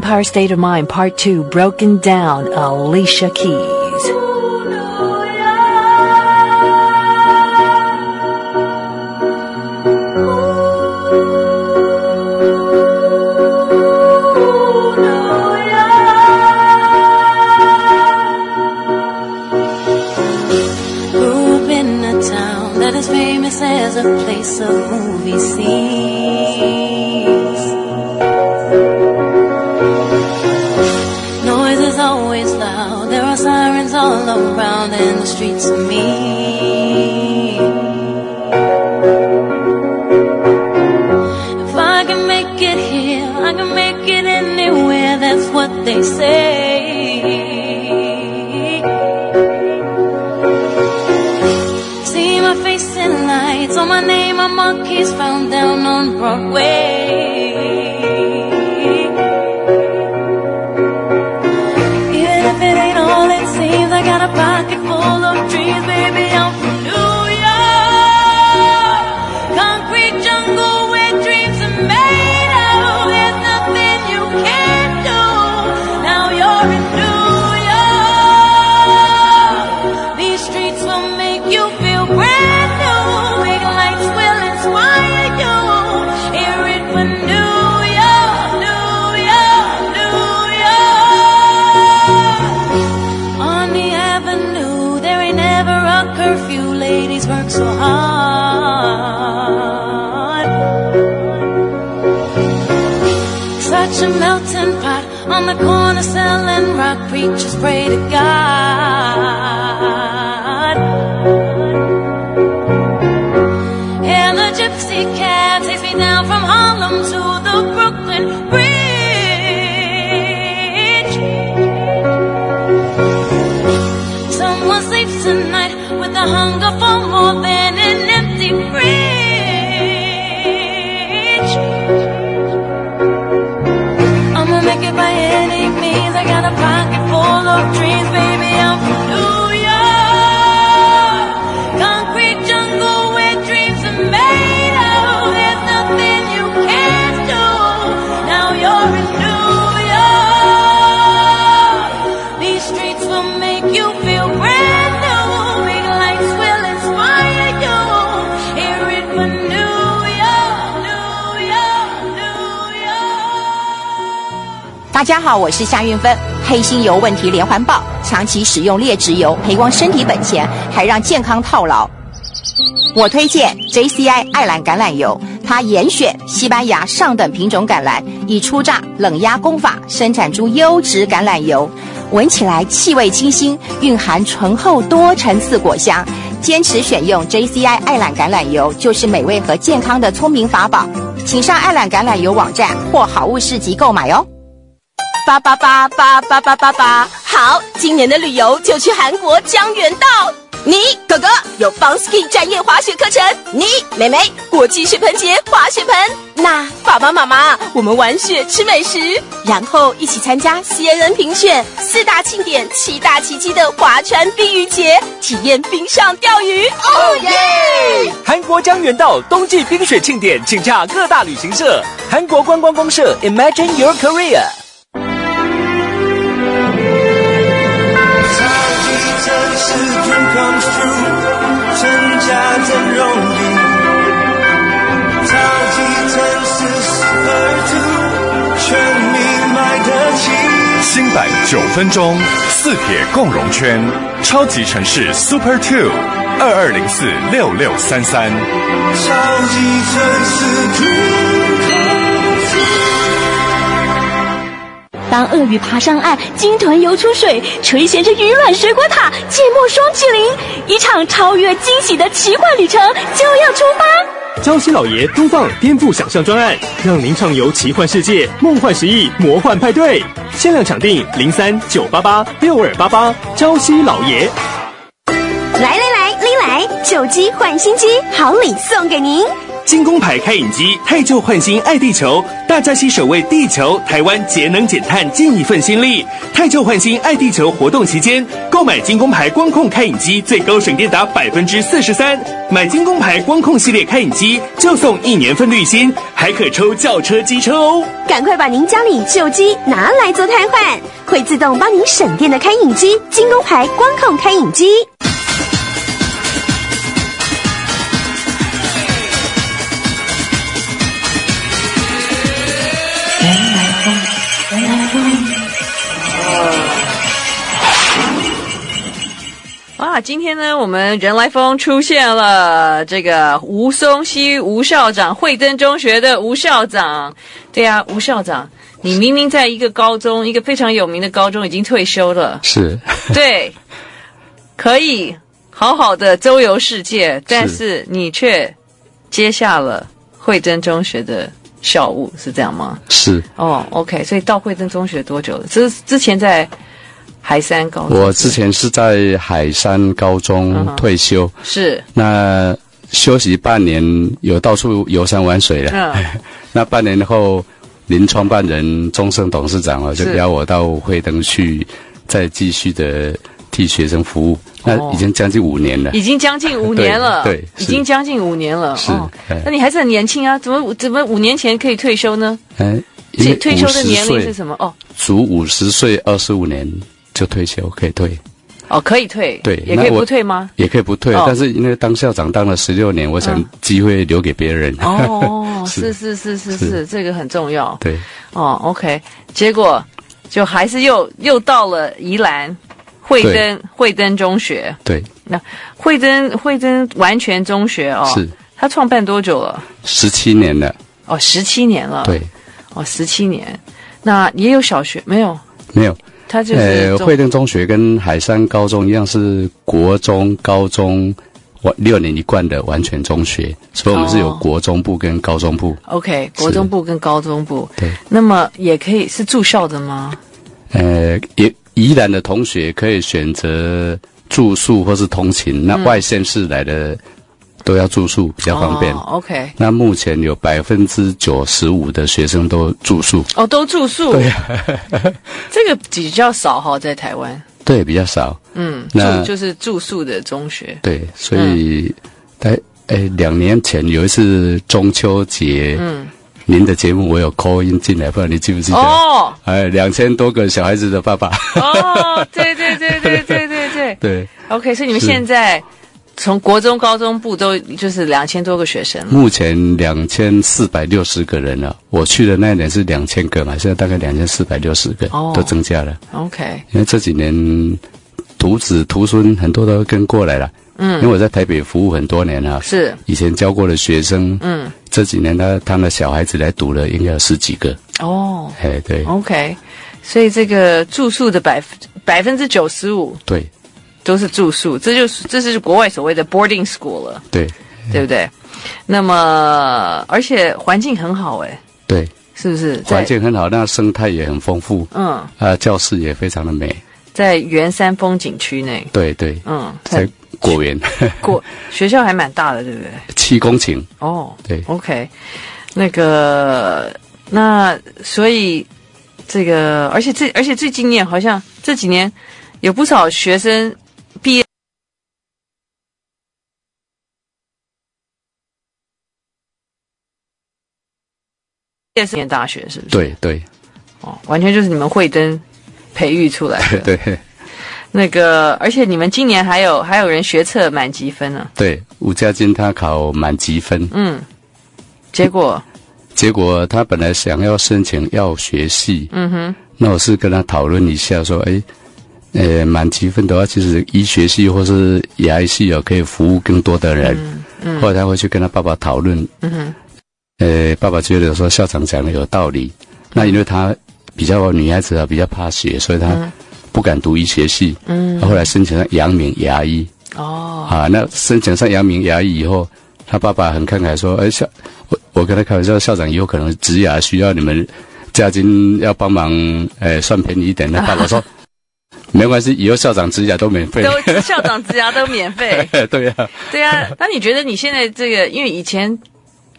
Empire State of Mind Part 2 Broken Down, Alicia Keys. Grew up in a town that is famous as a place of movie scenes. Noise is always loud, there are sirens all around, and the streets are mean. If I can make it here, I can make it anywhere, that's what they say. See my face in lights, on my name a monkey's found down on Broadway. Even if it ain't all it seems, I got a pocket full of dreams, baby, I'm from New York. Concrete jungle where dreams are made of, there's nothing you can't do. Now you're in New York. These streets will make you feel brand new. Big lights will inspire you. Hear it for New York, New York, New York. On the avenue, there ain't never a curfew. Ladies work so hard. Such a melting pot on the corner selling rock. Preachers pray to God. And the gypsy cab takes me down from Harlem to the Brooklyn Bridge. Someone sleeps tonight with a hunger for more than an empty fridge. I'ma make it by any means, I got a pocket full of dreams, baby, I'm from New York. Concrete jungle where dreams are made of, there's nothing you can't do. Now you're in New York. These streets will make you feel brand new. Big lights will inspire you. Hear it for New York, New York, New York. 大家好，我是夏运芬。黑心油问题连环爆，长期使用劣质油，赔光身体本钱，还让健康套牢。我推荐 JCI 爱兰橄榄油，它严选西班牙上等品种橄榄，以初榨冷压工法生产出优质橄榄油，闻起来气味清新，蕴含醇厚多层次果香。坚持选用 JCI 爱兰橄榄油，就是美味和健康的聪明法宝。请上爱兰橄榄油网站或好物市集购买哦。888888888， 好，今年的旅游就去韩国江原道。你哥哥有 Funski 专业滑雪课程，你妹妹国际雪盆节滑雪盆，那爸爸妈妈我们玩雪吃美食，然后一起参加 CNN 评选4大庆典7大奇迹的划船冰渔节，体验冰上钓鱼。哦耶！ 韩国江原道冬季冰雪庆典，请洽各大旅行社。韩国观光公社 Imagine Your Korea。 Dream comes true， 成家真容易。超级城市 Super 2， 全民买得起。 新版9分钟4铁共融圈，超级城市 Super 2， 22046633。 超级城市 Dream comes true。 当鳄鱼爬上岸，鲸豚游出水，垂涎着鱼卵水果塔，芥末双麒麟，一场超越惊喜的奇幻旅程就要出发。 礁溪老爷东放颠覆想象专案，让您畅游奇幻世界，梦幻10亿魔幻派对，限量抢订03-988-6288，礁溪老爷。 来，拎来，手机换新机，好礼送给您。 金工牌开饮机太旧换新爱地球，大家携手为地球台湾节能减碳尽一份心力。太旧换新爱地球活动期间，购买金工牌光控开饮机最高省电达43%，买金工牌光控系列开饮机就送1年份滤芯，还可抽轿车机车哦。 赶快把您家里旧机拿来做汰换，会自动帮您省电的开饮机，金工牌光控开饮机。 哇，今天呢，我们人来疯出现了这个吴松溪吴校长，惠登中学的吴校长。对啊，吴校长，你明明在一个高中，一个非常有名的高中已经退休了， 是， 对，可以好好的周游世界，但是你却接下了惠登中学的校务，是这样吗？ 是。 哦 ，OK， 所以到惠登中学多久了？之前在海山高中， 我之前是在海山高中退休， 是。 那休息半年，有到处游山玩水了。那半年后，您创办人钟盛董事长就邀我到惠登去，再继续的替学生服务。那已经将近5年了， 已经将近5年了， 对， 已经将近5年了。 是， 那你还是很年轻啊，怎么5年前可以退休呢？退休的年龄是什么？哦， 足50岁25年。就退休可以退， 哦，可以退， 对， 也可以不退吗？ 也可以不退，但是因为当校长当了16年，我想机会留给别人。 哦，是，这个很重要。 对， 哦 ，OK， 结果就还是又到了宜兰惠登中学。 对， 那惠登完全中学哦， 是， 他创办多久了 ？17年了。 哦，17年了。 对， 哦，17年。那也有小学没有？ 没有。 它就是惠登中学跟海山高中一样，是国中、高中6年一贯的完全中学，所以我们是有国中部跟高中部。 OK， 国中部跟高中部。 对。 那么也可以是住校的吗？ 宜兰的同学可以选择住宿或是通勤，那外县市来的都要住宿，比较方便。 OK。 那目前有95%的学生都住宿。 哦，都住宿。 对啊。 这个比较少哈，在台湾。 对，比较少。 就是住宿的中学。 对，所以2年前有一次中秋节，您的节目我有 call in 进来，不知道你记不记得？哦，2000多个小孩子的爸爸。哦，对。对。 OK， 所以你们现在从国中、高中部都就是2000多个学生了。 目前2460个人了。我去的那一年是2000个嘛，现在大概2460个，都增加了。 OK， 因为这几年徒子徒孙很多都跟过来了。因为我在台北服务很多年了， 是以前教过的学生，这几年他的小孩子来读了，应该有10几个。哦，对 ，OK， 所以这个住宿的95%，对，都是住宿，这是国外所谓的 boarding school 了，对不对？那么而且环境很好，对，是不是？ 环境很好，那生态也很丰富，教室也非常的美， 在圆山风景区内， 对，在果园， 学校还蛮大的，对不对 ？7公顷。 哦，对 ，OK， 那所以这个，而且最近年好像这几年有不少学生毕业。念大学是不是？ 对， 哦，完全就是你们惠登培育出来的。 对。 而且你们今年还有人学测满级分呢。 对，吴家金他考满级分。 结果他本来想要申请药学系。那我是跟他讨论一下说，满级分的话，其实医学系或是牙医系可以服务更多的人。后来他会去跟他爸爸讨论。爸爸觉得说校长讲的有道理。那因为他比较女孩子比较怕血，所以他不敢读医学系。后来申请上阳明牙医。那申请上阳明牙医以后，他爸爸很慷慨说，我跟他开玩笑，校长以后可能植牙需要你们家金要帮忙，算便宜一点。那爸爸说没关系，以后校长植牙都免费。 校长植牙都免费。对啊。那你觉得你现在这个，因为以前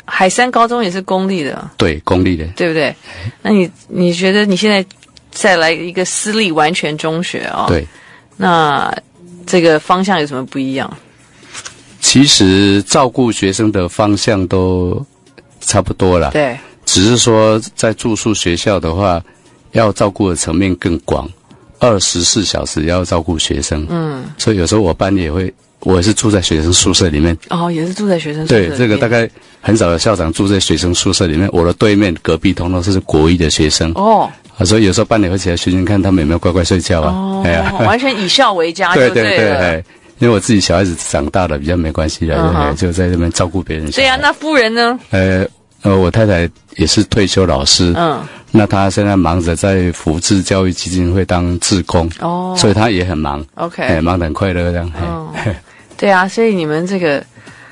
海山高中也是公立的， 对，公立的， 对不对？那你觉得你现在再来一个私立完全中学啊？ 对， 那这个方向有什么不一样？ 其实照顾学生的方向都差不多啦， 对， 只是说在住宿学校的话，要照顾的层面更广，24小时要照顾学生。所以有时候我班里我也是住在学生宿舍里面。 哦，也是住在学生宿舍里面。 对，这个大概很少有校长住在学生宿舍里面。我的对面隔壁通通是国一的学生。 哦， 所以有时候班里会起来巡巡看他们有没有乖乖睡觉啊。 哦，完全以校为家就对了。 对对对，因为我自己小孩子长大了，比较没关系了，就在这边照顾别人。 对啊，那夫人呢？ 我太太也是退休老师，那她现在忙着在福智教育基金会当志工，所以她也很忙。 OK， 忙得很快乐这样。 对啊，所以你们这个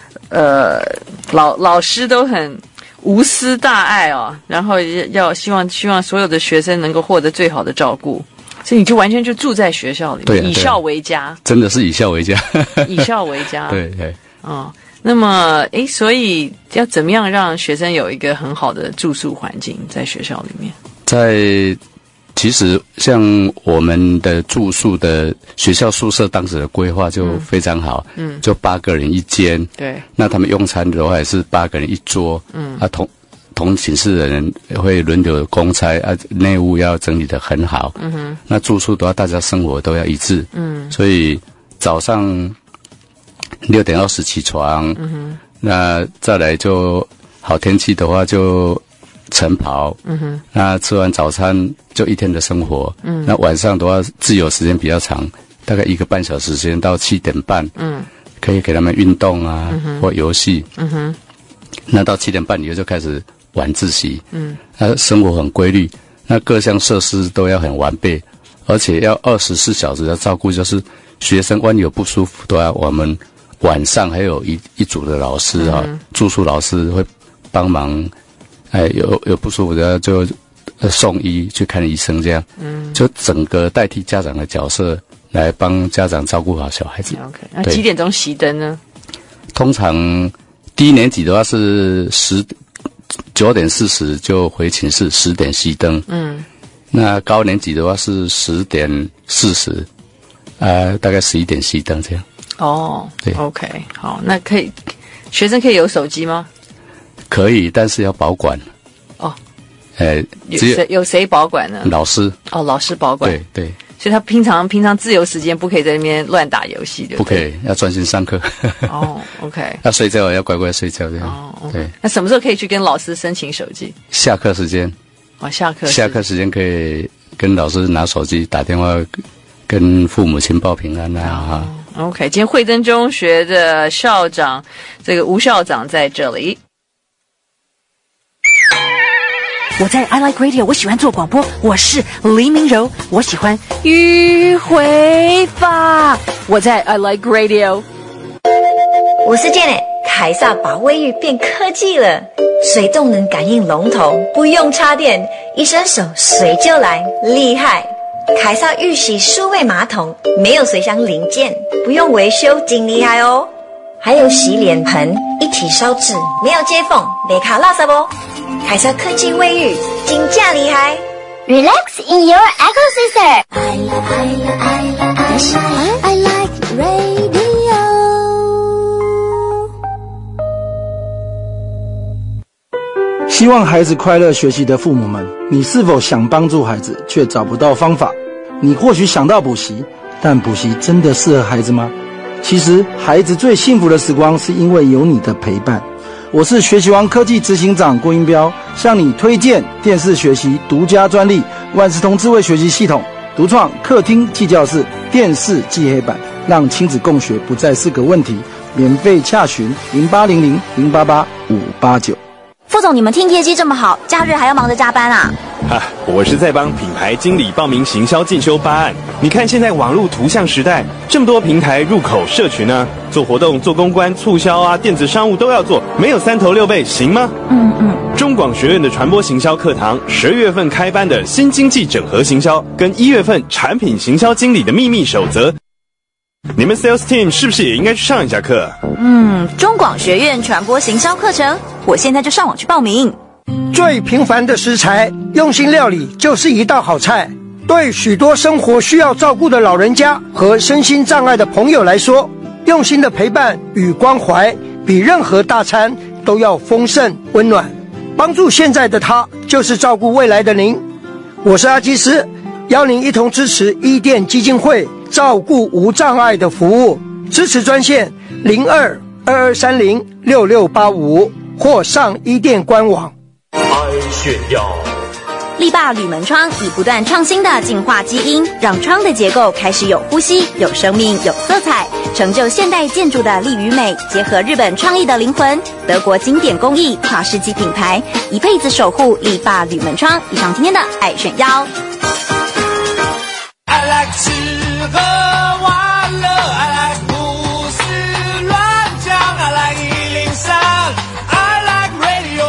老师都很无私大爱哦，然后要希望所有的学生能够获得最好的照顾，所以你就完全就住在学校里面，以校为家， 真的是以校为家， 以校为家。 对对。 那么所以要怎么样让学生有一个很好的住宿环境在学校里面？ 其实像我们的住宿的学校宿舍当时的规划就非常好，就8个人一间， 对， 那他们用餐的话也是8个人一桌，同寝室的人会轮流公差啊，内务要整理得很好，那住宿的话大家生活都要一致，所以早上6点20起床，那再来就好天气的话就晨跑，那吃完早餐就一天的生活，那晚上的话自由时间比较长，大概1个半小时时间到7点半，可以给他们运动啊，或游戏，那到7点半以后就开始晚自习，生活很规律，那各项设施都要很完备，而且要24小时的照顾，就是学生万一有不舒服的话，我们晚上还有一组的老师住宿老师会帮忙，有不舒服的就送医去看医生，这样，就整个代替家长的角色来帮家长照顾好小孩子。 OK， 那几点钟熄灯呢？ 通常低年级的话是9点40就回寝室，10点熄灯。那高年级的话是10点40，大概11点熄灯这样。对 ，OK， 好，那学生可以有手机吗？ 可以，但是要保管。 有谁保管呢？ 老师。 老师保管。 对。 所以他平常自由时间不可以在那边乱打游戏，对不对？ 不可以，要专心上课。 OK。 要睡觉要乖乖睡觉这样。对。 那什么时候可以去跟老师申请手机？ 下课时间。 下课时间可以跟老师拿手机打电话，跟父母亲报平安啊。 OK， 今天惠登中学的校长，这个吴校长在这里。 我在 I Like Radio， 我喜欢做广播，我是黎明柔，我喜欢迂回法。 我在 I Like Radio， 我是 Janet。凯撒把卫浴变科技了，水动能感应龙头，不用插电，一伸手水就来，厉害！凯撒预洗数位马桶，没有水箱零件，不用维修，真厉害哦！还有洗脸盆，一体烧制，没有接缝，没卡垃圾哦。凯撒科技卫浴，真价厉害 ！Relax in your ecosystem. I like radio. 希望孩子快乐学习的父母们，你是否想帮助孩子却找不到方法？你或许想到补习，但补习真的适合孩子吗？其实孩子最幸福的时光是因为有你的陪伴。我是学习王科技执行长郭英彪，向你推荐电视学习独家专利万事通智慧学习系统，独创客厅记教室电视记黑板，让亲子共学不再是个问题。免费洽询0800-088-589。 副总，你们听业绩这么好，假日还要忙着加班啊？ 我是在帮品牌经理报名行销进修8案。你看现在网络图像时代，这么多平台入口社群啊，做活动、做公关、促销啊，电子商务都要做，没有3头6臂行吗？中广学院的传播行销课堂，12月份开班的新经济整合行销，跟1月份产品行销经理的秘密守则。 你们 sales team 是不是也应该去上一下课？ 中广学院传播行销课程，我现在就上网去报名。 最平凡的食材，用心料理就是一道好菜。对许多生活需要照顾的老人家和身心障碍的朋友来说，用心的陪伴与关怀，比任何大餐都要丰盛温暖。帮助现在的他，就是照顾未来的您。我是阿基斯，邀您一同支持伊甸基金会照顾无障碍的服务，支持专线02-2230-6685或上伊甸官网。 爱炫耀。 力霸铝门窗以不断创新的进化基因，让窗的结构开始有呼吸、有生命、有色彩，成就现代建筑的力与美，结合日本创意的灵魂，德国经典工艺，跨世纪品牌，一辈子守护力霸铝门窗。以上今天的爱炫耀。 I like 吃喝玩乐 I like 胡思乱讲 I like 103 I like radio。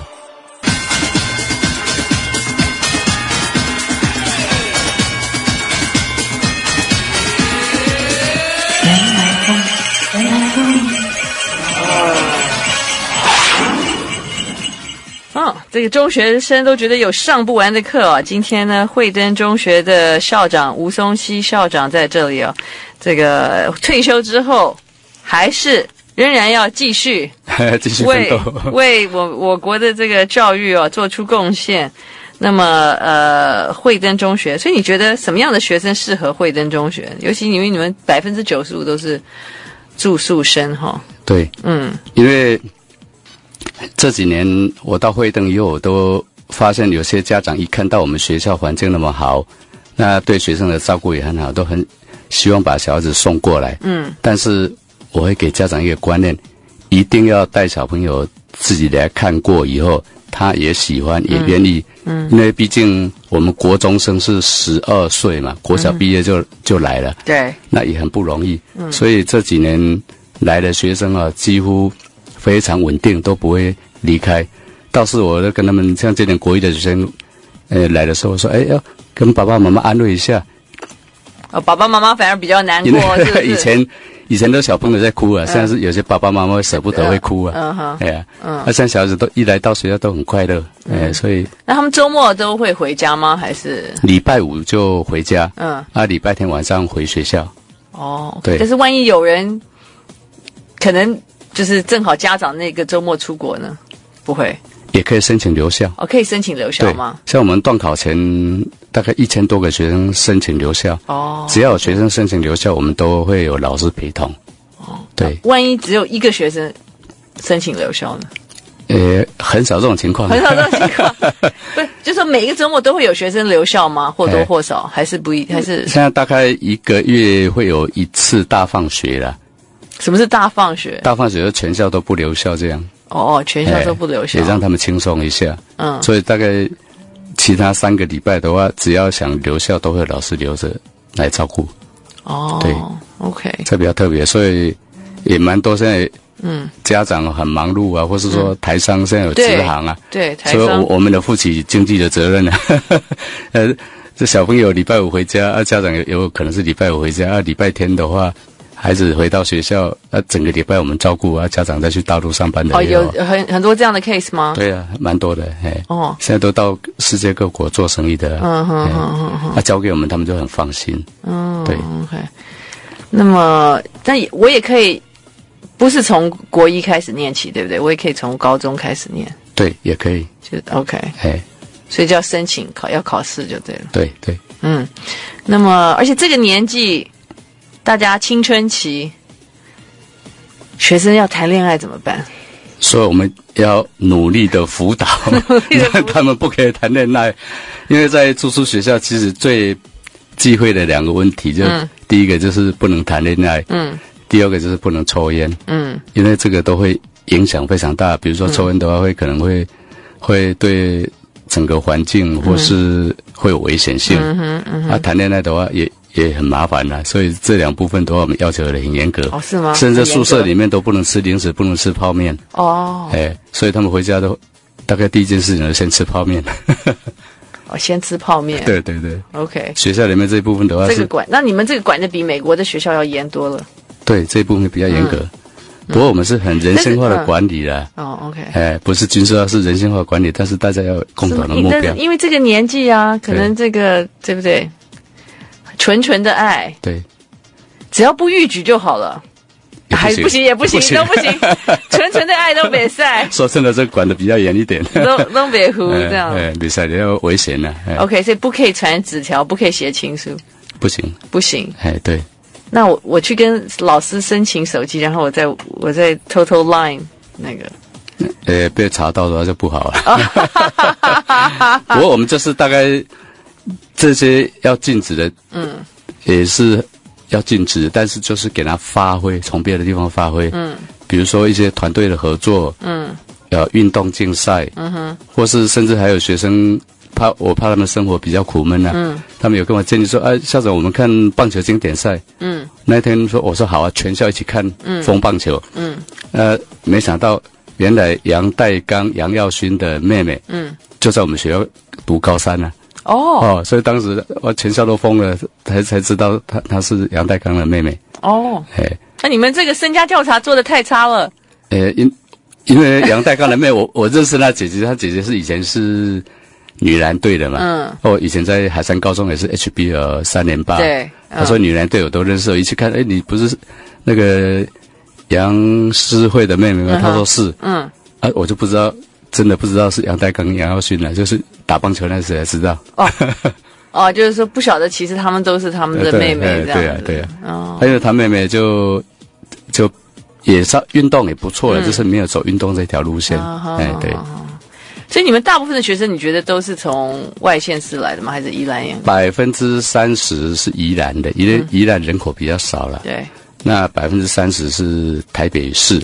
这个中学生都觉得有上不完的课哦。今天呢，惠登中学的校长吴松熙校长在这里哦。这个退休之后，还是仍然要继续继续奋斗， 为我国的这个教育哦做出贡献。那么惠登中学，所以你觉得什么样的学生适合惠登中学？尤其因为你们95%都是住宿生哈。 对，因为这几年我到惠登以后，我都发现有些家长一看到我们学校环境那么好，那对学生的照顾也很好，都很希望把小孩子送过来。但是我会给家长一个观念，一定要带小朋友自己来看过以后，他也喜欢也愿意。因为毕竟我们国中生是12岁嘛，国小毕业就来了， 对， 那也很不容易。所以这几年来的学生啊，几乎非常稳定，都不会离开。倒是我都跟他们，像这点国一的学生，来的时候说，要跟爸爸妈妈安慰一下。 爸爸妈妈反而比较难过，是不是？ 以前都小朋友在哭啊，现在是有些爸爸妈妈会舍不得会哭啊。那像小孩子都一来到学校都很快乐，所以。那他们周末都会回家吗？还是？ 礼拜五就回家，礼拜天晚上回学校。 哦，对。但是万一有人可能就是正好家长那个周末出国呢？不会。 也可以申请留校。 可以申请留校吗？ 像我们段考前大概1000多个学生申请留校。只要有学生申请留校，我们都会有老师陪同。对。 万一只有一个学生申请留校呢？ 很少这种情况。 很少这种情况。不是，就说每一个周末都会有学生留校吗？或多或少，还是不一？还是现在大概1个月会有1次大放学啦。 什么是大放学？ 大放学就全校都不留校这样。 全校都不留校， 也让他们轻松一下。所以大概其他3个礼拜的话，只要想留校，都会有老师留着来照顾。对 ，OK， 这比较特别，所以也蛮多现在家长很忙碌啊，或是说台商现在有直航啊， 对，台商， 所以我们得负起经济的责任啊。这小朋友礼拜五回家，家长有可能是礼拜五回家，礼拜天的话。孩子回到学校，整个礼拜我们照顾家长再去大陆上班的。 有很多这样的 case 吗？ 对啊，蛮多的。现在都到世界各国做生意的。交给我们，他们就很放心。对。 OK。那么，但我也可以，不是从国一开始念起，对不对？我也可以从高中开始念。 对，也可以。 就 OK。所以就要申请要考试就对了。 对对。 那么，而且这个年纪。大家青春期，学生要谈恋爱怎么办？ 所以我们要努力的辅导，让他们不可以谈恋爱。因为在住宿学校，其实最忌讳的2个问题，就第一个就是不能谈恋爱，第二个就是不能抽烟，因为这个都会影响非常大。比如说抽烟的话，可能会对整个环境或是会有危险性。谈恋爱的话也很麻烦啦，所以这2部分都我们要求的很严格。 是吗？ 甚至宿舍里面都不能吃零食，不能吃泡面。所以他们回家都大概第一件事情就先吃泡面。 先吃泡面。 对对对 ，OK。 学校里面这一部分的话是， 这个管，那你们这个管的比美国的学校要严多了。 对，这一部分比较严格。不过我们是很人性化的管理啦。 OK。 不是军事化，是人性化管理，但是大家要有共同的目标。 因为这个年纪啊，可能这个对不对？纯纯的爱， 对， 只要不逾矩就好了。还不行也不行都不行，纯纯的爱都别晒。 说真的，这管的比较严一点， 都别胡这样。 别晒要危险了。 OK， 所以不可以传纸条，不可以写情书， 不行， 不行。 对。 那我去跟老师申请手机，然后我在 Total Line 那个， 被查到的话就不好了。不过我们就是大概这些要禁止的，也是要禁止，但是就是给他发挥，从别的地方发挥，比如说一些团队的合作，运动竞赛，或是甚至还有学生。我怕他们生活比较苦闷啊，他们有跟我建议说，校长，我们看棒球经典赛，那天我说好啊，全校一起看风棒球，没想到原来杨代刚、杨耀勋的妹妹，就在我们学校读高三呢。所以当时我全校都疯了，才知道她是杨代刚的妹妹。 那你们这个身家调查做得太差了。 因为杨代刚的妹，我认识她姐姐，她姐姐是以前是女篮队的嘛，以前在海山高中也是 HBL 3连霸， 对， 他说女篮队我都认识，我一去看，你不是那个杨诗慧的妹妹吗？他说是，我就不知道，真的不知道是杨代刚、杨耀勋了，就是打棒球那时才知道。 就是说不晓得，其实他们都是他们的妹妹这样子。 对啊。还有他妹妹就也是运动也不错了，就是没有走运动这条路线。对。 所以你们大部分的学生，你觉得都是从外县市来的吗？还是宜兰人 ？30%是宜兰的，因为宜兰人口比较少了。 对。 那30%是台北市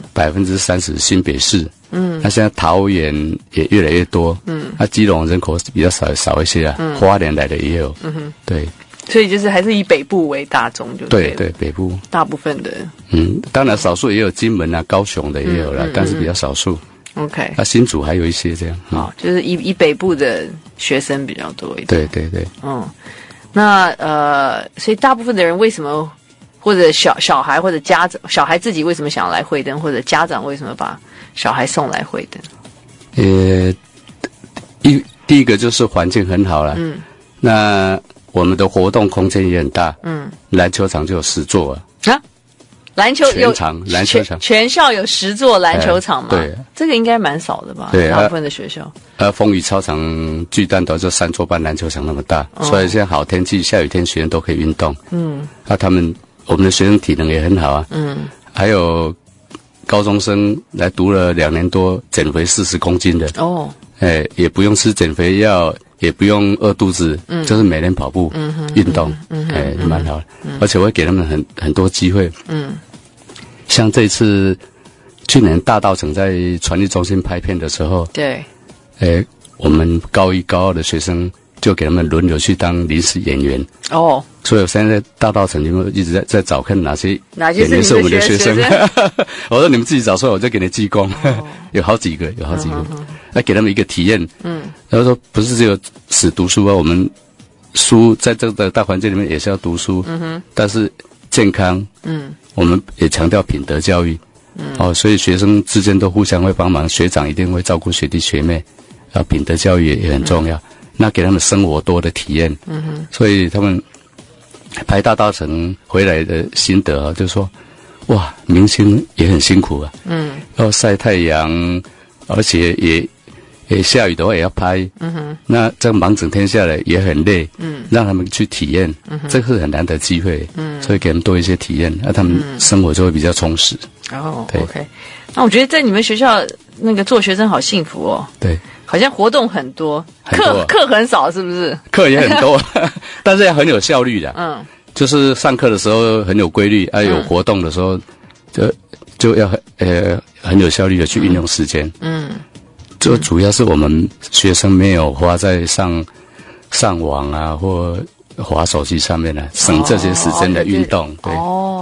，30%新北市，那现在桃园也越来越多，基隆人口比较少一些啊，花莲来的也有，对。 所以就是还是以北部为大宗，就对，北部大部分的， 当然少数也有金门啊、高雄的也有了，但是比较少数。 OK， 新竹还有一些这样， 就是以北部的学生比较多一点。 对， 那所以大部分的人为什么，或者小孩或者家长，小孩自己为什么想要来惠登，或者家长为什么把小孩送来惠登？ 第一个就是环境很好了，那我们的活动空间也很大，篮球场就有10座啊。 篮球场全校有10座篮球场嘛？ 对， 这个应该蛮少的吧？ 对， 大部分的学校。 风雨操场巨蛋都就3座半篮球场那么大，所以现在好天气、下雨天学生都可以运动。我们的学生体能也很好啊。还有高中生来读了2年多，减肥40公斤的。也不用吃减肥药，也不用饿肚子，就是每天跑步运动，蛮好的。而且我会给他们很多机会。像这次去年大稻埕在传艺中心拍片的时候， 对， 我们高1、高2的学生就给他们轮流去当临时演员。所以我现在在大稻埕里面一直在找看哪些演员是我们的学生。我说你们自己找出来，我就给你记功。有好几个，来给他们一个体验。然后说不是只有死读书啊，我们书在这个大环境里面也是要读书，但是健康，我们也强调品德教育。所以学生之间都互相会帮忙，学长一定会照顾学弟学妹，品德教育也很重要。那给他们生活多的体验。所以他们拍大稻埕回来的心得就是说，哇，明星也很辛苦啊，要晒太阳，而且也下雨的话也要拍，那这样忙整天下来也很累，让他们去体验，这是很难得机会，所以给他们多一些体验，那他们生活就会比较充实。对 OK， 那我觉得在你们学校那个做学生好幸福哦。 对， 好像活动很多，课很少，是不是？ 课也很多，但是也很有效率的。就是上课的时候很有规律，有活动的时候就要很有效率的去运用时间。这主要是我们学生没有花在上网啊或滑手机上面呢，省这些时间的运动。对。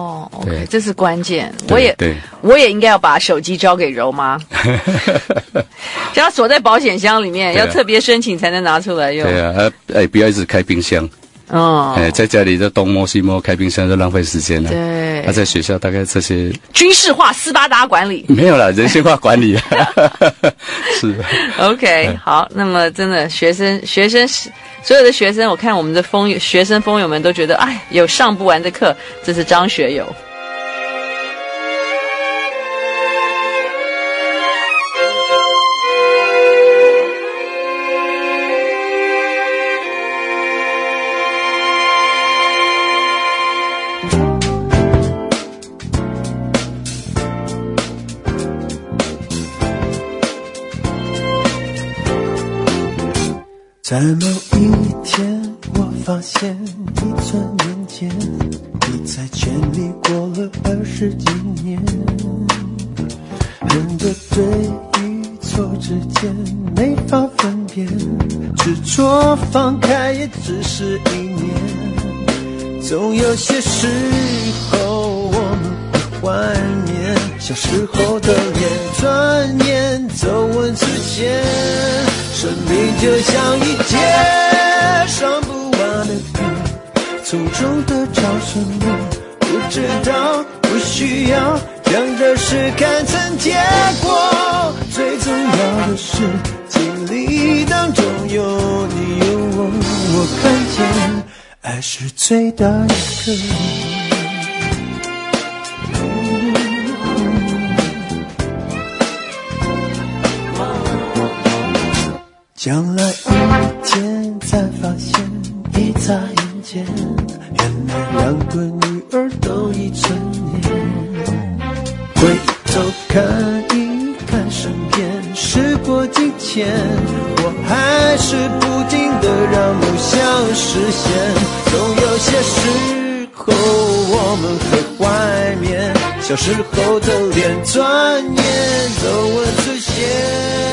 哦 ，OK， 这是关键。 对， 我也应该要把手机交给柔妈，叫她锁在保险箱里面，要特别申请才能拿出来用。 对啊，不要一直开冰箱。 哦， 在家里就东摸西摸，开冰箱就浪费时间了。 对， 在学校大概这些军事化斯巴达管理没有啦，人性化管理是 OK， 好，那么真的学生所有的学生，我看我们的学生风友们都觉得，哎，有上不完的课。这是张学友。 在某一天，我发现一转眼间，你在千里过了20几年。很多对与错之间没法分辨，执着放开也只是一念。总有些时候我们会怀念小时候的脸，转眼走完之前。生命就像一节上不完的歌，从中得着什么不知道，不需要将这事看成结果。最重要的是经历当中有你有我，我看见爱是最大一个。将来一天才发现，一眨眼间，原来2个女儿都已成年。回头看一看身边，时过境迁，我还是不停地让梦想实现。总有些时候我们会怀念小时候的脸，转眼走完之前。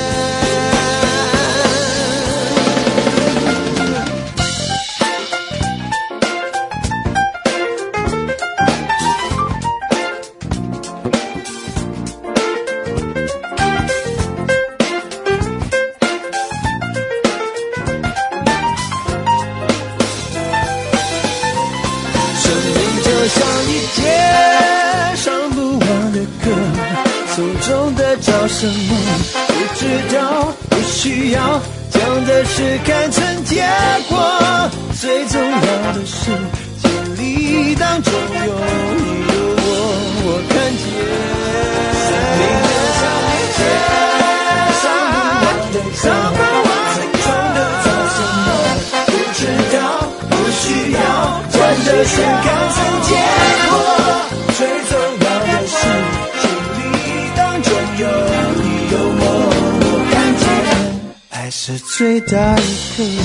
找什么不知道，不需要将这事看成结果。最重要的是经历当中有你有我，我看见生命就像一节上不完的歌，找什么不知道，不需要将这事看成结果。最重要的是有你有我，我看见爱是最大一个。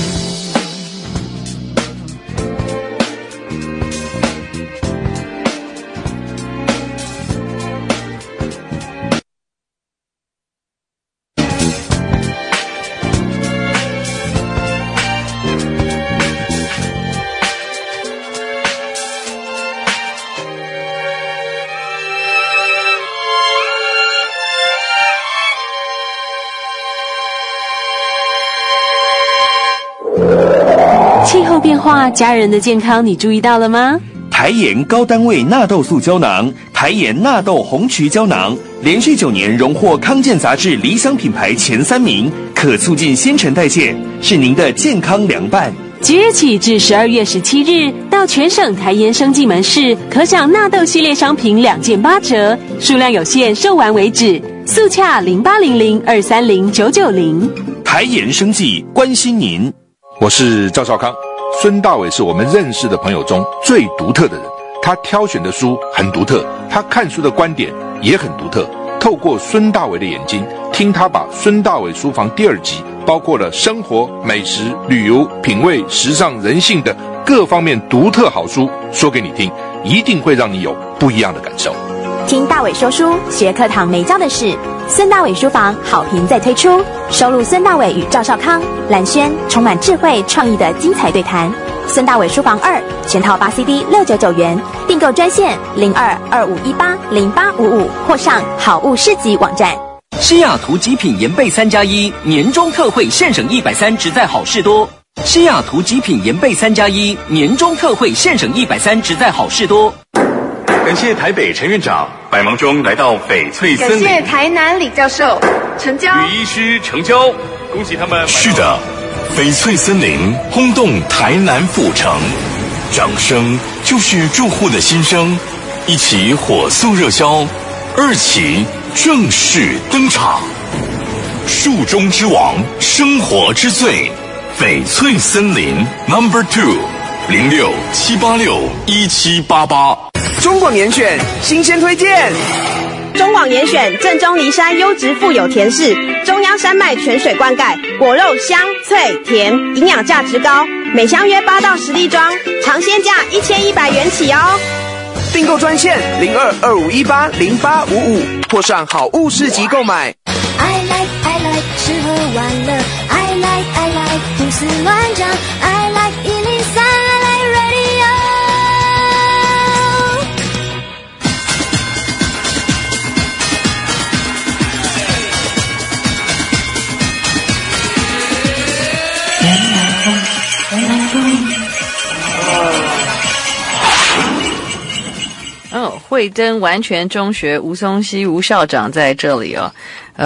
气候变化，家人的健康你注意到了吗？ 台盐高单位纳豆素胶囊、台盐纳豆红曲胶囊，连续9年荣获康健杂志理想品牌前3名，可促进新陈代谢，是您的健康良伴。 即日起至12月17日，到全省台盐生技门市，可享纳豆系列商品2件8折，数量有限，售完为止。速洽0800-230-990。 台盐生技关心您。我是赵少康。孙大伟是我们认识的朋友中最独特的人，他挑选的书很独特，他看书的观点也很独特。透过孙大伟的眼睛，听他把孙大伟书房第2集包括了生活、美食、旅游、品味、时尚、人性的各方面独特好书说给你听，一定会让你有不一样的感受。 听大伟说书，学课堂没教的事。孙大伟书房好评再推出，收录孙大伟与赵少康、蓝轩充满智慧创意的精彩对谈。孙大伟书房2全套8 CD 699元，订购专线0225180855或上好物市集网站。 西雅图极品盐贝3+1年终特惠现省130，只在好事多。西雅图极品盐贝3+1年终特惠现省130，只在好事多。 感谢台北陈院长百忙中来到翡翠森林， 感谢台南李教授成交， 吕医师成交，恭喜他们。是的，翡翠森林轰动台南府城，掌声就是住户的心声，一起火速热销，2期正式登场。树中之王，生活之最，翡翠森林 No.2 06-786-1788。 中广严选新鲜推荐， 中广严选正宗梨山优质富有甜柿，中央山脉泉水灌溉，果肉香脆甜，营养价值高，每箱约8到10粒装，尝鲜价1100元起哦。 订购专线0225180855或上好物市集购买。 I like 吃喝玩乐 I like 胡思乱想 I like 103 I like radio。 慧灯完全中学吴松熙吴校长在这里哦，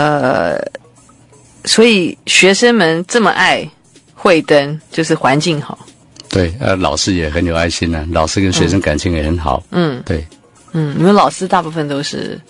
所以学生们这么爱慧灯，就是环境好。 对，老师也很有爱心啊，老师跟学生感情也很好。对， 你们老师大部分都是，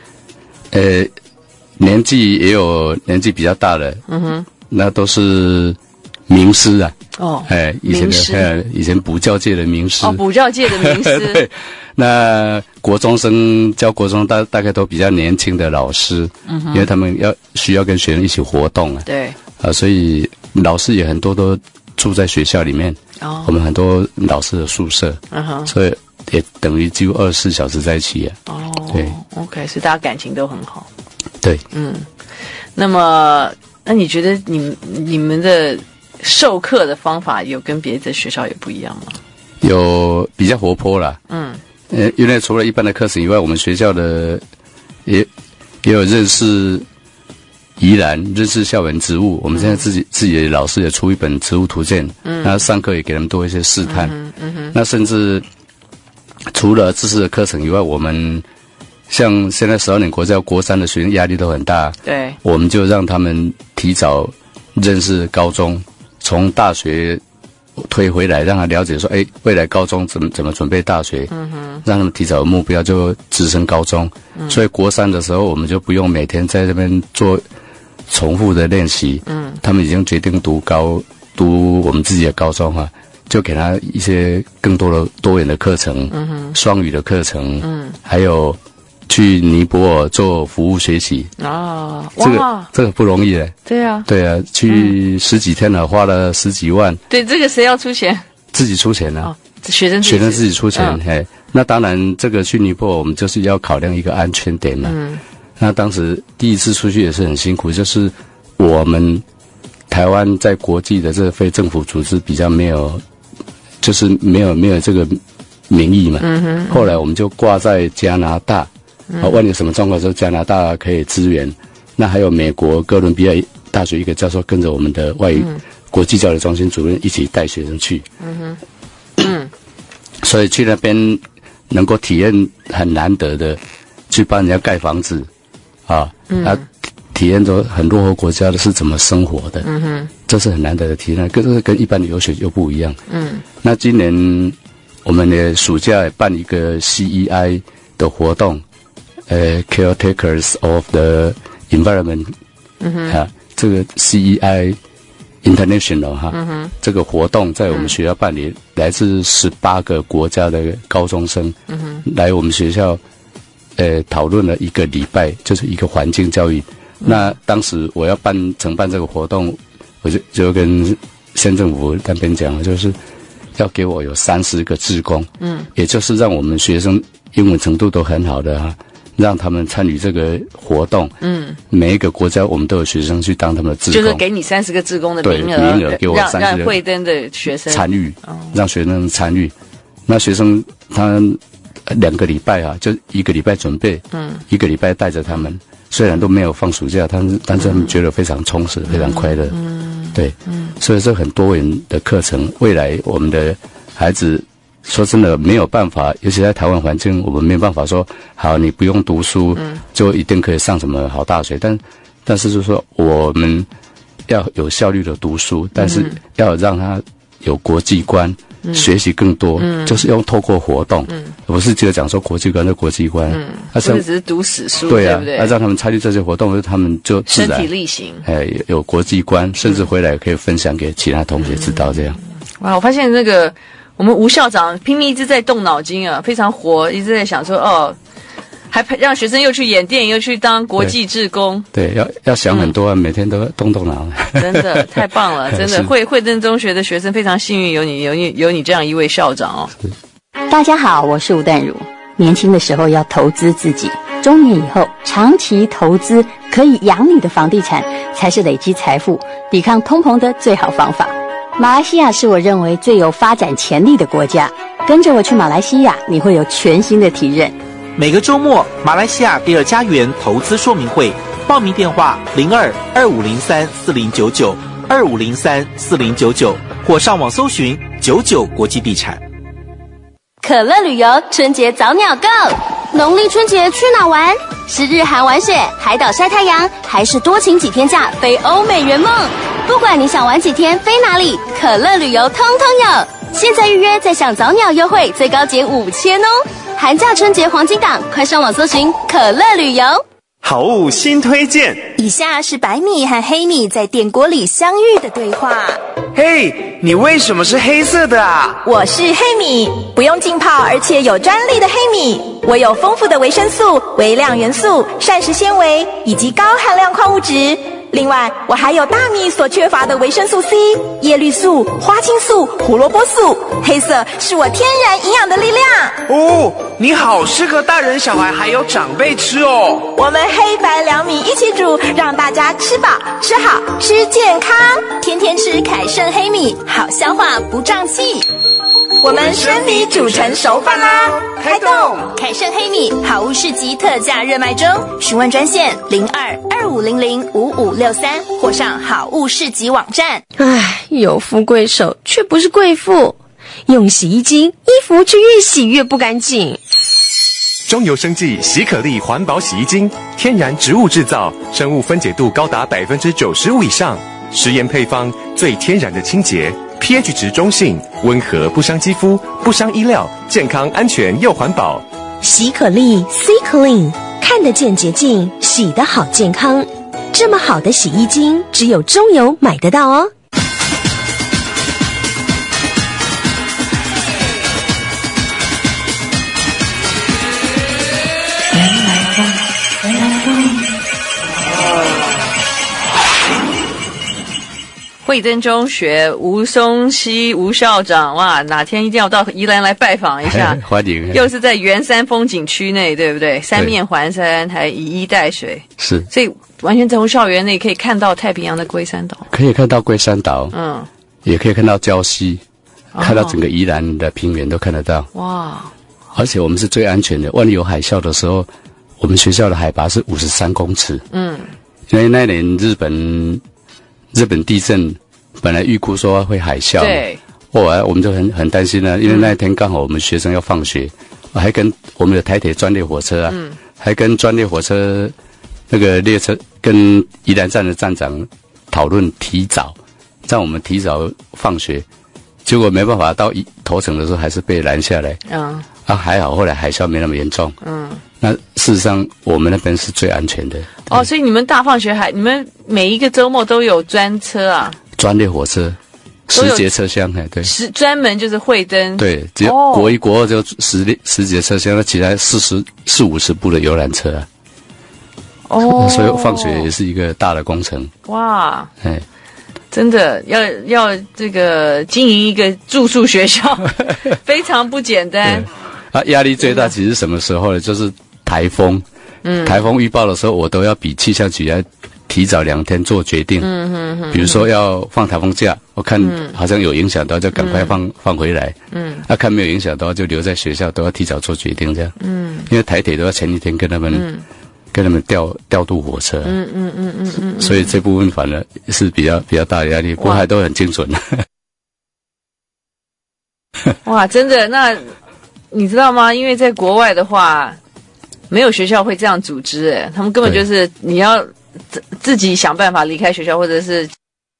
年纪也有年纪比较大的，那都是名师啊。以前补教界的名师。 补教界的名师。 对，那国中生教国中大概都比较年轻的老师，因为他们需要跟学生一起活动啊。 对。 所以老师也很多都住在学校里面。我们很多老师的宿舍，所以也等于几乎24小时在一起啊。对。 OK， 所以大家感情都很好。 对。 那你觉得你们的授课的方法有跟别的学校有不一样吗？ 有比较活泼啦。因为除了一般的课程以外，我们学校的也有认识宜兰，认识校园植物。我们现在自己的老师也出一本植物图鉴，那上课也给他们多一些试探。那甚至除了知识的课程以外，我们像现在12年国教国3的学生压力都很大， 对，我们就让他们提早认识高中，从大学推回来，让他了解说，未来高中怎么准备大学，让他们提早有目标，就直升高中。所以国3的时候，我们就不用每天在这边做重复的练习。他们已经决定读我们自己的高中啊，就给他一些更多的多元的课程，双语的课程，还有去尼泊尔做服务学习。这个不容易的。对啊，去10几天了，花了10几万。 对，这个谁要出钱？ 自己出钱啊。 学生自己出钱。那当然，这个去尼泊尔我们就是要考量一个安全点嘛。那当时第一次出去也是很辛苦，就是我们台湾在国际的这个非政府组织比较没有，就是没有这个名义嘛。后来我们就挂在加拿大。万一有什么状况的时候，加拿大可以支援。那还有美国哥伦比亚大学一个教授跟着我们的外语国际交流中心主任一起带学生去。所以去那边能够体验很难得的，去帮人家盖房子啊，体验着很落后国家的是怎么生活的。这是很难得的体验，跟一般的游学又不一样。那今年我们的暑假也办一个 CEI 的活动。Caretakers of the Environment，这个 CEI International 这个活动在我们学校办理，来自18个国家的高中生，来我们学校，讨论了1个礼拜，就是一个环境教育。那当时我要承办这个活动，我就跟县政府那边讲，就是要给我有30个志工，也就是让我们学生英文程度都很好的让他们参与这个活动。每一个国家我们都有学生去当他们的志工， 就是给你30个志工的名额给我让慧灯的学生参与，让学生参与。那学生他2个礼拜啊，就1个礼拜准备，1个礼拜带着他们，虽然都没有放暑假，但是他们觉得非常充实，非常快乐。对，所以这很多元的课程，未来我们的孩子说真的没有办法，尤其在台湾环境，我们没有办法说好你不用读书，就一定可以上什么好大学。但是就是说我们要有效率的读书，但是要让他有国际观。学习更多，就是用透过活动，不是只有讲说国际观的国际观， 不是只是读死书， 对不对？ 让他们参与这些活动，他们就自然身体力行， 有国际观，甚至回来可以分享给其他同学知道这样。 哇，我发现那个我们吴校长拼命一直在动脑筋啊，非常活，一直在想说还让学生又去演电影，又去当国际志工。 对，要想很多啊，每天都动脑。 真的太棒了，真的惠登中学的学生非常幸运，有你这样一位校长哦。 大家好，我是吴淡如。年轻的时候要投资自己，中年以后长期投资可以养你的房地产，才是累积财富、抵抗通膨的最好方法。马来西亚是我认为最有发展潜力的国家，跟着我去马来西亚，你会有全新的体认。 每个周末，马来西亚第二家园投资说明会，报名电话02-2503-4099，2503-4099，或上网搜寻99国际地产。 可乐旅游春节早鸟 Go， 农历春节去哪玩？是日韩玩雪、海岛晒太阳，还是多请几天假飞欧美圆梦？不管你想玩几天飞哪里，可乐旅游通通有。现在预约再享早鸟优惠，最高减5000哦！寒假春节黄金档，快上网搜寻可乐旅游。 好物新推荐， 以下是白米和黑米在电锅里相遇的对话。 嘿，你为什么是黑色的啊？ 我是黑米，不用浸泡，而且有专利的黑米。我有丰富的维生素、微量元素、膳食纤维以及高含量矿物质。另外，我还有大米所缺乏的维生素 C、叶绿素、花青素、胡萝卜素。黑色是我天然营养的力量。 哦，你好适合大人小孩还有长辈吃哦。 我们黑白两米一起煮，让大家吃饱、吃好、吃健康。天天吃凯盛黑米，好消化不胀气。我们生米煮成熟饭啦！开动！凯盛黑米好物市集特价热卖中，询问专线02-2500-5563，或上好物市集网站。 唉，有富贵手却不是贵妇，用洗衣精，衣服却越洗越不干净。 中油生技喜可力环保洗衣精，天然植物制造，生物分解度高达95%以上，食盐配方最天然的清洁。pH 值中性，温和，不伤肌肤，不伤衣料，健康安全又环保。 喜可力 C Clean， 看得见洁净，洗得好健康。这么好的洗衣精，只有中油买得到哦。 惠登中学吴松溪吴校长，哇，哪天一定要到宜兰来拜访一下。 欢迎。 又是在圆山风景区内，对不对？三面环山，还以衣带水。 是。 所以完全从校园内可以看到太平洋的龟山岛。 可以看到龟山岛，也可以看到礁溪，看到整个宜兰的平原都看得到。 哇！ 而且我们是最安全的，万一有海啸的时候，我们学校的海拔是53公尺。因为那年日本地震本来预估说会海啸， 对， 后来我们就很担心了，因为那天刚好我们学生要放学，还跟我们的台铁专列火车啊，还跟专列火车那个列车跟宜兰站的站长讨论提早，让我们提早放学，结果没办法，到头城的时候还是被拦下来。还好后来海啸没那么严重。那事实上我们那边是最安全的。 所以你们大放学你们每一个周末都有专车啊？专列火车，10节车厢，对， 专门就是惠登。 对，只有国1、国2就10节车厢，那其他40-50部的游览车啊。所以放学也是一个大的工程。 哇！真的要这个经营一个住宿学校，非常不简单。 压力最大其实什么时候呢？就是台风， 台风预报的时候，我都要比气象局要提早2天做决定。比如说要放台风假，我看好像有影响的话，就赶快放回来。看没有影响的话，就留在学校，都要提早做决定这样。因为台铁都要前一天跟他们调度火车。所以这部分反而是比较大的压力，不过还都很精准。 哇，真的？那你知道吗？因为在国外的话，没有学校会这样组织，他们根本就是你要自己想办法离开学校，或者是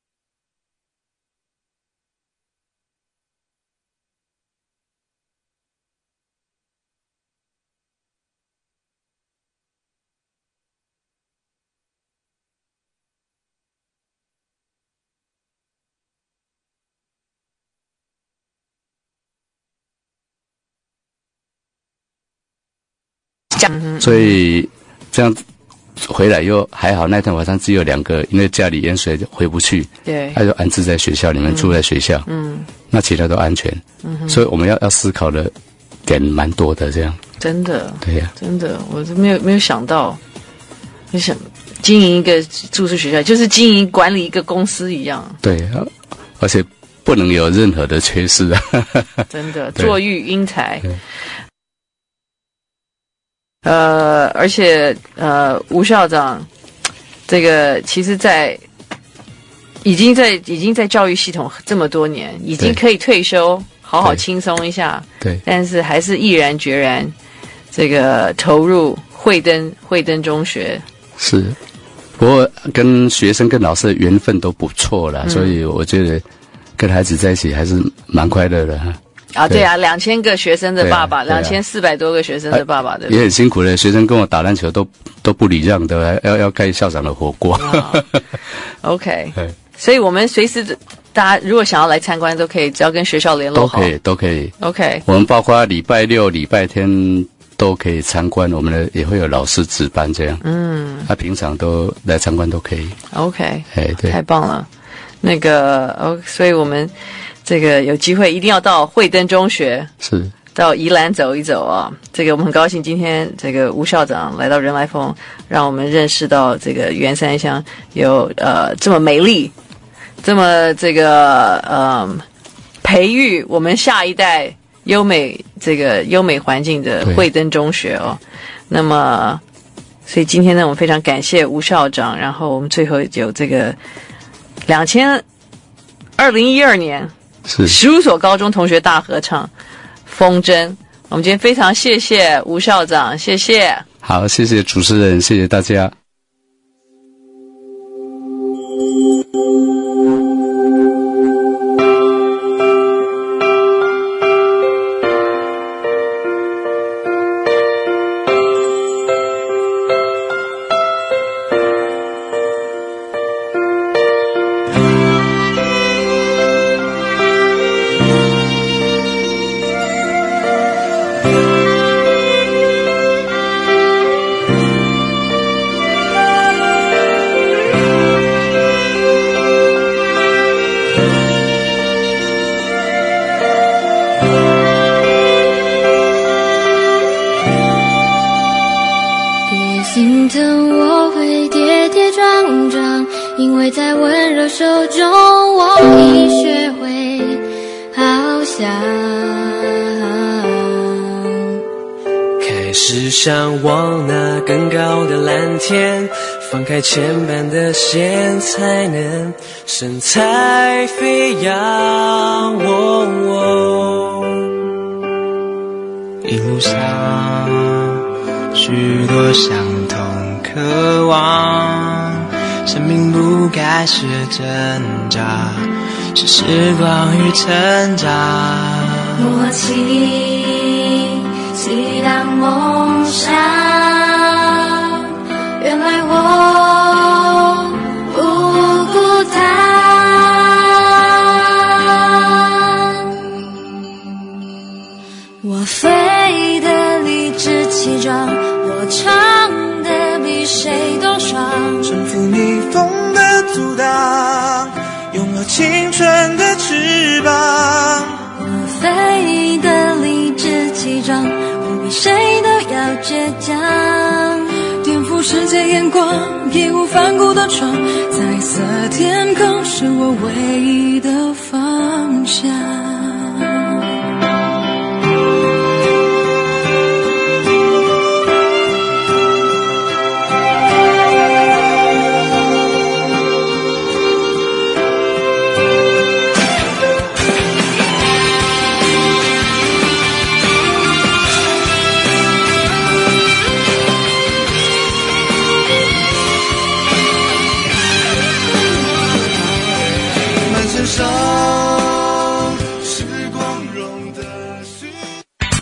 所以这样回来又还好，那天晚上只有2个，因为家里淹水就回不去， 对， 他就安置在学校里面，住在学校，那其他都安全，所以我们要思考的点蛮多的，这样。 真的， 对呀， 真的，我都没有想到，就想经营一个住宿学校，就是经营管理一个公司一样。 对，而且不能有任何的缺失啊！ 真的，坐育英才。而且吴校长，这个其实已经在教育系统这么多年，已经可以退休，好好轻松一下。 对， 但是还是毅然决然，这个投入惠登中学。 是，不过跟学生跟老师的缘分都不错啦，所以我觉得跟孩子在一起还是蛮快乐的哈。 对啊，2000个学生的爸爸，2400多个学生的爸爸，对不对？ 也很辛苦的，学生跟我打篮球都不礼让的，要盖校长的火锅。 OK， 所以我们随时大家如果想要来参观，都可以，只要跟学校联络好， 都可以。 OK， 我们包括礼拜六、礼拜天都可以参观，我们的也会有老师值班这样。平常都来参观都可以。 OK， 对， 太棒了。所以我们这个有机会一定要到惠登中学， 是到宜兰走一走啊。这个我们很高兴今天这个吴校长来到人来疯，让我们认识到这个员山乡有这么美丽，这么这个培育我们下一代优美环境的惠登中学哦。那么所以今天呢，我们非常感谢吴校长，然后我们最后有这个2012年15所高中同学大合唱风筝。我们今天非常谢谢吴校长，谢谢。 好，谢谢主持人，谢谢大家。 因为在温柔手中，我已学会翱翔。 开始向往那更高的蓝天，放开牵绊的线，才能神采飞扬。一路上许多相同渴望，生命不该是挣扎，是时光与成长。 默契，激荡梦想，原来我不孤单。我飞得理直气壮，我唱得比谁都爽， 征服逆风的阻挡，拥有青春的翅膀。 我飞得理直气壮，我比谁都要倔强， 界眼光，义无反顾的闯，彩色天空是我唯一的方向。